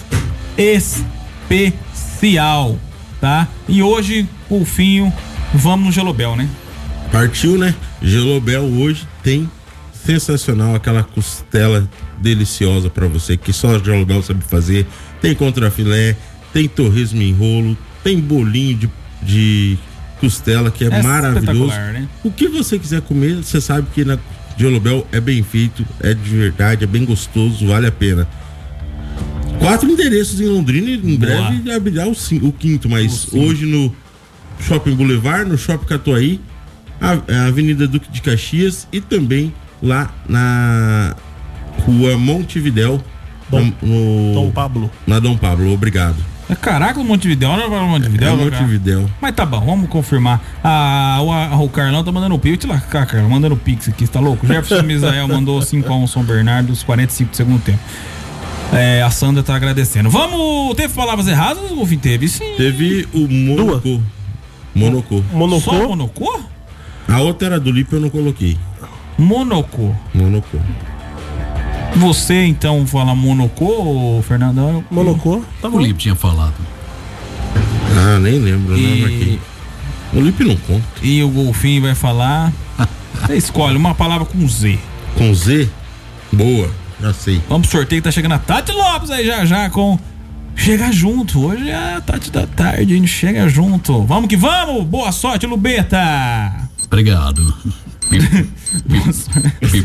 especial, tá? E hoje, Golfinho, vamos no Gelobel, né? Partiu, né? Gelobel hoje tem sensacional aquela costela deliciosa pra você que só a Gelobel sabe fazer. Tem contrafilé, tem torresmo em rolo, tem bolinho de, de costela que é, É maravilhoso. espetacular, né? O que você quiser comer, você sabe que na Gelobel é bem feito, é de verdade, é bem gostoso, vale a pena. Quatro endereços em Londrina e em Boa. breve abrirá o, cin- o quinto, mas hoje no Shopping Boulevard, no Shopping Catuaí, a, a Avenida Duque de Caxias e também lá na Rua Montevidéu, Dom, na, no, Dom Pablo. na Dom Pablo, obrigado. É caraca, o Montevidéu, não é o Montevidéu? É o cara? Montevidéu. Mas tá bom, vamos confirmar. Ah, o, a, o Carlão tá mandando o Pix. Lá, cá, Carlão, mandando o Pix aqui, você tá louco? Jefferson Misael mandou cinco a um São Bernardo, os quarenta e cinco do segundo tempo. É, a Sandra tá agradecendo. Vamos. Teve palavras erradas, Golfinho? Teve sim. Teve o Monocô. Monocô. Monocô? Só Monocô? A outra era do Lipe, eu não coloquei. Monocô. Monocô. Você então fala Monocô, Fernandão? Monocô? Tá O bom. Lipe tinha falado. Ah, nem lembro, E- não aqui. O Lipe não conta. E o Golfinho vai falar. Você escolhe uma palavra com Z. Com Z? Boa, já sei. Vamos pro sorteio, tá chegando a Tati Lopes aí já já com Chega Junto. Hoje é a Tati da tarde, hein? Chega Junto. Vamos que vamos! Boa sorte, Lubeta! Obrigado. Boa sorte.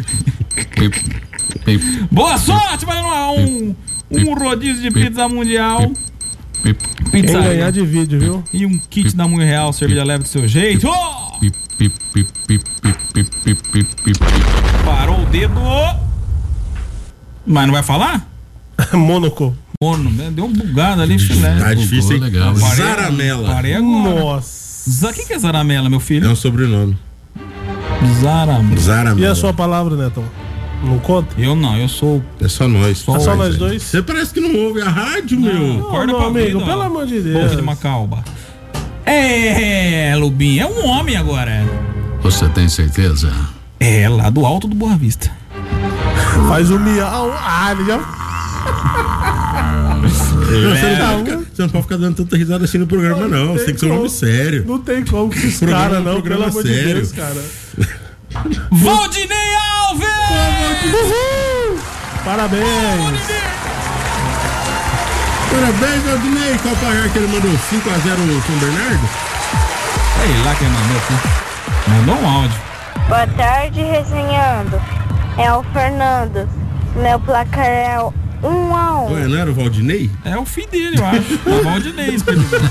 Boa sorte, valendo um, um rodízio de pizza mundial. Quem Pizza ganhar de vídeo, viu? e um kit da Muito Real, cerveja leve do seu jeito. Oh! Parou o dedo. Mas não vai falar? Monocô. Mono, né? Deu um bugado ali, filé. Tá difícil, hein? legal. Parei- Zaramela. Parei agora. Nossa. Za- Quem que é Zaramela, meu É filho? um sobrenome. Zaramela. Zaramela. E a sua palavra, Netão? Não conta? Eu não, eu sou. É só nós. Só, só nós dois? Você parece que não ouve a rádio, meu. Não, Acorda meu pra amigo, vida, pelo ó. amor de Boca Deus. de Macauba. É, Lubinho, é um homem agora. Você tem certeza? É, lá do alto do Boa Vista. Faz o miau. Ah, ele já... Não, você, não pode ficar, você não pode ficar dando tanta risada assim no programa, não. Você tem que ser um nome sério. Não tem como com esses Programa- caras, não. Pelo programa amor de sério. Deus, cara. Valdinei Alves! Uhul! Parabéns! Parabéns, Valdinei. Qual o placar que ele mandou? cinco a zero no São Bernardo? Sei lá quem mandou aqui. Mandou um áudio. Boa tarde, resenhando. É o Fernando. Meu placar é o um a um. Ué, não era o Valdinei? É o filho dele, eu acho. É o Valdinei, isso que ele disse.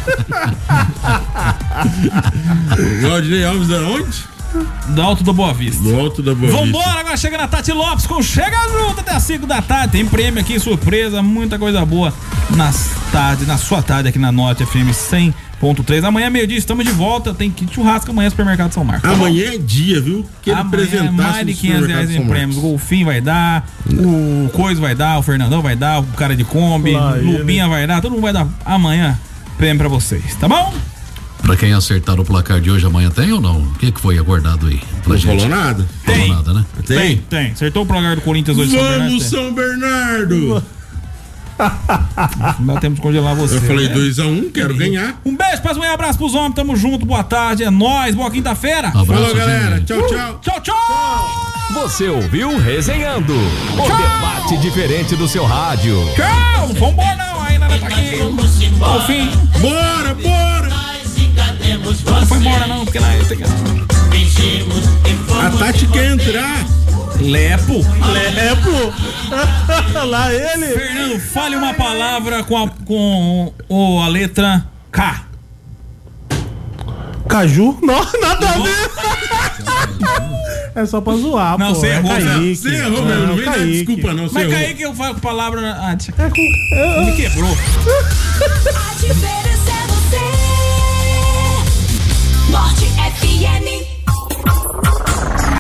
Valdinei Alves da onde? Do Alto da Boa Vista. Do Alto da Boa Vista. Vambora, agora chega na Tati Lopes com Chega Junto até as cinco da tarde. Tem prêmio aqui, surpresa, muita coisa boa nas tardes, na sua tarde aqui na Norte F M cem ponto três. Amanhã, meio-dia, estamos de volta. Tem kit churrasco amanhã no Supermercado São Marcos. Amanhã é dia, viu? Que ele Amanhã é apresentasse mais de no quinhentos reais em Supermercado São prêmios. O Marcos. Golfinho vai dar, o Coisa vai dar, o Fernandão vai dar, o cara de Kombi, Lá ele. Lubinha vai dar, todo mundo vai dar amanhã prêmio pra vocês, tá bom? Pra quem acertar o placar de hoje, amanhã tem ou não? O que, que foi aguardado aí? Pra Não gente? falou nada? Falou Tem. nada, né? Tem, tem. Acertou o placar do Corinthians hoje. Vamos, São Bernardo. São Bernardo! Não dá tempo de congelar você. Eu falei né? dois a um, quero ganhar. Um beijo, paz, um abraço pros homens, tamo junto, boa tarde, é nóis, boa quinta-feira. Abraço, Falou, galera. gente. Tchau, tchau. Tchau, tchau. Você ouviu Resenhando, o debate diferente do seu rádio. Tchau, não vamos embora não, ainda não tá aqui. Ao fim. Bora, bora! Não foi embora não, porque lá eu tenho que... A Tati quer entrar. Lepo. Lepo! Lá ele! Fernando, fale uma palavra com a, com o, a letra K. Caju? Não, nada a ver! É só pra zoar, Não, pô. você é errou, Kaique. Você errou, meu. Não vem dar desculpa, não. Você Mas errou. Kaique, eu falo com palavra... Ah, deixa... É com... Me quebrou. A diferença é você. Norte F M.